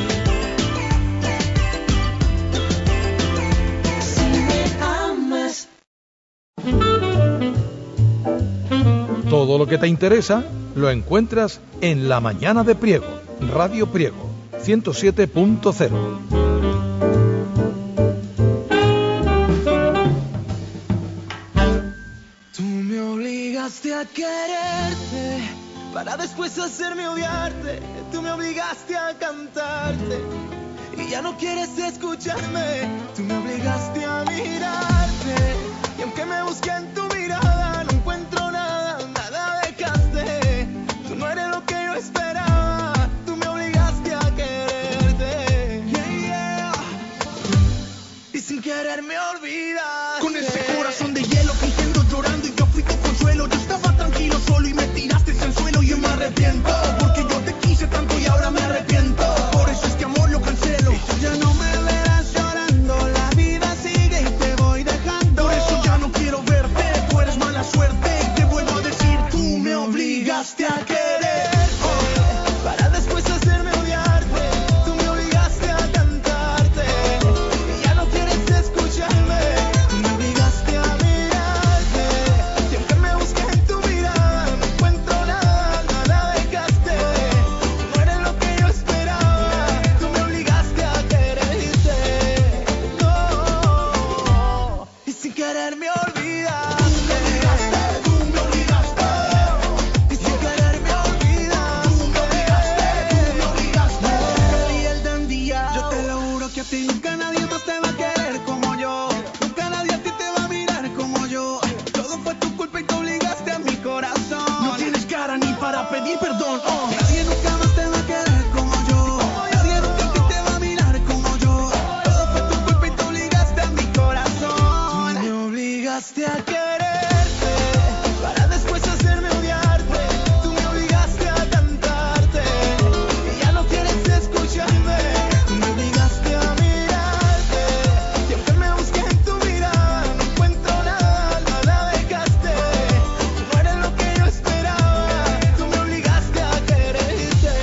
Speaker 8: Si me amas.
Speaker 1: Todo lo que te interesa lo encuentras en La Mañana de Priego, Radio Priego, 107.0.
Speaker 3: Tú me obligaste a quererte para después hacerme odiarte. Tú me obligaste a cantarte y ya no quieres escucharme. Tú me obligaste a mirarte y aunque me busqué en tu mirada no encuentro nada, nada dejaste. Tú no eres lo que yo esperaba. Tú me obligaste a quererte. Yeah, yeah. Y sin querer me olvidas.
Speaker 17: Con ese corazón de hielo fingiendo llorando y yo fui tu consuelo. Yo estaba tranquilo solo y me tiraste en el suelo y yo me arrepiento. Porque yo te quise tanto y ahora me arrepiento. Por eso este amor lo cancelo.
Speaker 3: Ya no me verás llorando, la vida sigue y te voy dejando.
Speaker 17: Por eso ya no quiero verte, tú eres mala suerte. Y te vuelvo a decir, tú me obligaste a quererte
Speaker 3: para después hacerme odiarte. Tú me obligaste a cantarte y ya no quieres escucharme. Tú me obligaste a mirarte y aunque me busqué en tu mirada no encuentro nada, nada dejaste. Tú no eres lo que yo esperaba. Tú me obligaste a quererte. No, y sin querer me olvidaste.
Speaker 17: Tú me obligaste
Speaker 3: Y sin querer me
Speaker 17: perdón. Nadie nunca más te va a querer como yo. Nadie nunca a ti te va a mirar como yo. Todo fue tu culpa y tú obligaste a mi corazón. Tú me obligaste a quererte para después hacerme odiarte. Tú me obligaste a cantarte y ya no quieres escucharme. Tú me obligaste a mirarte y aunque me busqué en tu mirada no encuentro nada, nada dejaste. Tú no eres lo que yo esperaba. Tú me obligaste a quererte.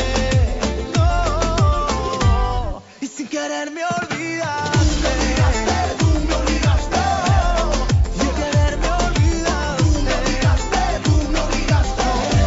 Speaker 17: No, y sin querer me olvidaste. Tú me obligaste. Sin querer me olvidaste. Tú me obligaste.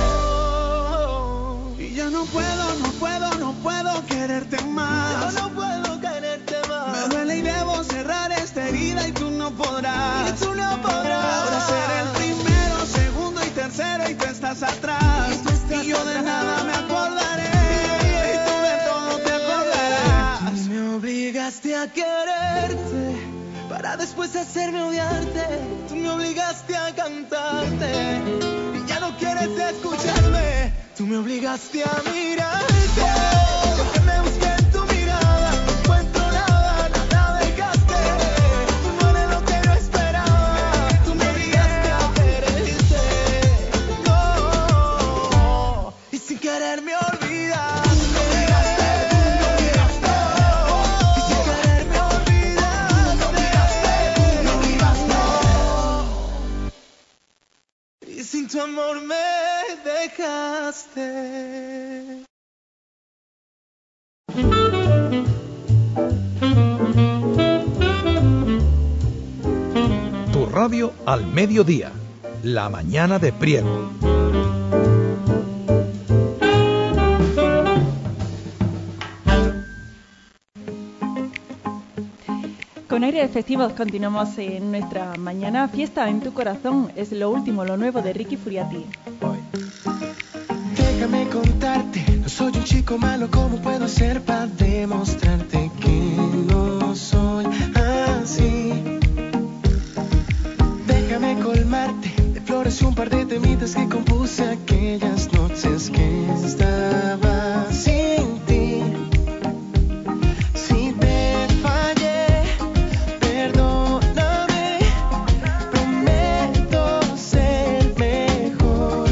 Speaker 17: Y ya no puedo quererte más. Yo no puedo quererte más. Me duele y debo cerrar esta herida y tú no podrás. Y tú no podrás. Ahora ser el primero, segundo y tercero y tú estás atrás. Y yo de nada me acordaré. Y tú de todo te acordarás. Tú me obligaste a quererte para después hacerme odiarte. Tú me obligaste a cantarte y ya no quieres escucharme. Tú me obligaste a mirarte. Porque me busqué en tu mirada, no encuentro nada, nada dejaste. Tú no eres lo que yo esperaba. Tú me obligaste a quererte. No, y sin querer me olvidaste. Y sin querer me olvidaste. Y sin tu amor me dejaste.
Speaker 1: Tu radio al mediodía, la mañana de Priego.
Speaker 2: Con aires festivos continuamos en nuestra mañana. Fiesta en tu corazón es lo último, lo nuevo de Ricky Furiati.
Speaker 14: Déjame contarte, no soy un chico malo, ¿cómo puedo hacer para demostrarte que no soy así? Déjame colmarte de flores un par de temitas que compuse aquellas noches que estaba sin ti. Si te fallé, perdóname, prometo ser mejor.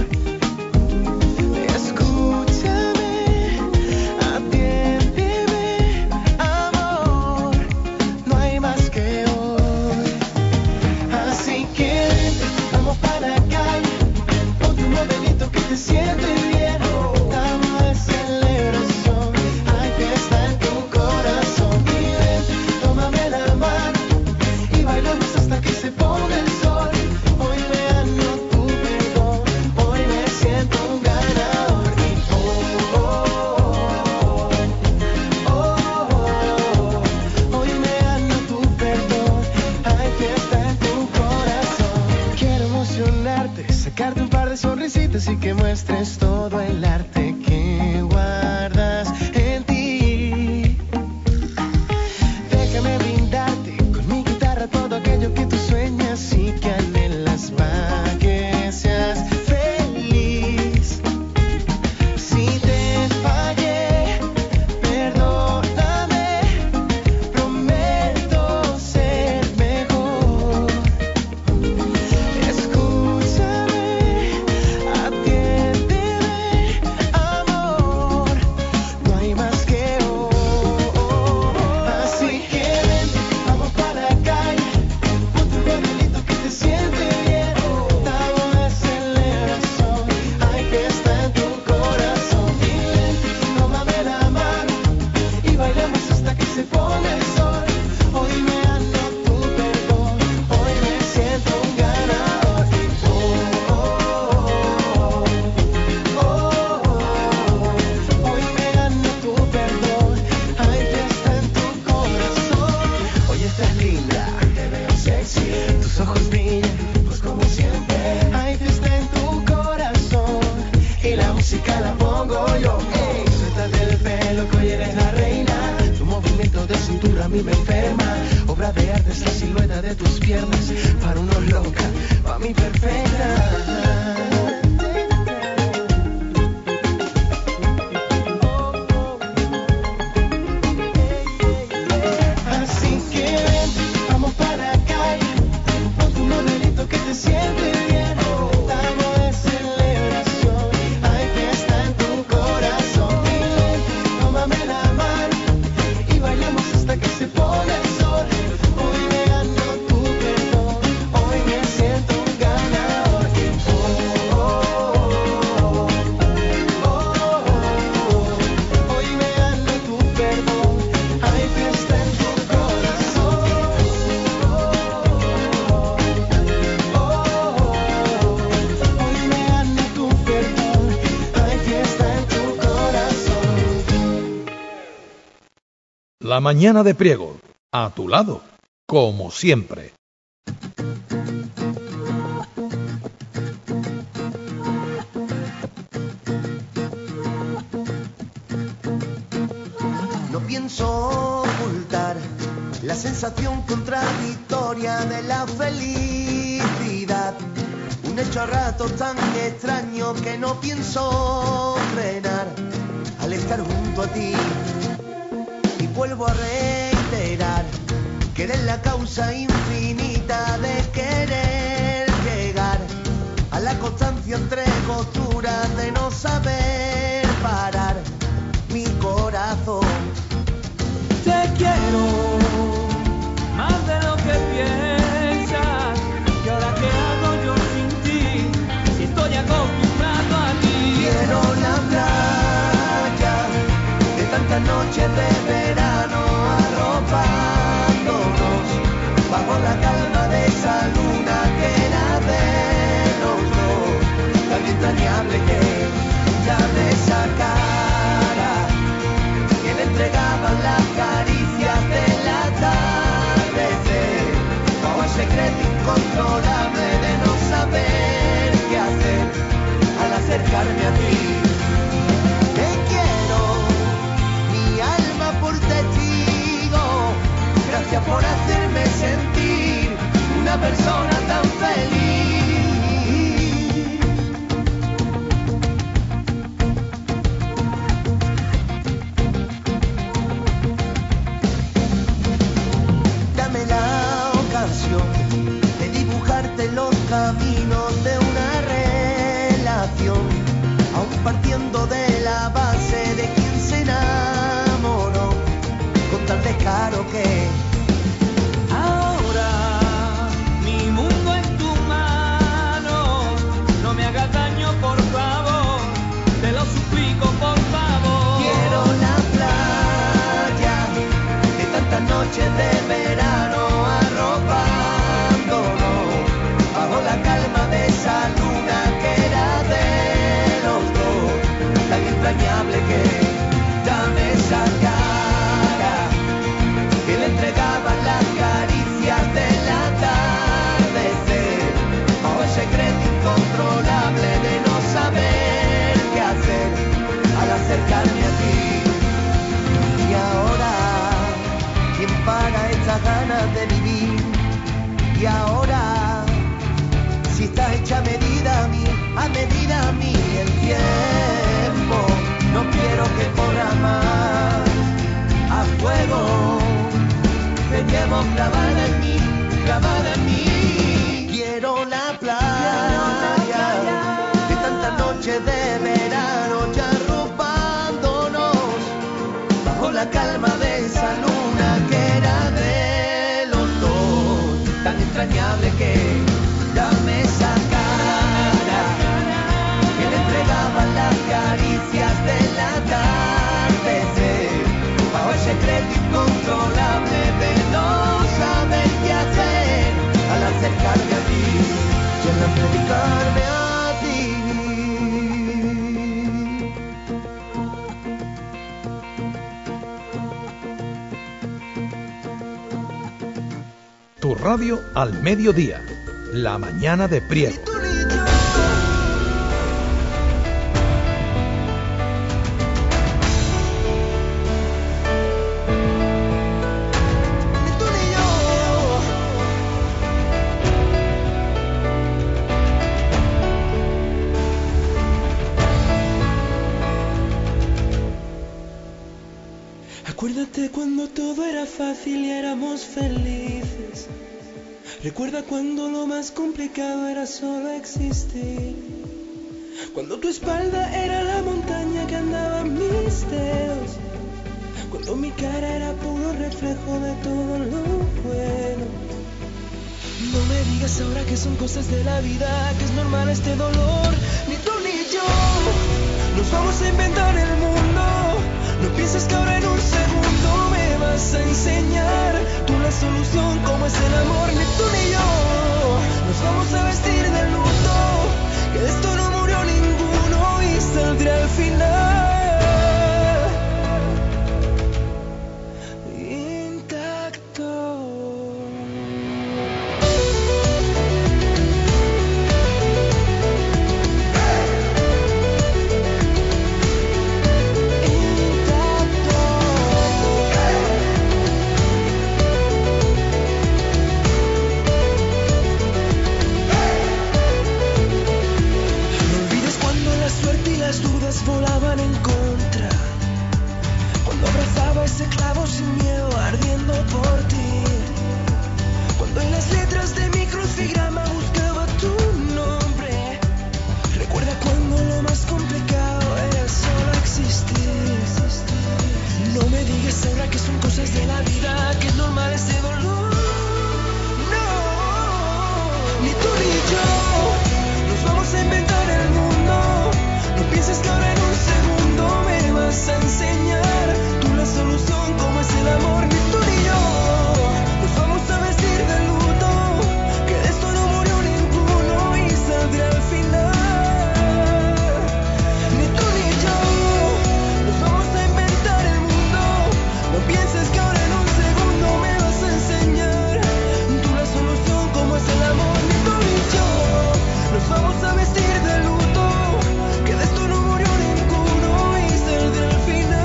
Speaker 14: Escúchame, atiéndeme, amor, no hay más que hoy. Así que vamos para la calle, ponte un modelito que te siente bien. Damos de celebración, hay fiesta en tu corazón. Y ven, tómame la mano y bailamos hasta que se ponga el sol. Hoy me gano tu perdón, hoy me siento un ganador. Y hoy me gano tu perdón, hay fiesta en tu corazón. Quiero emocionarte, sacarte un par de sonrisitas y que muestres todo el arte que guardas en ti. Déjame brindarte con mi guitarra todo aquello que tú sueñas y que anhelas para que seas feliz. Si te fallé, perdóname, prometo ser mejor. Escúchame, atiéndeme, amor, no hay más que hoy. Así que ven, vamos para la calle, ponte un modelito que te siente bien. Estamos de celebración, hay fiesta en tu corazón. Y ven, tómame la mano y bailamos hasta que se ponga el sol. Hoy me gano tu perdón, hoy me siento un ganador. Y hoy me gano tu perdón, hay fiesta en tu corazón. Hoy estás linda, te veo sexy, tus ojos brillan, pues como siempre. Hay fiesta en tu corazón y la música la pongo yo. Suéltate el pelo que hoy eres la reina, tu movimiento de cintura a mí me enferma. Obra de arte es la silueta de tus piernas, para unos loca, para mí perfecta.
Speaker 1: La mañana de Priego, a tu lado, como siempre.
Speaker 16: No pienso ocultar la sensación contradictoria de la felicidad. Un hecho a ratos tan extraño que no pienso frenar al estar junto a ti. Y vuelvo a reiterar que eres la causa infinita de querer llegar a la constancia entre costuras de no saber parar mi corazón.
Speaker 13: Te quiero más de lo que piensas. Y ahora qué hago yo sin ti, si estoy acostumbrado a ti.
Speaker 16: Quiero la playa de tantas noches de verano arropándonos bajo la calma de esa luna que era de los dos, tan entrañable que ya de esa cara que le entregaban las caricias del atardecer, bajo el secreto incontrolable de no saber qué hacer al acercarme a ti. Te quiero, mi alma por testigo, gracias por hacerme sentir una persona tan feliz. Dame la ocasión de dibujarte los caminos de una relación, aún partiendo de la base de quien se enamoró, con tal descaro que
Speaker 13: ahora mi mundo en tu mano, no me hagas daño por favor, te lo suplico por favor.
Speaker 16: quiero la playa de tantas noches de verano arropándonos bajo la calma de esa luna que era de los dos, tan entrañable que dame esa cara que le entregaban las caricias del atardecer, bajo el secreto incontrolable de no saber qué hacer al acercarme a ti. Y ahora, ¿quién para estas ganas de vivir? Y ahora, si está hecha a medida a mí el tiempo, no quiero que corra más a fuego, te llevo grabada en mí. Quiero la playa de tantas noches de verano ya arropándonos bajo la calma de esa luna que era de los dos, tan entrañable que dame esa cara que le entregaban las caricias del atardecer, bajo el secreto incontrolable de no saber qué hacer al acercarme a ti y al dedicarme a ti.
Speaker 1: Tu radio al mediodía, la mañana de Priego.
Speaker 3: Acuérdate cuando todo era fácil y éramos felices. Recuerda cuando lo más complicado era solo existir. Cuando tu espalda era la montaña que andaba en mis dedos. Cuando mi cara era puro reflejo de todo lo bueno. No me digas ahora que son cosas de la vida, que es normal este dolor. Ni tú ni yo nos vamos a inventar el mundo. No pienses que ahora en un segundo me vas a enseñar tú la solución, como es el amor. Ni tú ni yo nos vamos a vestir de luto, que de esto no murió ninguno y saldrá al final. nubes volaban en contra, cuando abrazaba ese clavo sin miedo ardiendo por ti, cuando en las letras de mi crucigrama buscaba tu nombre. Recuerda cuando lo más complicado era solo existir. No me digas ahora que son cosas de la vida, que es normal ese dolor. No, ni tú ni yo nos vamos a inventar el mundo. No pienses que ahora en un segundo me vas a enseñar tú la solución, como es el amor. Ni tú ni yo nos vamos a vestir de luto, que de esto no murió ninguno y saldrá al final. Ni tú ni yo nos vamos a inventar el mundo. No pienses que ahora en un segundo me vas a enseñar tú la solución, como es el amor. Ni tú ni yo nos vamos a vestir de luto, que de esto no murió ninguno y saldrá al final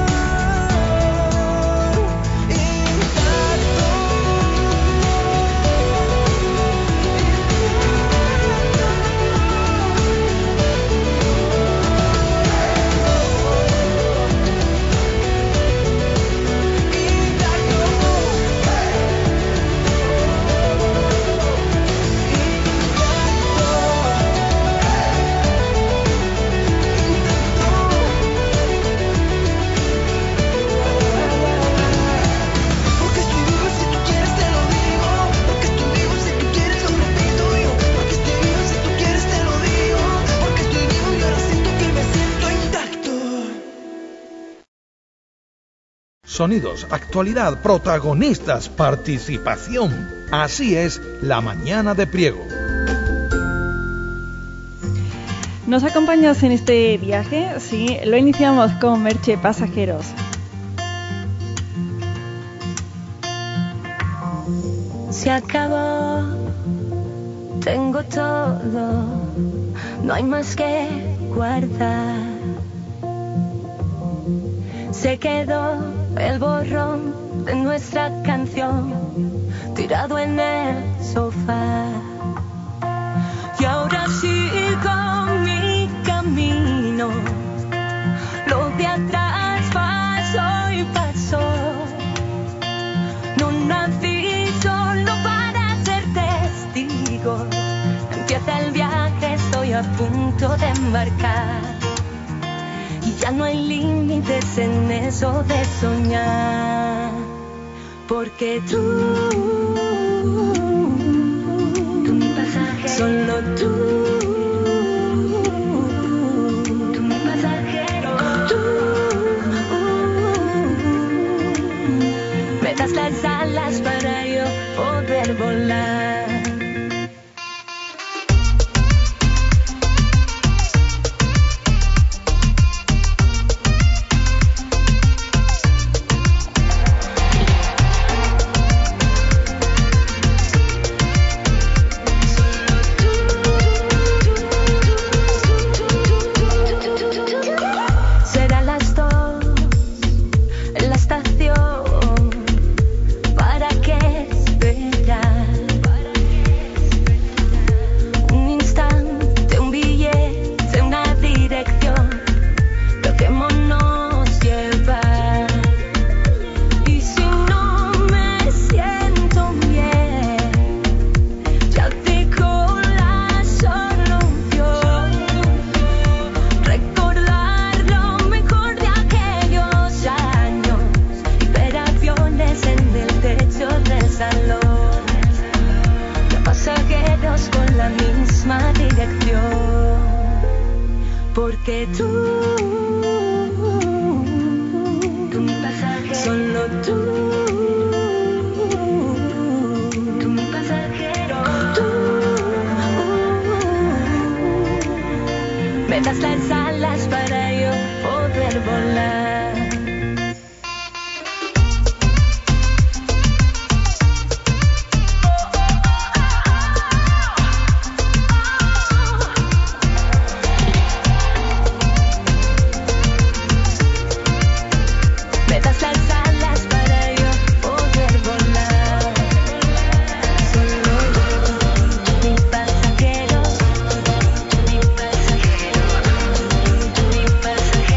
Speaker 1: Sonidos, actualidad, protagonistas, participación. Así es la mañana de Priego.
Speaker 2: ¿Nos acompañas en este viaje? Sí, lo iniciamos con Merche Pasajeros.
Speaker 8: Se acabó, tengo todo, no hay más que guardar. Se quedó el borrón de nuestra canción tirado en el sofá. Y ahora sigo mi camino, lo de atrás pasó y pasó. No nací solo para ser testigo. Empieza el viaje, estoy a punto de embarcar. Y ya no hay límites en eso de soñar, porque tú mi pasajero, solo tú mi pasajero, tú me das las alas para yo poder volar. Porque tú mi pasajero, solo tú mi pasajero, tú me das las alas para yo poder volar. Pasajero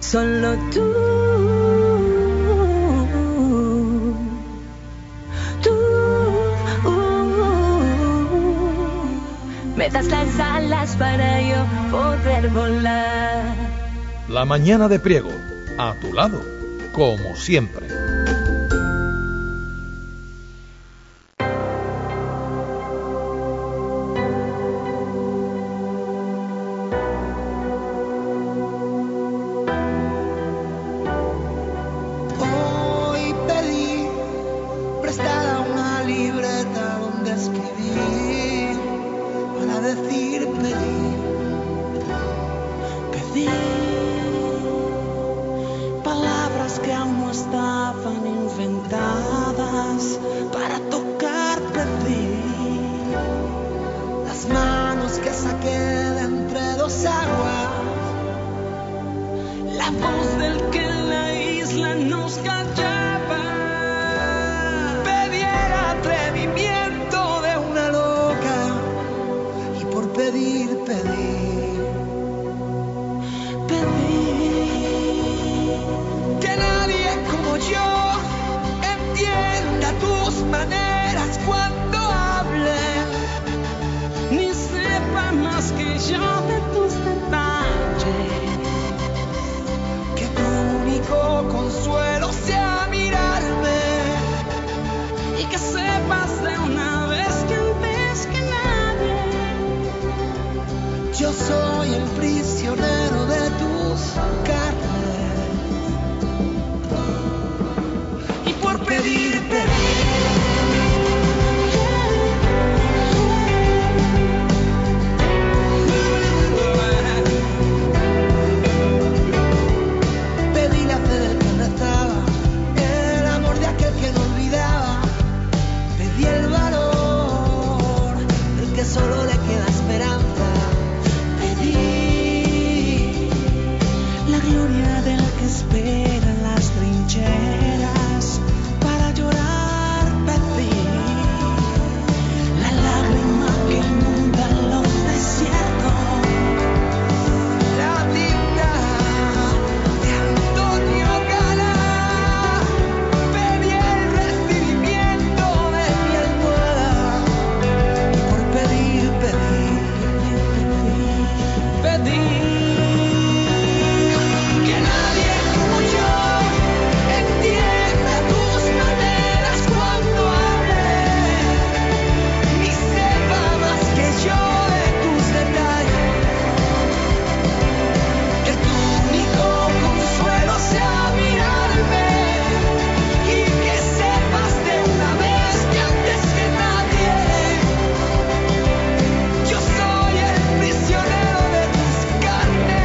Speaker 8: Solo tú me das las alas para yo poder volar.
Speaker 1: La mañana de Priego, a tu lado, como siempre.
Speaker 7: Hoy pedí prestada una libreta donde escribir para decir pedí palabras que aún no estaban inventadas para tocar pedí las manos que saqué de entre dos aguas, la voz del que en la isla nos callaba. Pedí el atrevimiento de una loca y por pedir que nadie como yo entienda tus maneras cuando hable, ni sepa más que yo de tus detalles, que tu único consuelo sea mirarme y que sepas de una vez que antes que nadie yo soy el prisionero de tus carnes. Y por pedir pedí la fe del que rezaba, el amor de aquel que no olvidaba, pedí el valor del que solo le queda esperanza, pedí la gloria del que espera en las trincheras para llorar, pedí la lágrima que inunda los desiertos, la tinta de Antonio Gala, pedí el recibimiento de mi almohada, y por pedir que nadie como yo entienda tus maneras cuando hable, ni sepa más que yo de tus detalles, que tu único consuelo sea mirarme y que sepas de una vez que antes que nadie yo soy el prisionero de tus carnes.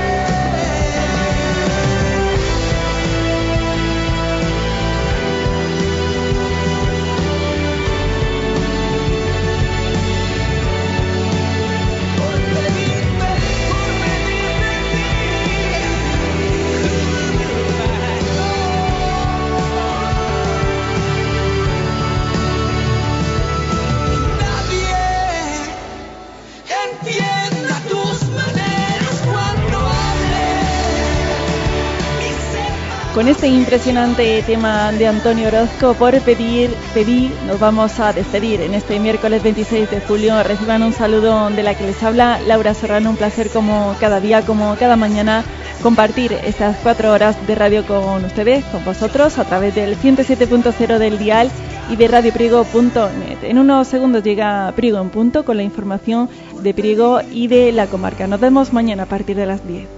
Speaker 7: Entienda tus maneras cuando hable, ni sepa.
Speaker 2: Con este impresionante tema de Antonio Orozco, por pedir, nos vamos a despedir en este miércoles 26 de julio. Reciban un saludo de la que les habla, Laura Serrano. Un placer como cada día, como cada mañana, compartir estas 4 horas de radio con ustedes, con vosotros, a través del 107.0 del dial y de radiopriego.net. En unos segundos llega Priego en punto con la información de Priego y de la comarca. Nos vemos mañana a partir de las 10.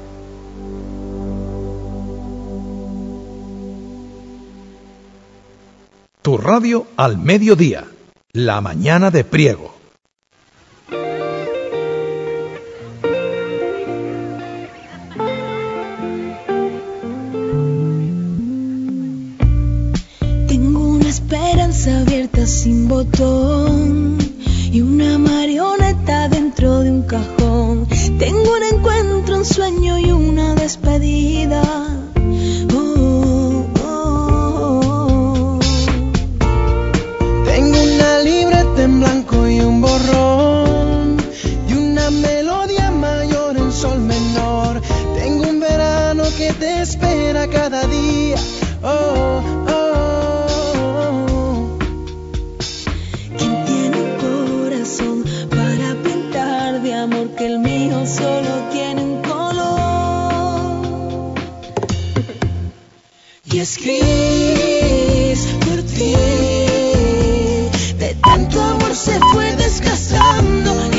Speaker 1: Tu radio al mediodía, la mañana de Priego.
Speaker 8: Tengo una esperanza abierta sin botón y una marioneta dentro de un cajón. Tengo un encuentro, un sueño y una despedida.
Speaker 7: Tengo una libreta en blanco y un borrón y una melodía mayor en sol menor. Tengo un verano que te
Speaker 17: espera cada día. Oh,
Speaker 8: ¿Quién tiene un corazón para pintar de amor que el mío solo tiene un color? Y es gris por ti, de tanto amor se fue desgastando.